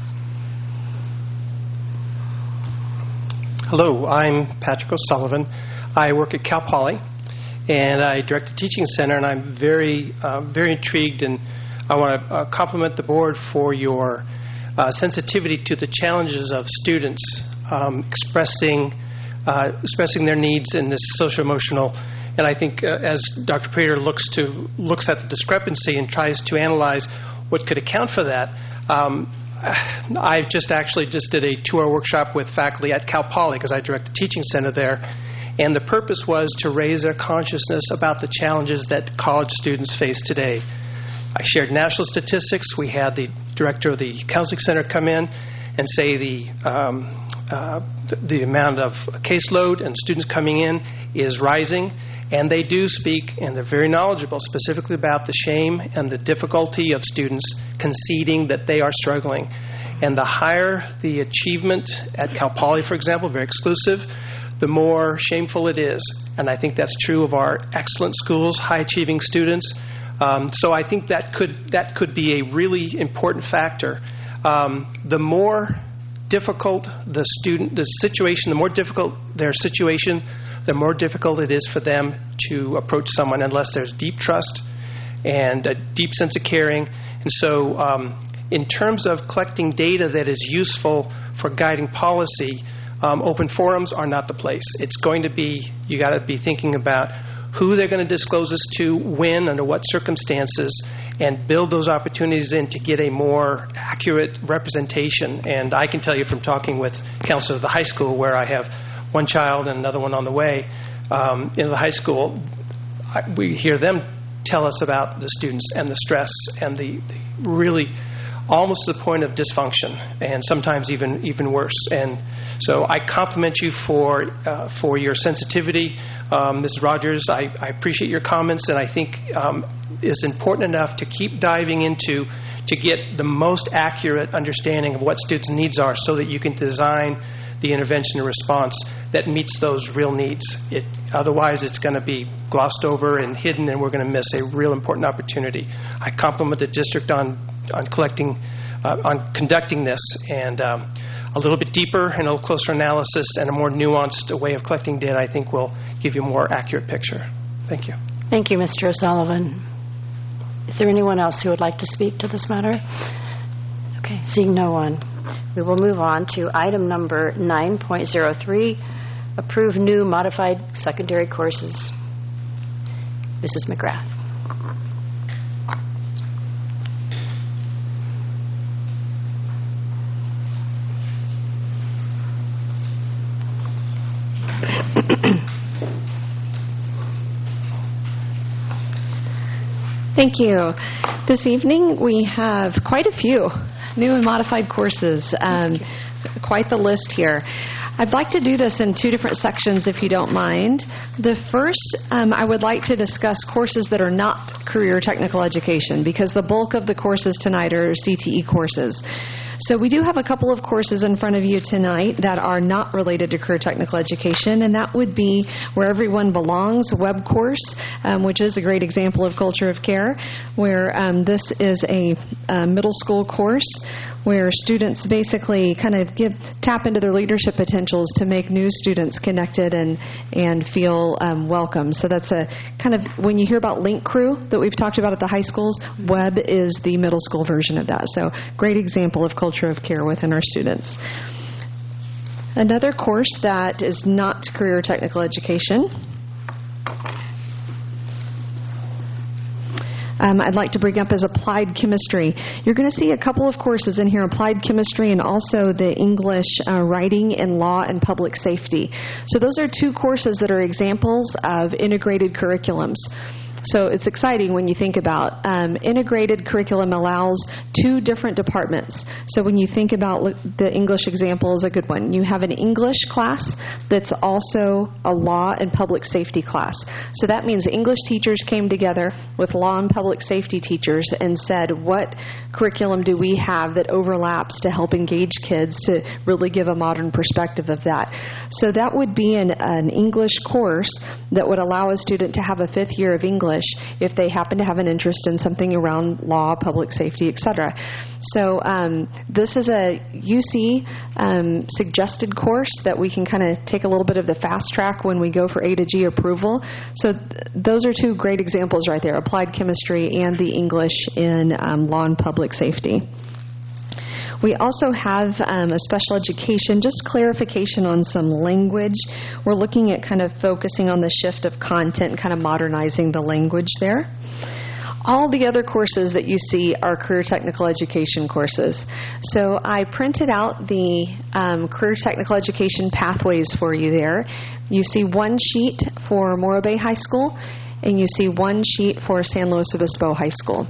Hello, I'm Patrick O'Sullivan. I work at Cal Poly, and I direct a teaching center, and I'm very, uh, very intrigued, and I want to uh, compliment the board for your uh, sensitivity to the challenges of students um, expressing, uh, expressing their needs in this social-emotional. And I think uh, as Doctor Prater looks to looks at the discrepancy and tries to analyze what could account for that. Um, I just actually just did a two-hour workshop with faculty at Cal Poly, because I direct a teaching center there, and the purpose was to raise their consciousness about the challenges that college students face today. I shared national statistics. We had the director of the counseling center come in and say the um, uh, the, the amount of caseload and students coming in is rising, and they do speak, and they're very knowledgeable, specifically about the shame and the difficulty of students conceding that they are struggling. And the higher the achievement at Cal Poly, for example, very exclusive, the more shameful it is. And I think that's true of our excellent schools, high-achieving students. Um, so I think that could that could be a really important factor. Um, the more difficult the student, the situation, the more difficult their situation, the more difficult it is for them to approach someone unless there's deep trust and a deep sense of caring. And so um, in terms of collecting data that is useful for guiding policy, um, open forums are not the place. It's going to be, you got to be thinking about who they're going to disclose this to, when, under what circumstances, and build those opportunities in to get a more accurate representation. And I can tell you from talking with counselors of the high school, where I have one child and another one on the way, um, in the high school, I, we hear them tell us about the students and the stress and the, the really almost to the point of dysfunction, and sometimes even even worse. And so I compliment you for uh, for your sensitivity, um, Miz Rogers. I, I appreciate your comments, and I think um, it's important enough to keep diving into to get the most accurate understanding of what students' needs are, so that you can design the intervention and response that meets those real needs. It, otherwise, it's going to be glossed over and hidden, and we're going to miss a real important opportunity. I compliment the district on on collecting, uh, on conducting this, and um, a little bit deeper and a little closer analysis and a more nuanced way of collecting data, I think, will give you a more accurate picture. Thank you. Thank you, Mister O'Sullivan. Is there anyone else who would like to speak to this matter? Okay, seeing no one, we will move on to item number nine point oh three, approve new modified secondary courses. Missus McGrath. Thank you. This evening we have quite a few new and modified courses, um, quite the list here. I'd like to do this in two different sections, if you don't mind. The first, um, I would like to discuss courses that are not career technical education, because the bulk of the courses tonight are C T E courses. So we do have a couple of courses in front of you tonight that are not related to career technical education, and that would be Where Everyone Belongs web course, um, which is a great example of culture of care, where um, this is a, a middle school course where students basically kind of give tap into their leadership potentials to make new students connected and and feel um, welcome. So that's a kind of, when you hear about Link Crew that we've talked about at the high schools, web is the middle school version of that. So great example of culture of care within our students. Another course that is not career technical education, Um, I'd like to bring up is applied chemistry. You're going to see a couple of courses in here, applied chemistry and also the English uh, writing and law and public safety. So those are two courses that are examples of integrated curriculums. So it's exciting when you think about um, integrated curriculum allows two different departments. So when you think about the English example is a good one. You have an English class that's also a law and public safety class. So that means English teachers came together with law and public safety teachers and said, what curriculum do we have that overlaps to help engage kids to really give a modern perspective of that? So that would be an, an English course that would allow a student to have a fifth year of English if they happen to have an interest in something around law, public safety, et cetera. So um, this is a U C um, suggested course that we can kind of take a little bit of the fast track when we go for A to G approval. So th- those are two great examples right there, applied chemistry and the English in um, law and public safety. We also have um, a special education, just clarification on some language. We're looking at kind of focusing on the shift of content, kind of modernizing the language there. All the other courses that you see are career technical education courses. So I printed out the um, career technical education pathways for you there. You see one sheet for Morro Bay High School, and you see one sheet for San Luis Obispo High School.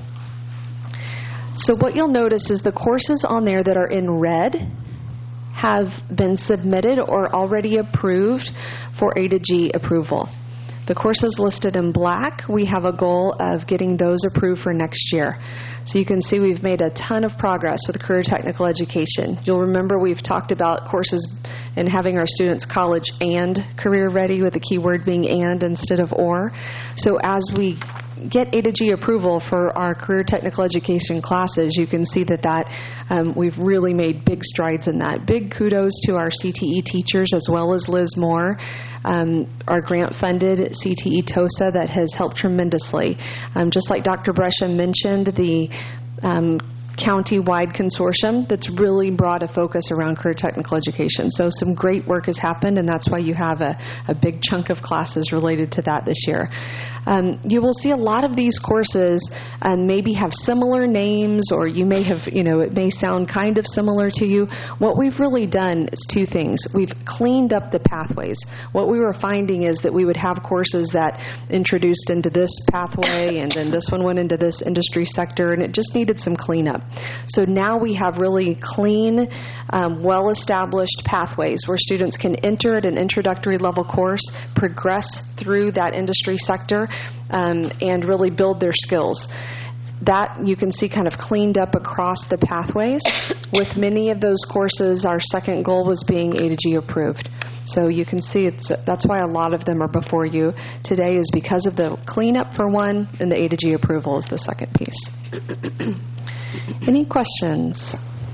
So what you'll notice is the courses on there that are in red have been submitted or already approved for A to G approval. The courses listed in black, we have a goal of getting those approved for next year. So you can see we've made a ton of progress with career technical education. You'll remember we've talked about courses and having our students college and career ready, with the key word being and instead of or. So as we get A to G approval for our career technical education classes, you can see that, that um, we've really made big strides in that. Big kudos to our C T E teachers as well as Liz Moore, um, our grant-funded C T E TOSA that has helped tremendously. Um, just like Doctor Brescia mentioned, the um, county-wide consortium that's really brought a focus around career technical education. So some great work has happened, and that's why you have a, a big chunk of classes related to that this year. Um, you will see a lot of these courses um, maybe have similar names, or you may have, you know, it may sound kind of similar to you. What we've really done is two things. We've cleaned up the pathways. What we were finding is that we would have courses that introduced into this pathway, and then this one went into this industry sector, and it just needed some cleanup. So now we have really clean, um, well-established pathways where students can enter at an introductory level course, progress through that industry sector, um, and really build their skills. That you can see kind of cleaned up across the pathways. With many of those courses, our second goal was being A to G approved. So you can see it's that's why a lot of them are before you today, is because of the cleanup for one, and the A to G approval is the second piece. Any questions?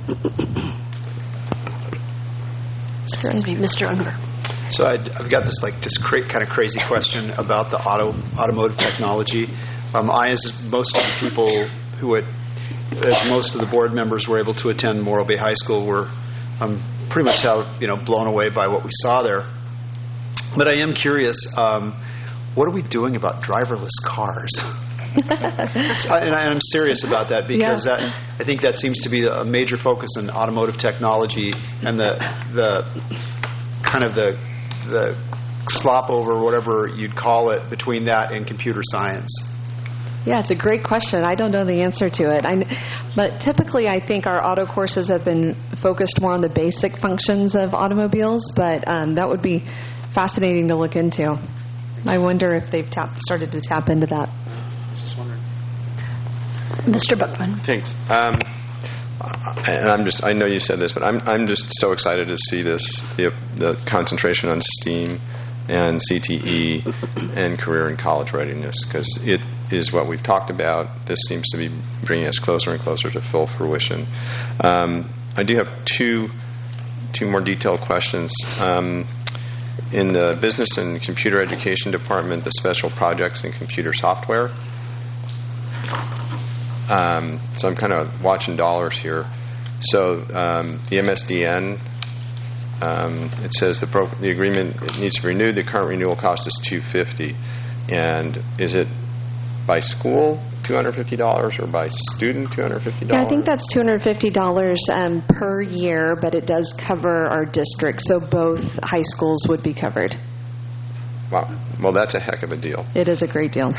Excuse me, Mister Unger. So I'd, I've got this like just cra- kind of crazy question about the auto automotive technology. Um, I, as most of the people who, had, as most of the board members were able to attend Morro Bay High School, were um, pretty much how you know blown away by what we saw there. But I am curious, um, what are we doing about driverless cars? and, I, and I'm serious about that because yeah. that, I think that seems to be a major focus in automotive technology, and the the kind of the the slop over, whatever you'd call it, between that and computer science. Yeah, it's a great question. I don't know the answer to it. I, but typically I think our auto courses have been focused more on the basic functions of automobiles, but um, that would be fascinating to look into. I wonder if they've tap, started to tap into that. Just wondering. Mister Buckman. Thanks. Um, and I'm just, I know you said this, but I'm I'm just so excited to see this, the, the concentration on STEAM and C T E and career and college readiness, because it is what we've talked about. This seems to be bringing us closer and closer to full fruition. Um, I do have two two more detailed questions. Um, in the business and computer education department, the special projects in computer software. Um, so I'm kind of watching dollars here. So um, the M S D N, um, it says the, pro- the agreement it needs to be renewed. The current renewal cost is two hundred fifty dollars. And is it by school two hundred fifty dollars or by student two hundred fifty dollars? Yeah, I think that's two hundred fifty dollars um, per year, but it does cover our district, so both high schools would be covered. Wow. Well, that's a heck of a deal. It is a great deal.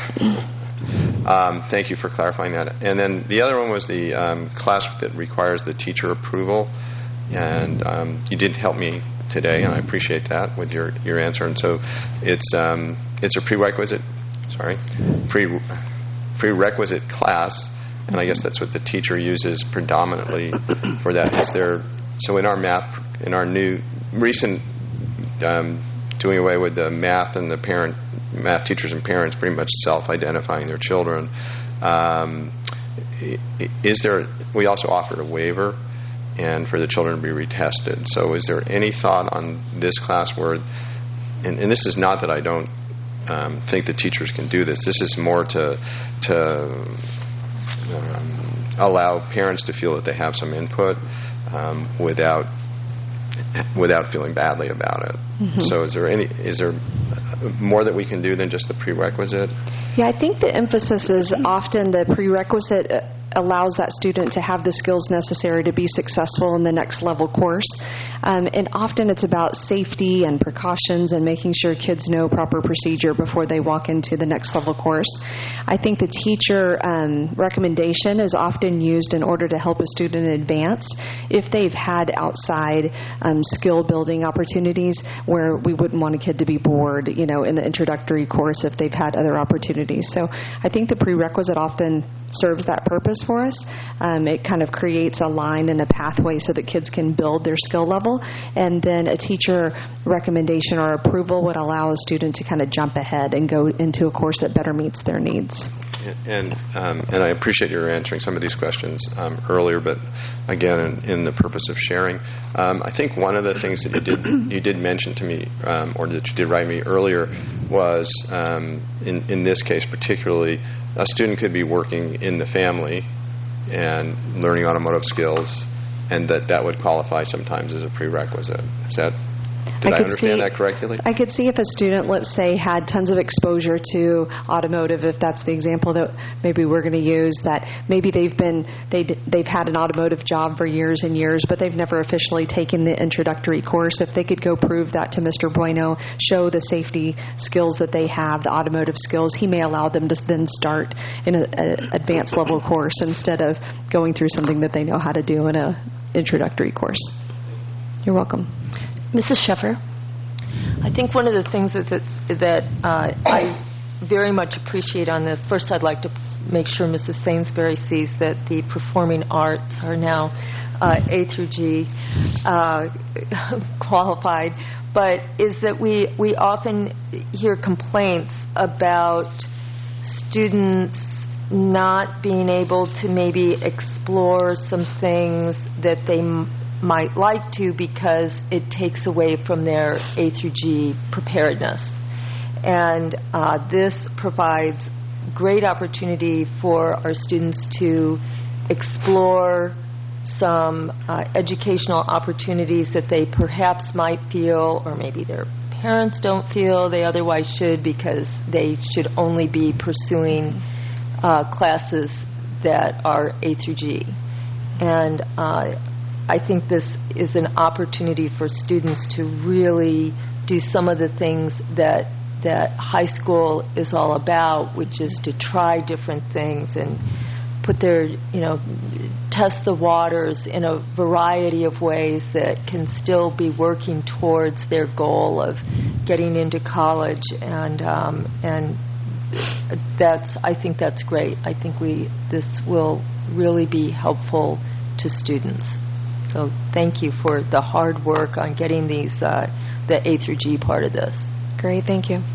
Um, thank you for clarifying that. And then the other one was the um, class that requires the teacher approval. And um, you did help me today, and I appreciate that with your, your answer. And so it's um, it's a prerequisite, sorry, pre prerequisite class, and I guess that's what the teacher uses predominantly for that. Is there so in our math, in our new recent um, doing away with the math and the parent math teachers and parents pretty much self-identifying their children. Um, is there? We also offered a waiver, and for the children to be retested. So, is there any thought on this class where? And, and this is not that I don't um, think the teachers can do this. This is more to to um, allow parents to feel that they have some input um, without without feeling badly about it. Mm-hmm. So, is there any? Is there more that we can do than just the prerequisite? Yeah, I think the emphasis is often the prerequisite allows that student to have the skills necessary to be successful in the next level course. Um, and often it's about safety and precautions and making sure kids know proper procedure before they walk into the next level course. I think the teacher um, recommendation is often used in order to help a student advance if they've had outside um, skill building opportunities where we wouldn't want a kid to be bored, you know, in the introductory course if they've had other opportunities. So I think the prerequisite often serves that purpose for us. Um, it kind of creates a line and a pathway so that kids can build their skill level, and then a teacher recommendation or approval would allow a student to kind of jump ahead and go into a course that better meets their needs. And um, and I appreciate your answering some of these questions um, earlier, but again, in, in the purpose of sharing, um, I think one of the things that you did you did mention to me, um, or that you did write me earlier, was um, in in this case particularly, a student could be working in the family and learning automotive skills, and that that would qualify sometimes as a prerequisite. Is that? Did I, I understand see, that correctly? I could see if a student, let's say, had tons of exposure to automotive, if that's the example that maybe we're going to use, that maybe they've been they they've had an automotive job for years and years, but they've never officially taken the introductory course. If they could go prove that to Mister Bueno, show the safety skills that they have, the automotive skills, he may allow them to then start in an advanced level course instead of going through something that they know how to do in an introductory course. You're welcome. Missus Sheffer? I think one of the things is that, that uh, I very much appreciate on this, first I'd like to make sure Missus Sainsbury sees that the performing arts are now uh, A through G uh, qualified, but is that we, we often hear complaints about students not being able to maybe explore some things that they m- might like to because it takes away from their A through G preparedness. And uh, this provides great opportunity for our students to explore some uh, educational opportunities that they perhaps might feel, or maybe their parents don't feel they otherwise should, because they should only be pursuing uh, classes that are A through G. And uh, I think this is an opportunity for students to really do some of the things that that high school is all about, which is to try different things and put their, you know, test the waters in a variety of ways that can still be working towards their goal of getting into college. And um, and that's, I think that's great. I think we this will really be helpful to students. So thank you for the hard work on getting these uh, the A through G part of this. Great, thank you.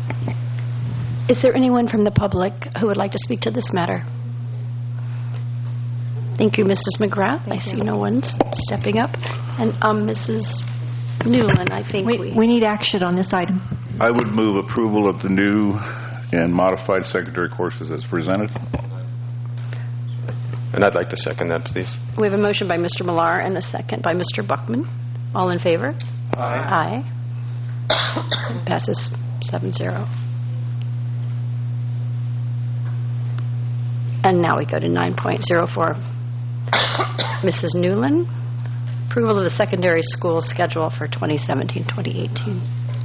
Is there anyone from the public who would like to speak to this matter? Thank you, Missus McGrath. Thank I see you. No one stepping up. And um, Missus Newland, I think we, we... We need action on this item. I would move approval of the new and modified secondary courses as presented. And I'd like to second that, please. We have a motion by Mister Millar and a second by Mister Buckman. All in favor? Aye. Aye. Passes seven zero. And now we go to nine point oh four. Missus Newland, approval of the secondary school schedule for twenty seventeen twenty eighteen.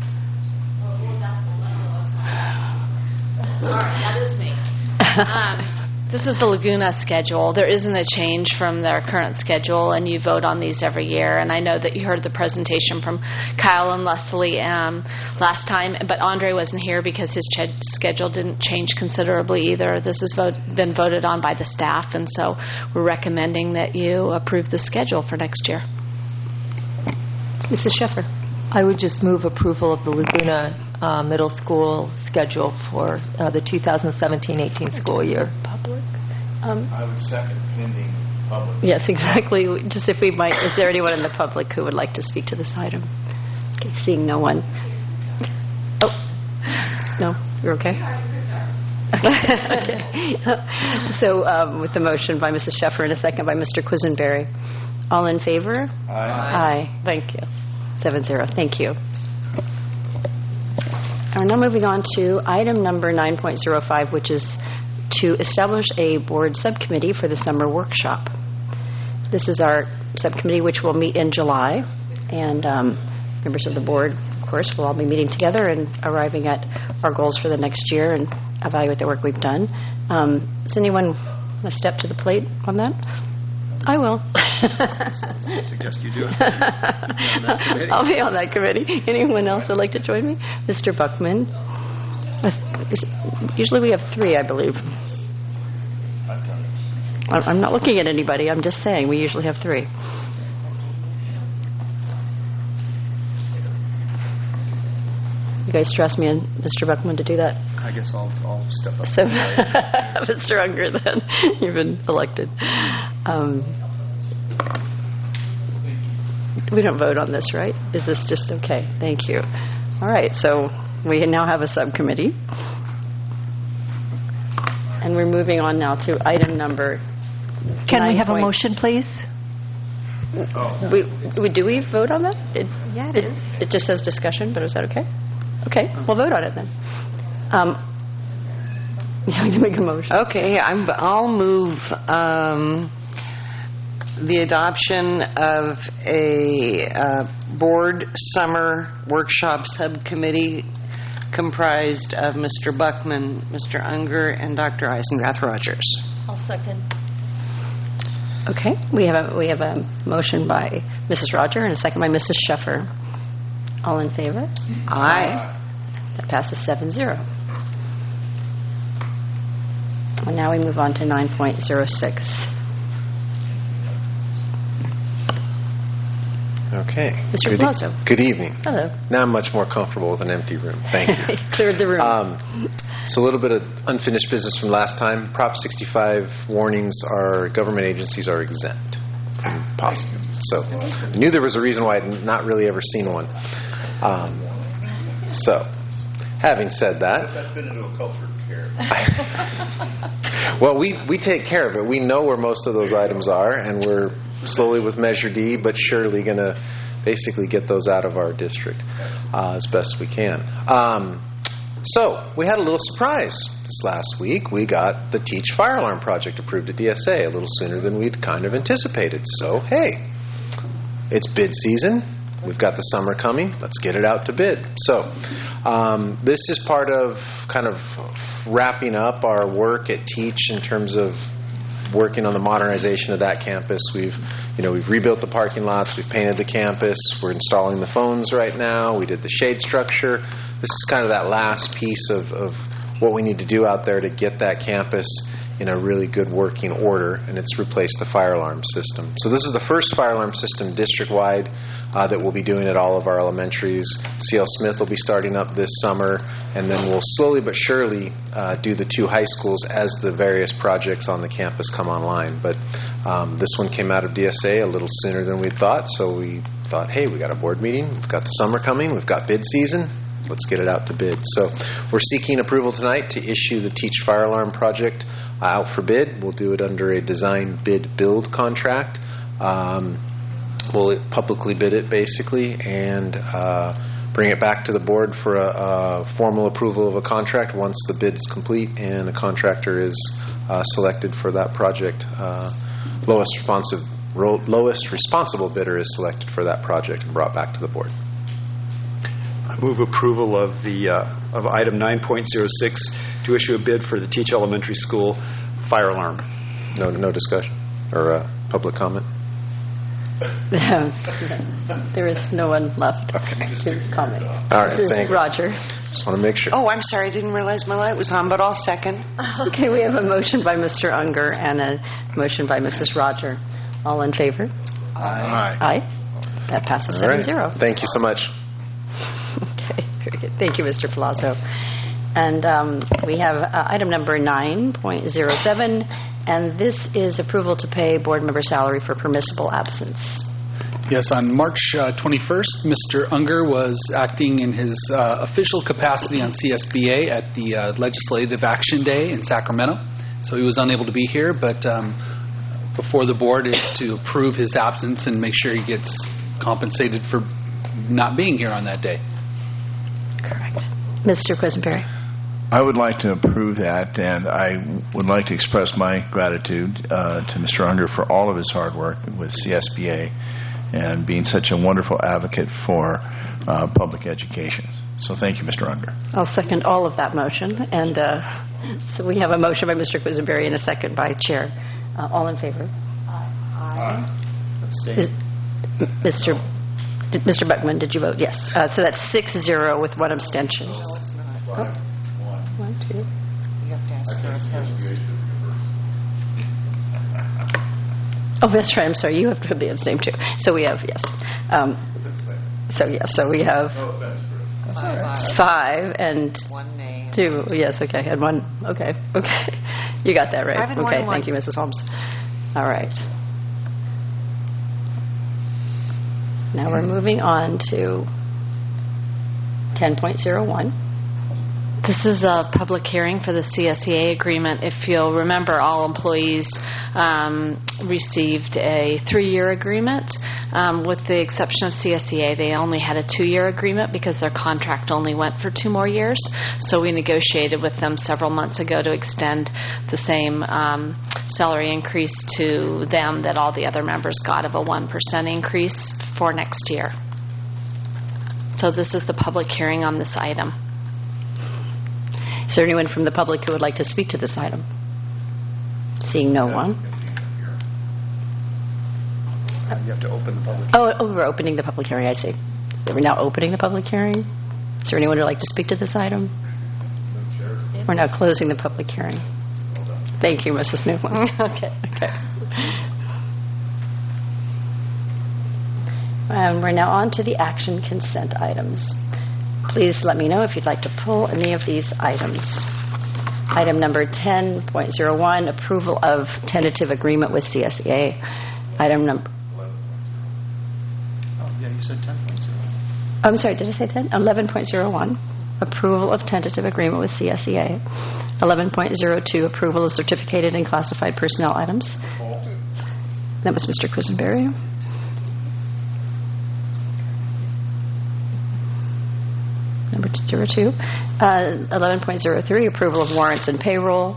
Sorry, that is me. Um, this is the Laguna schedule. There isn't a change from their current schedule, and you vote on these every year. And I know that you heard the presentation from Kyle and Leslie um, last time, but Andre wasn't here because his ch- schedule didn't change considerably either. This has vote- been voted on by the staff, and so we're recommending that you approve the schedule for next year. Missus Sheffer. I would just move approval of the Laguna uh, Middle School schedule for uh, the two thousand seventeen eighteen school year. Public? Um, I would second pending public. Yes, exactly. Just if we might, is there anyone in the public who would like to speak to this item? Okay, seeing no one. Oh, no, you're okay? Okay. So um, with the motion by Missus Sheffer and a second by Mister Quisenberry. All in favor? Aye. Aye. Thank you. Seven zero. Thank you. We're now moving on to item number nine point oh five, which is to establish a board subcommittee for the summer workshop. This is our subcommittee, which will meet in July, and um, members of the board, of course, will all be meeting together and arriving at our goals for the next year and evaluate the work we've done. Um, does anyone want to step to the plate on that? I will. I suggest you do it. I'll be on that committee. Anyone else would like to join me? Mister Buckman. Uh, is, usually we have three, I believe. I've done I- I'm not looking at anybody. I'm just saying we usually have three. You guys trust me and Mister Buckman to do that? I guess I'll, I'll step up. So, Mister Unger, then, you've been elected. Um, we don't vote on this, right? Is this just okay? Thank you. All right, so we now have a subcommittee. And we're moving on now to item number Can we have a point- motion, please? We, we, do we vote on that? It, Yeah, it it is. It just says discussion, but is that okay? Okay, we'll vote on it then. Um, you have to make a motion. Okay, I'm, I'll move um, the adoption of a uh, board summer workshop subcommittee comprised of Mister Buckman, Mister Unger, and Doctor Eisendrath Rogers. I'll second. Okay, we have a, we have a motion by Missus Roger and a second by Missus Sheffer. All in favor? Aye. That passes seven zero. And now we move on to nine point oh six. Okay. Mister Good, Palazzo. good evening. Hello. Now I'm much more comfortable with an empty room. Thank you. Cleared the room. Um, so a little bit of unfinished business from last time. Prop sixty-five warnings are government agencies are exempt from possible. So I knew there was a reason why I'd not really ever seen one. Um, so, having said that, What's that fit into a culture of care? well, we, we take care of it. We know where most of those items are, and we're slowly with Measure D, but surely going to basically get those out of our district uh, as best we can. Um, so, we had a little surprise this last week. We got the Teach Fire Alarm Project approved at D S A a little sooner than we'd kind of anticipated. So, hey, it's bid season. We've got the summer coming. Let's get it out to bid. So, um, this is part of kind of wrapping up our work at Teach in terms of working on the modernization of that campus. We've, you know, we've rebuilt the parking lots. We've painted the campus. We're installing the phones right now. We did the shade structure. This is kind of that last piece of, of what we need to do out there to get that campus in a really good working order, and it's replaced the fire alarm system. So this is the first fire alarm system district-wide uh, that we'll be doing at all of our elementaries. C L Smith will be starting up this summer, and then we'll slowly but surely uh, do the two high schools as the various projects on the campus come online. But um, this one came out of D S A a little sooner than we thought, so we thought, hey, we got a board meeting, we've got the summer coming, we've got bid season, let's get it out to bid. So we're seeking approval tonight to issue the Teach Fire Alarm Project uh, out for bid. We'll do it under a design bid build contract. Um, we'll publicly bid it basically and uh, bring it back to the board for a, a formal approval of a contract once the bid is complete and a contractor is uh, selected for that project. Uh, lowest responsive ro- lowest responsible bidder is selected for that project and brought back to the board. I move approval of the uh, of item nine point oh six to issue a bid for the Teach Elementary School fire alarm. No, no discussion or uh, public comment. There is no one left okay. to comment. All right, this is thank you. Roger. Just want to make sure. Oh, I'm sorry. I didn't realize my light was on, but I'll second. Okay, we have a motion by Mister Unger and a motion by Missus Roger. All in favor? Aye. Aye. That passes All seven right. zero. Thank you so much. Okay, very good. Thank you, Mister Palazzo. And um, we have uh, item number nine point oh seven, and this is approval to pay board member salary for permissible absence. Yes, on March uh, twenty-first, Mister Unger was acting in his uh, official capacity on C S B A at the uh, Legislative Action Day in Sacramento. So he was unable to be here, but um, before the board is to approve his absence and make sure he gets compensated for not being here on that day. Correct. Mister Quisenberry. I would like to approve that, and I would like to express my gratitude uh, to Mister Unger for all of his hard work with C S B A and being such a wonderful advocate for uh, public education. So thank you, Mister Unger. I'll second all of that motion. And uh, so we have a motion by Mister Quisenberry and a second by Chair. Uh, all in favor? Aye. Is- Mister Did, Mister Buckman, did you vote? Yes. Uh, so that's six zero with one abstention. No, it's not. Oh. One, two. You have to ask for opposed. Oh, that's right. I'm sorry. You have to be abstain too. So we have, yes. Um, so, yes. So we have five and One name. two. Yes, okay. And one. Okay. Okay. You got that right. Five and one Okay. and one. Thank you, Missus Holmes. All right. Now we're moving on to ten point oh one. This is a public hearing for the C S E A agreement. If you'll remember, all employees um, received a three-year agreement. Um, with the exception of C S E A, they only had a two-year agreement because their contract only went for two more years. So we negotiated with them several months ago to extend the same um, salary increase to them that all the other members got of a one percent increase for next year. So this is the public hearing on this item. Is there anyone from the public who would like to speak to this item? Seeing no one. You have to open the public. Oh, oh, we're opening the public hearing, I see. We're now opening the public hearing. Is there anyone who would like to speak to this item? We're now closing the public hearing. Thank you, Missus Newman. Okay, okay. And we're now on to the action consent items. Please let me know if you'd like to pull any of these items. Item number ten point oh one, approval of tentative agreement with C S E A. Item number... Oh, yeah, you said ten point oh. I'm sorry, did I say ten? eleven point oh one, approval of tentative agreement with C S E A. eleven point oh two, approval of certificated and classified personnel items. That was Mister Quisenberry. Number zero two. Uh, eleven point oh three, approval of warrants and payroll.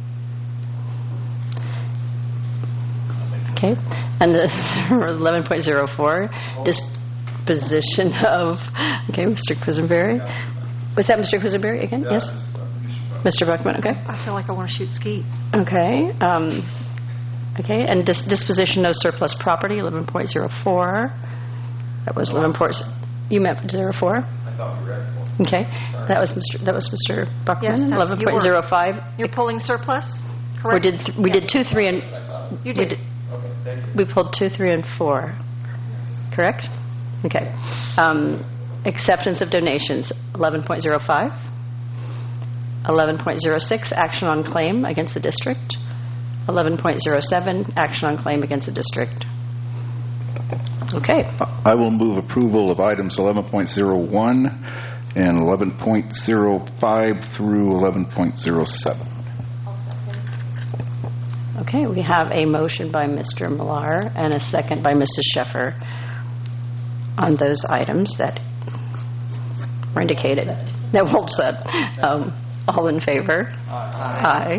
Okay. And eleven point oh four, disposition of... Okay, Mister Quisenberry. Was that Mister Quisenberry again? Yes? Mister Buckman, okay. I feel like I want to shoot skeet. Okay. Um, okay, and dis- disposition of surplus property, eleven point oh four. That was eleven point... You meant zero four? I thought we read four. Okay. That was Mister That was Mister Buckman. Yes, that's eleven point oh five. You're pulling surplus, We correct? did th- we Yes. did two, three, and You we did. did- we pulled two, three, and four. Correct? Okay. Um, acceptance of donations, eleven point oh five. eleven point oh six, action on claim against the district. eleven point oh seven, action on claim against the district. Okay. I will move approval of items eleven point oh one and eleven point oh five through eleven point oh seven. Okay, we have a motion by Mister Millar and a second by Missus Sheffer on those items that were indicated. That well said. Um, all in favor? Aye.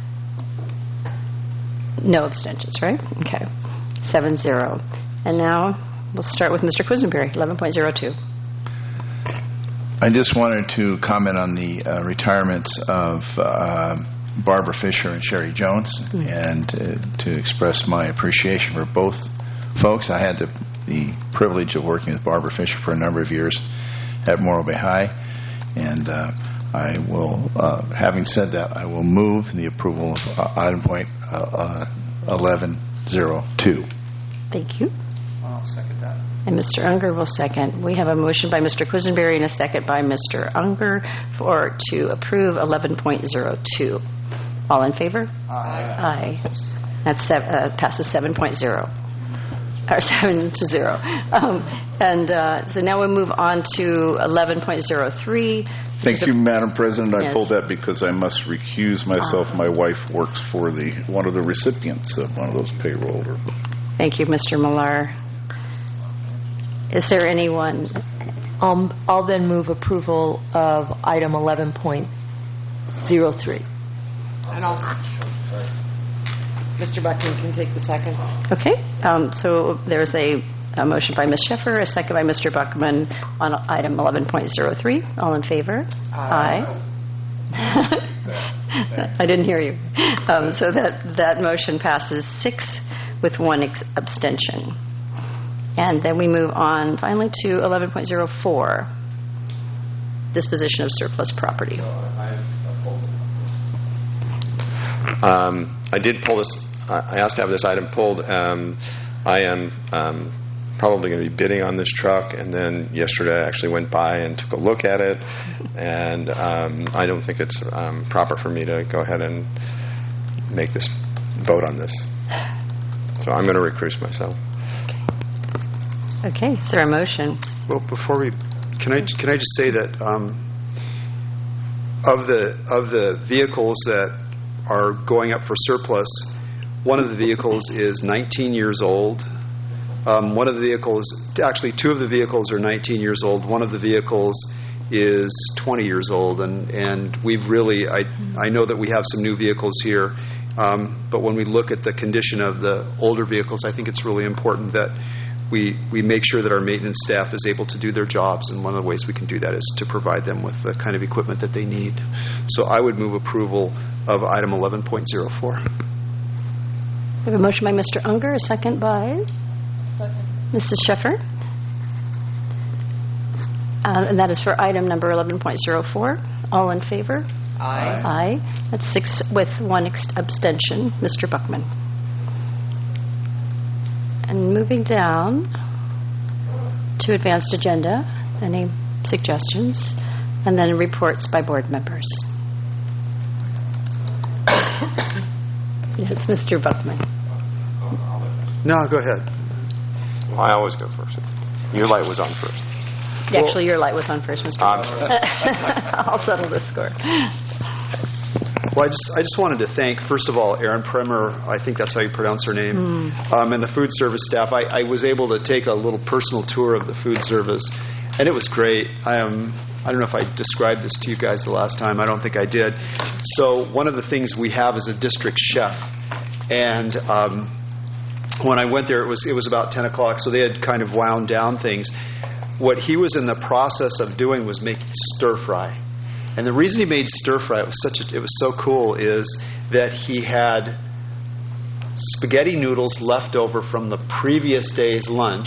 Aye. No abstentions, right? Okay. Seven zero. And now we'll start with Mister Quisenberry, eleven point oh two. I just wanted to comment on the uh, retirements of uh, Barbara Fisher and Sherry Jones, mm-hmm. and uh, to express my appreciation for both folks. I had the, the privilege of working with Barbara Fisher for a number of years at Morro Bay High, and uh, I will, uh, having said that, I will move the approval of uh, item point uh, uh, eleven oh two. Thank you. I'll second that. And Mister Unger will second. We have a motion by Mister Quisenberry and a second by Mister Unger for to approve eleven point oh two. All in favor? Aye. Aye. That sev- uh, passes seven point oh. Or seven to zero. Um, and uh, so now we move on to eleven point oh three. Thank you, Madam President. I Yes. pulled that because I must recuse myself. Ah. My wife works for the one of the recipients of one of those payroll. Or, Thank you, Mister Millar. Is there anyone? Um, I'll then move approval of item eleven point oh three. And also, Mister Buckman can take the second. Okay. Um, so there's a, a motion by Miz Sheffer, a second by Mister Buckman on item eleven point oh three. All in favor? Aye. I didn't hear you. Um, so that, that motion passes six with one ex- abstention. And then we move on finally to eleven point oh four, disposition of surplus property. Um, I did pull this I asked to have this item pulled. Um, I am um, probably going to be bidding on this truck, and then yesterday I actually went by and took a look at it, and um, I don't think it's um, proper for me to go ahead and make this vote on this. So I'm going to recuse myself. Okay, is there a motion? Well, before we, can I can I just say that um, of the of the vehicles that are going up for surplus, one of the vehicles is nineteen years old. Um, one of the vehicles, actually, two of the vehicles are nineteen years old. One of the vehicles is twenty years old, and and we've really, I I know that we have some new vehicles here, um, but when we look at the condition of the older vehicles, I think it's really important that we we make sure that our maintenance staff is able to do their jobs, and one of the ways we can do that is to provide them with the kind of equipment that they need. So I would move approval of item eleven point oh four. We have a motion by Mister Unger, a second by second. Missus Sheffer. Uh, and that is for item number eleven point oh four. All in favor? Aye. Aye. That's six with one ex- abstention. Mister Buckman. And moving down to advanced agenda, any suggestions? And then reports by board members. Yes, Mister Buckman. No, go ahead. Well, I always go first. Your light was on first. Actually, your light was on first, Mister Um, I'll settle this score. Well, I just I just wanted to thank, first of all, Erin Primer, I think that's how you pronounce her name, Mm. um, and the food service staff. I, I was able to take a little personal tour of the food service, and it was great. I am. I don't know if I described this to you guys the last time. I don't think I did. So one of the things we have is a district chef, and um, when I went there, it was it was about ten o'clock, so they had kind of wound down things. What he was in the process of doing was making stir fry. And the reason he made stir fry, it was such a, it was so cool, is that he had spaghetti noodles left over from the previous day's lunch.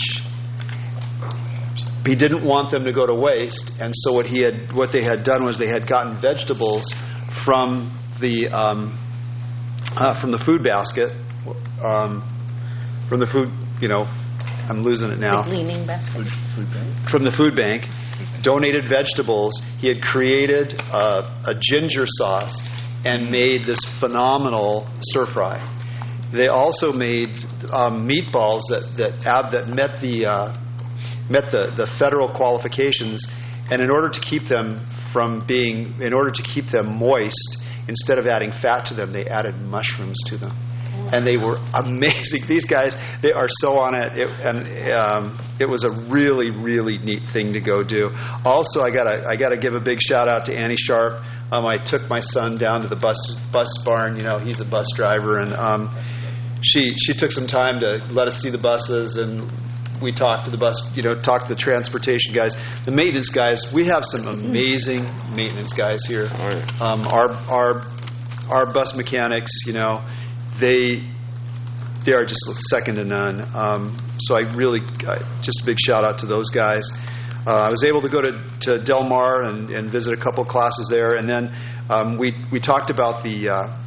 He didn't want them to go to waste, and so what he had, what they had done was they had gotten vegetables from the um, uh, from the food basket, um, from the food, you know, I'm losing it now. The gleaning basket. Food bank. From the food bank. Donated vegetables. He had created a, a ginger sauce and made this phenomenal stir fry. They also made um, meatballs that that ab, that met the uh, met the, the federal qualifications, and in order to keep them from being, in order to keep them moist, instead of adding fat to them, they added mushrooms to them. And they were amazing. These guys, they are so on it. it and um, it was a really, really neat thing to go do. Also, I gotta, I gotta give a big shout out to Annie Sharp. Um, I took my son down to the bus bus barn. You know, he's a bus driver, and um, she she took some time to let us see the buses, and we talked to the bus, you know, talked to the transportation guys, the maintenance guys. We have some amazing maintenance guys here. Um, our our our bus mechanics, you know. They they are just second to none. Um, so I really, I, just a big shout out to those guys. Uh, I was able to go to, to Del Mar and, and visit a couple classes there, and then um, we we talked about the uh,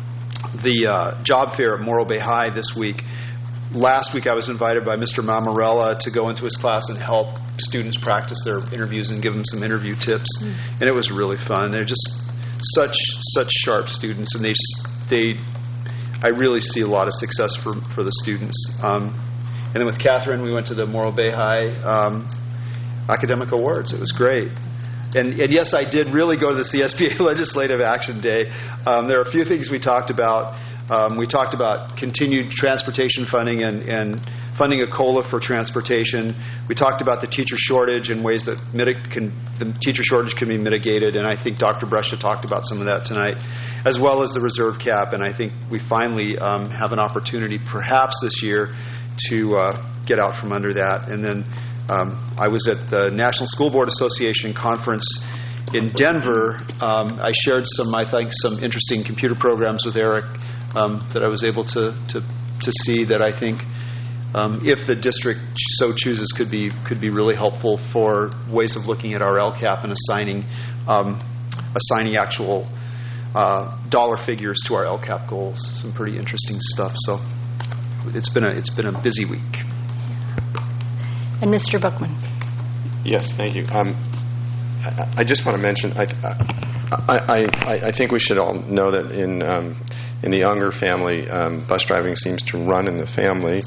the uh, job fair at Morro Bay High this week. Last week I was invited by Mister Mamarella to go into his class and help students practice their interviews and give them some interview tips, mm. and it was really fun. They're just such such sharp students, and they they. I really see a lot of success for, for the students. Um, and then with Catherine, we went to the Morro Bay High um, Academic Awards. It was great. And, and yes, I did really go to the C S B A Legislative Action Day. Um, there are a few things we talked about. Um, we talked about continued transportation funding and, and funding a COLA for transportation. We talked about the teacher shortage and ways that mitig- can, the teacher shortage can be mitigated, and I think Doctor Brescia talked about some of that tonight, as well as the reserve cap. And I think we finally um, have an opportunity, perhaps this year, to uh, get out from under that. And then um, I was at the National School Board Association conference in Denver. Um, I shared some, I think, some interesting computer programs with Eric um, that I was able to, to, to see that I think, um, if the district so chooses, could be could be really helpful for ways of looking at our L C A P and assigning um, assigning actual uh, dollar figures to our L C A P goals. Some pretty interesting stuff. So it's been a it's been a busy week. And Mister Bookman. Yes, thank you. Um, I, I just want to mention, I, I, I, I think we should all know that in um, in the Unger family, um, bus driving seems to run in the family.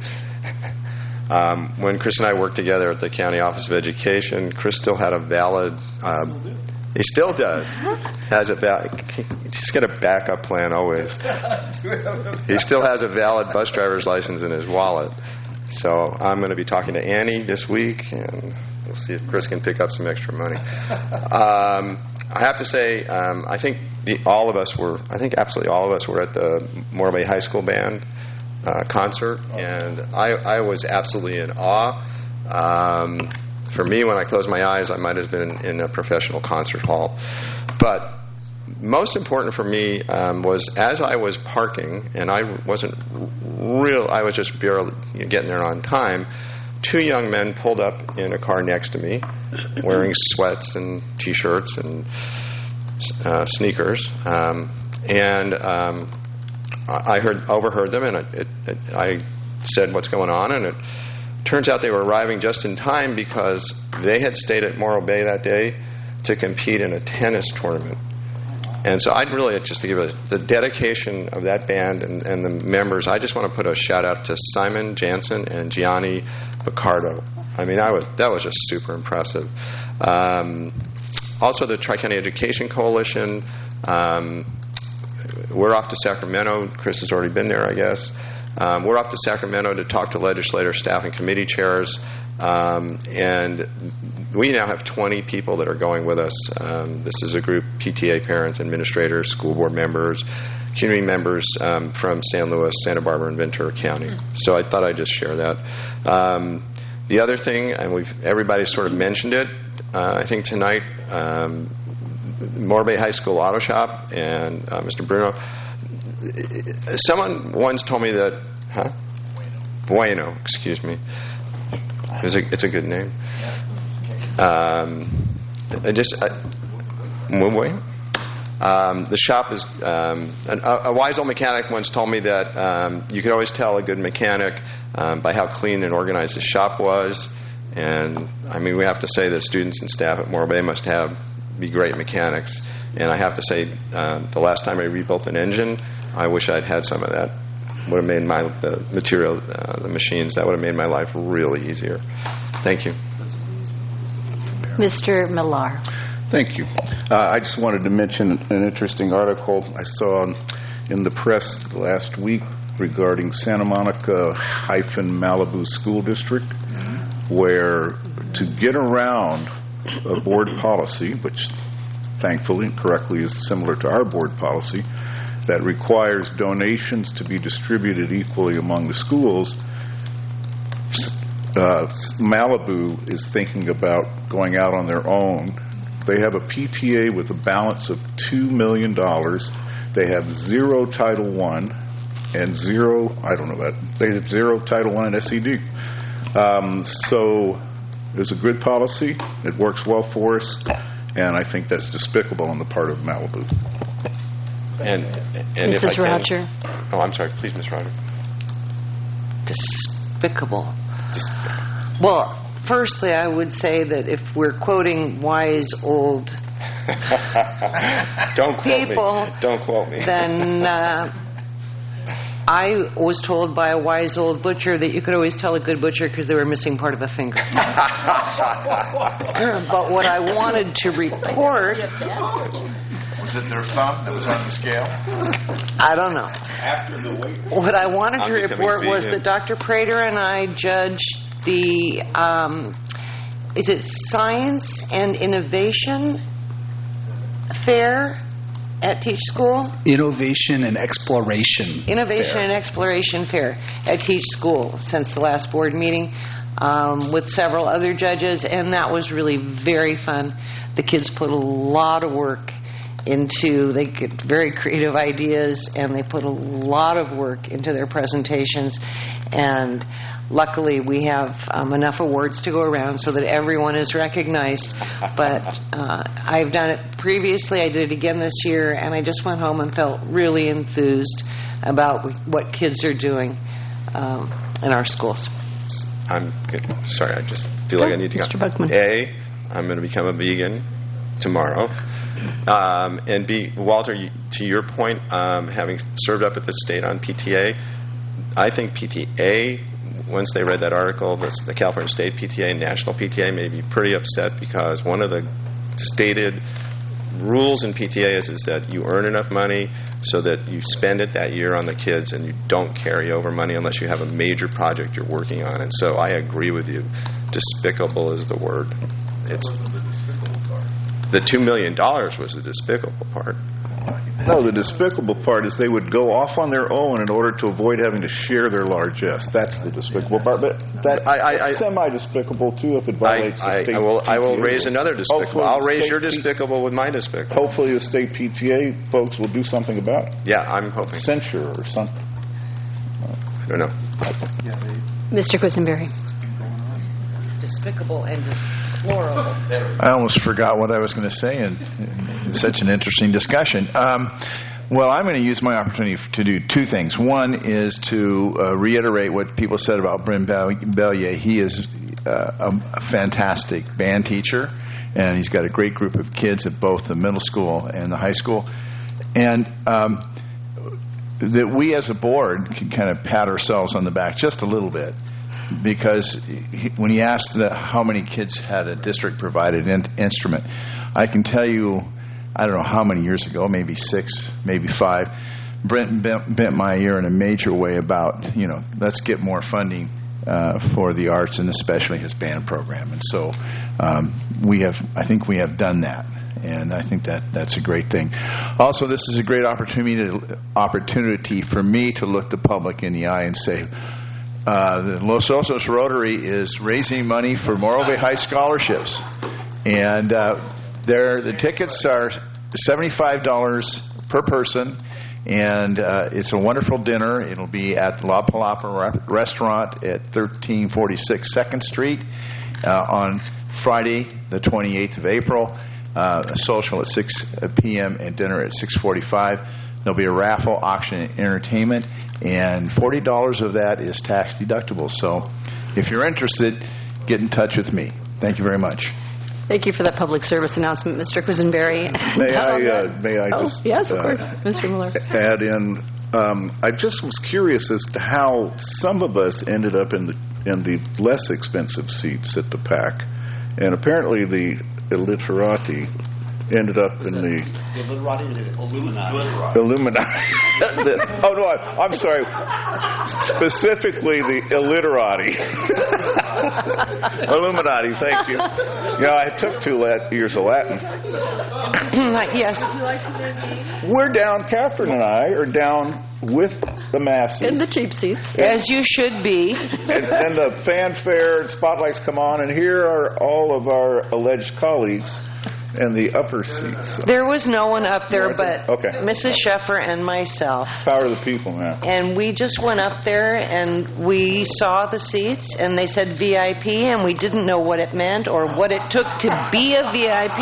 Um, when Chris and I worked together at the County Office of Education, Chris still had a valid. Uh, he still does. Has a valid. He's got a backup plan always. He still has a valid bus driver's license in his wallet. So I'm going to be talking to Annie this week, and we'll see if Chris can pick up some extra money. Um, I have to say, um, I think the, all of us were. I think absolutely all of us were at the Morro Bay High School band uh, concert, and I, I was absolutely in awe. Um, for me, when I closed my eyes, I might have been in, in a professional concert hall. But most important for me um, was as I was parking, and I wasn't real. I was just barely getting there on time. Two young men pulled up in a car next to me, wearing sweats and T-shirts and uh, sneakers, um, and um, I heard overheard them, and it, it, it, I said, "What's going on?" And it turns out they were arriving just in time because they had stayed at Morro Bay that day to compete in a tennis tournament. And so I'd really, just to give a, the dedication of that band and, and the members, I just want to put a shout out to Simon Jansen and Gianni Picardo. I mean, I was that was just super impressive. Um, also, the Tri-County Education Coalition. Um, we're off to Sacramento. Chris has already been there, I guess. Um, we're off to Sacramento to talk to legislators, staff, and committee chairs. Um, and we now have twenty people that are going with us. Um, this is a group, P T A parents, administrators, school board members, community members um, from San Luis, Santa Barbara, and Ventura County. So I thought I'd just share that. Um, the other thing, and we've everybody sort of mentioned it, uh, I think tonight, um, Morro Bay High School Auto Shop and uh, Mister Bruno, someone once told me that, huh? Bueno, excuse me. It's a, it's a good name. Um, I just, I, um, the shop is, um, an, a, a wise old mechanic once told me that um, you could always tell a good mechanic um, by how clean and organized the shop was. And, I mean, we have to say that students and staff at Morro Bay must have, be great mechanics. And I have to say, uh, the last time I rebuilt an engine, I wish I'd had some of that. Would have made my the material, uh, the machines. That would have made my life really easier. Thank you, Mister Millar. Thank you. Uh, I just wanted to mention an interesting article I saw in the press last week regarding Santa Monica hyphen Malibu School District, mm-hmm. where to get around a board policy, which thankfully and correctly is similar to our board policy, that requires donations to be distributed equally among the schools. Uh, Malibu is thinking about going out on their own. They have a P T A with a balance of two million dollars. They have zero Title One and zero, I don't know that, they have zero Title One and S E D. Um, so it's a good policy. It works well for us, and I think that's despicable on the part of Malibu. And, and Missus if I Roger. Can, oh, I'm sorry. Please, Miz Roger. Despicable. Well, firstly, I would say that if we're quoting wise old Don't quote people, me. Don't quote me. then uh, I was told by a wise old butcher that you could always tell a good butcher because they were missing part of a finger. But what I wanted to report... Was it their thumb that was on the scale? I don't know. After the weight. What I wanted I'm to report was vegan. that Doctor Prater and I judged the, um, is it Science and Innovation Fair at Teach School? Innovation and Exploration Innovation Fair. and Exploration Fair at Teach School since the last board meeting um, with several other judges, and that was really very fun. The kids put a lot of work into, they get very creative ideas, and they put a lot of work into their presentations. And luckily, we have um, enough awards to go around so that everyone is recognized. But uh, I've done it previously. I did it again this year, and I just went home and felt really enthused about what kids are doing um, in our schools. I'm good. Sorry, I just feel like I need to go. Mister Buckman. A, I'm going to become a vegan tomorrow. Um, and B, Walter, you, to your point, um, having served up at the state on P T A, I think P T A, once they read that article, the, the California State P T A and National P T A may be pretty upset, because one of the stated rules in P T A is, is that you earn enough money so that you spend it that year on the kids, and you don't carry over money unless you have a major project you're working on. And so I agree with you. Despicable is the word. It's the two million dollars was the despicable part. No, the despicable part is they would go off on their own in order to avoid having to share their largesse. That's the despicable part. But that's I, I, semi-despicable, too, if it violates I, the state I will, I will P T A raise rules. another despicable. Hopefully I'll the raise state your P- despicable with my despicable. Hopefully the state P T A folks will do something about it. Yeah, I'm hoping. Censure or something. I don't know. Mister Quisenberry. Despicable and deplorable. I almost forgot what I was going to say, and it was such an interesting discussion. Um, well, I'm going to use my opportunity to do two things. One is to uh, reiterate what people said about Bryn Bellier. He is uh, a, a fantastic band teacher, and he's got a great group of kids at both the middle school and the high school. And um, that we as a board can kind of pat ourselves on the back just a little bit, because he, when he asked the, how many kids had a district-provided in, instrument, I can tell you, I don't know how many years ago, maybe six, maybe five, Brent bent, bent my ear in a major way about, you know, let's get more funding uh, for the arts, and especially his band program. And so um, we have, I think we have done that. And I think that that's a great thing. Also, this is a great opportunity to, opportunity for me to look the public in the eye and say, uh, the Los Osos Rotary is raising money for Morro Bay High scholarships. And uh, there, the tickets are seventy-five dollars per person, and uh, it's a wonderful dinner. It'll be at La Palapa Restaurant at thirteen forty-six second Street uh, on Friday, the twenty-eighth of April. Uh, a social at six p.m. and dinner at six forty-five. There'll be a raffle, auction, and entertainment, and forty dollars of that is tax deductible. So if you're interested, get in touch with me. Thank you very much. Thank you for that public service announcement, Mister Quisenberry. May I, uh, may I oh, just yes, of uh, course, Mister Miller. add in? Um, I just was curious as to how some of us ended up in the in the less expensive seats at the PAC, and apparently the illiterati ended up in the The literati or the Illuminati? Illuminati. The- oh no, I, I'm sorry. Specifically, the illiterati. Illuminati. Thank you. You know, I took two lat- years of Latin. Yes. We're down. Catherine and I are down with the masses. In the cheap seats. As you should be. And then the fanfare and spotlights come on, and here are all of our alleged colleagues in the upper seats. There was no one up there but Okay. Missus Sheffer and myself. Power of the people, man. And we just went up there and we saw the seats, and they said V I P, and we didn't know what it meant or what it took to be a V I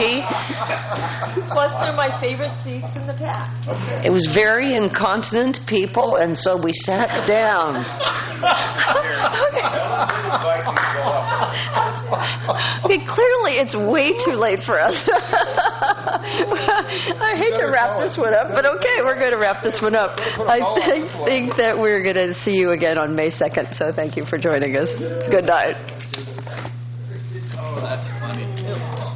P. Plus, they're my favorite seats in the pack. It was very incontinent people, and so we sat down. Okay, clearly it's way too late for us. I hate to wrap this one up, but okay, we're going to wrap this one up. I think, think that we're going to see you again on May second, so thank you for joining us. Good night. Oh, that's funny.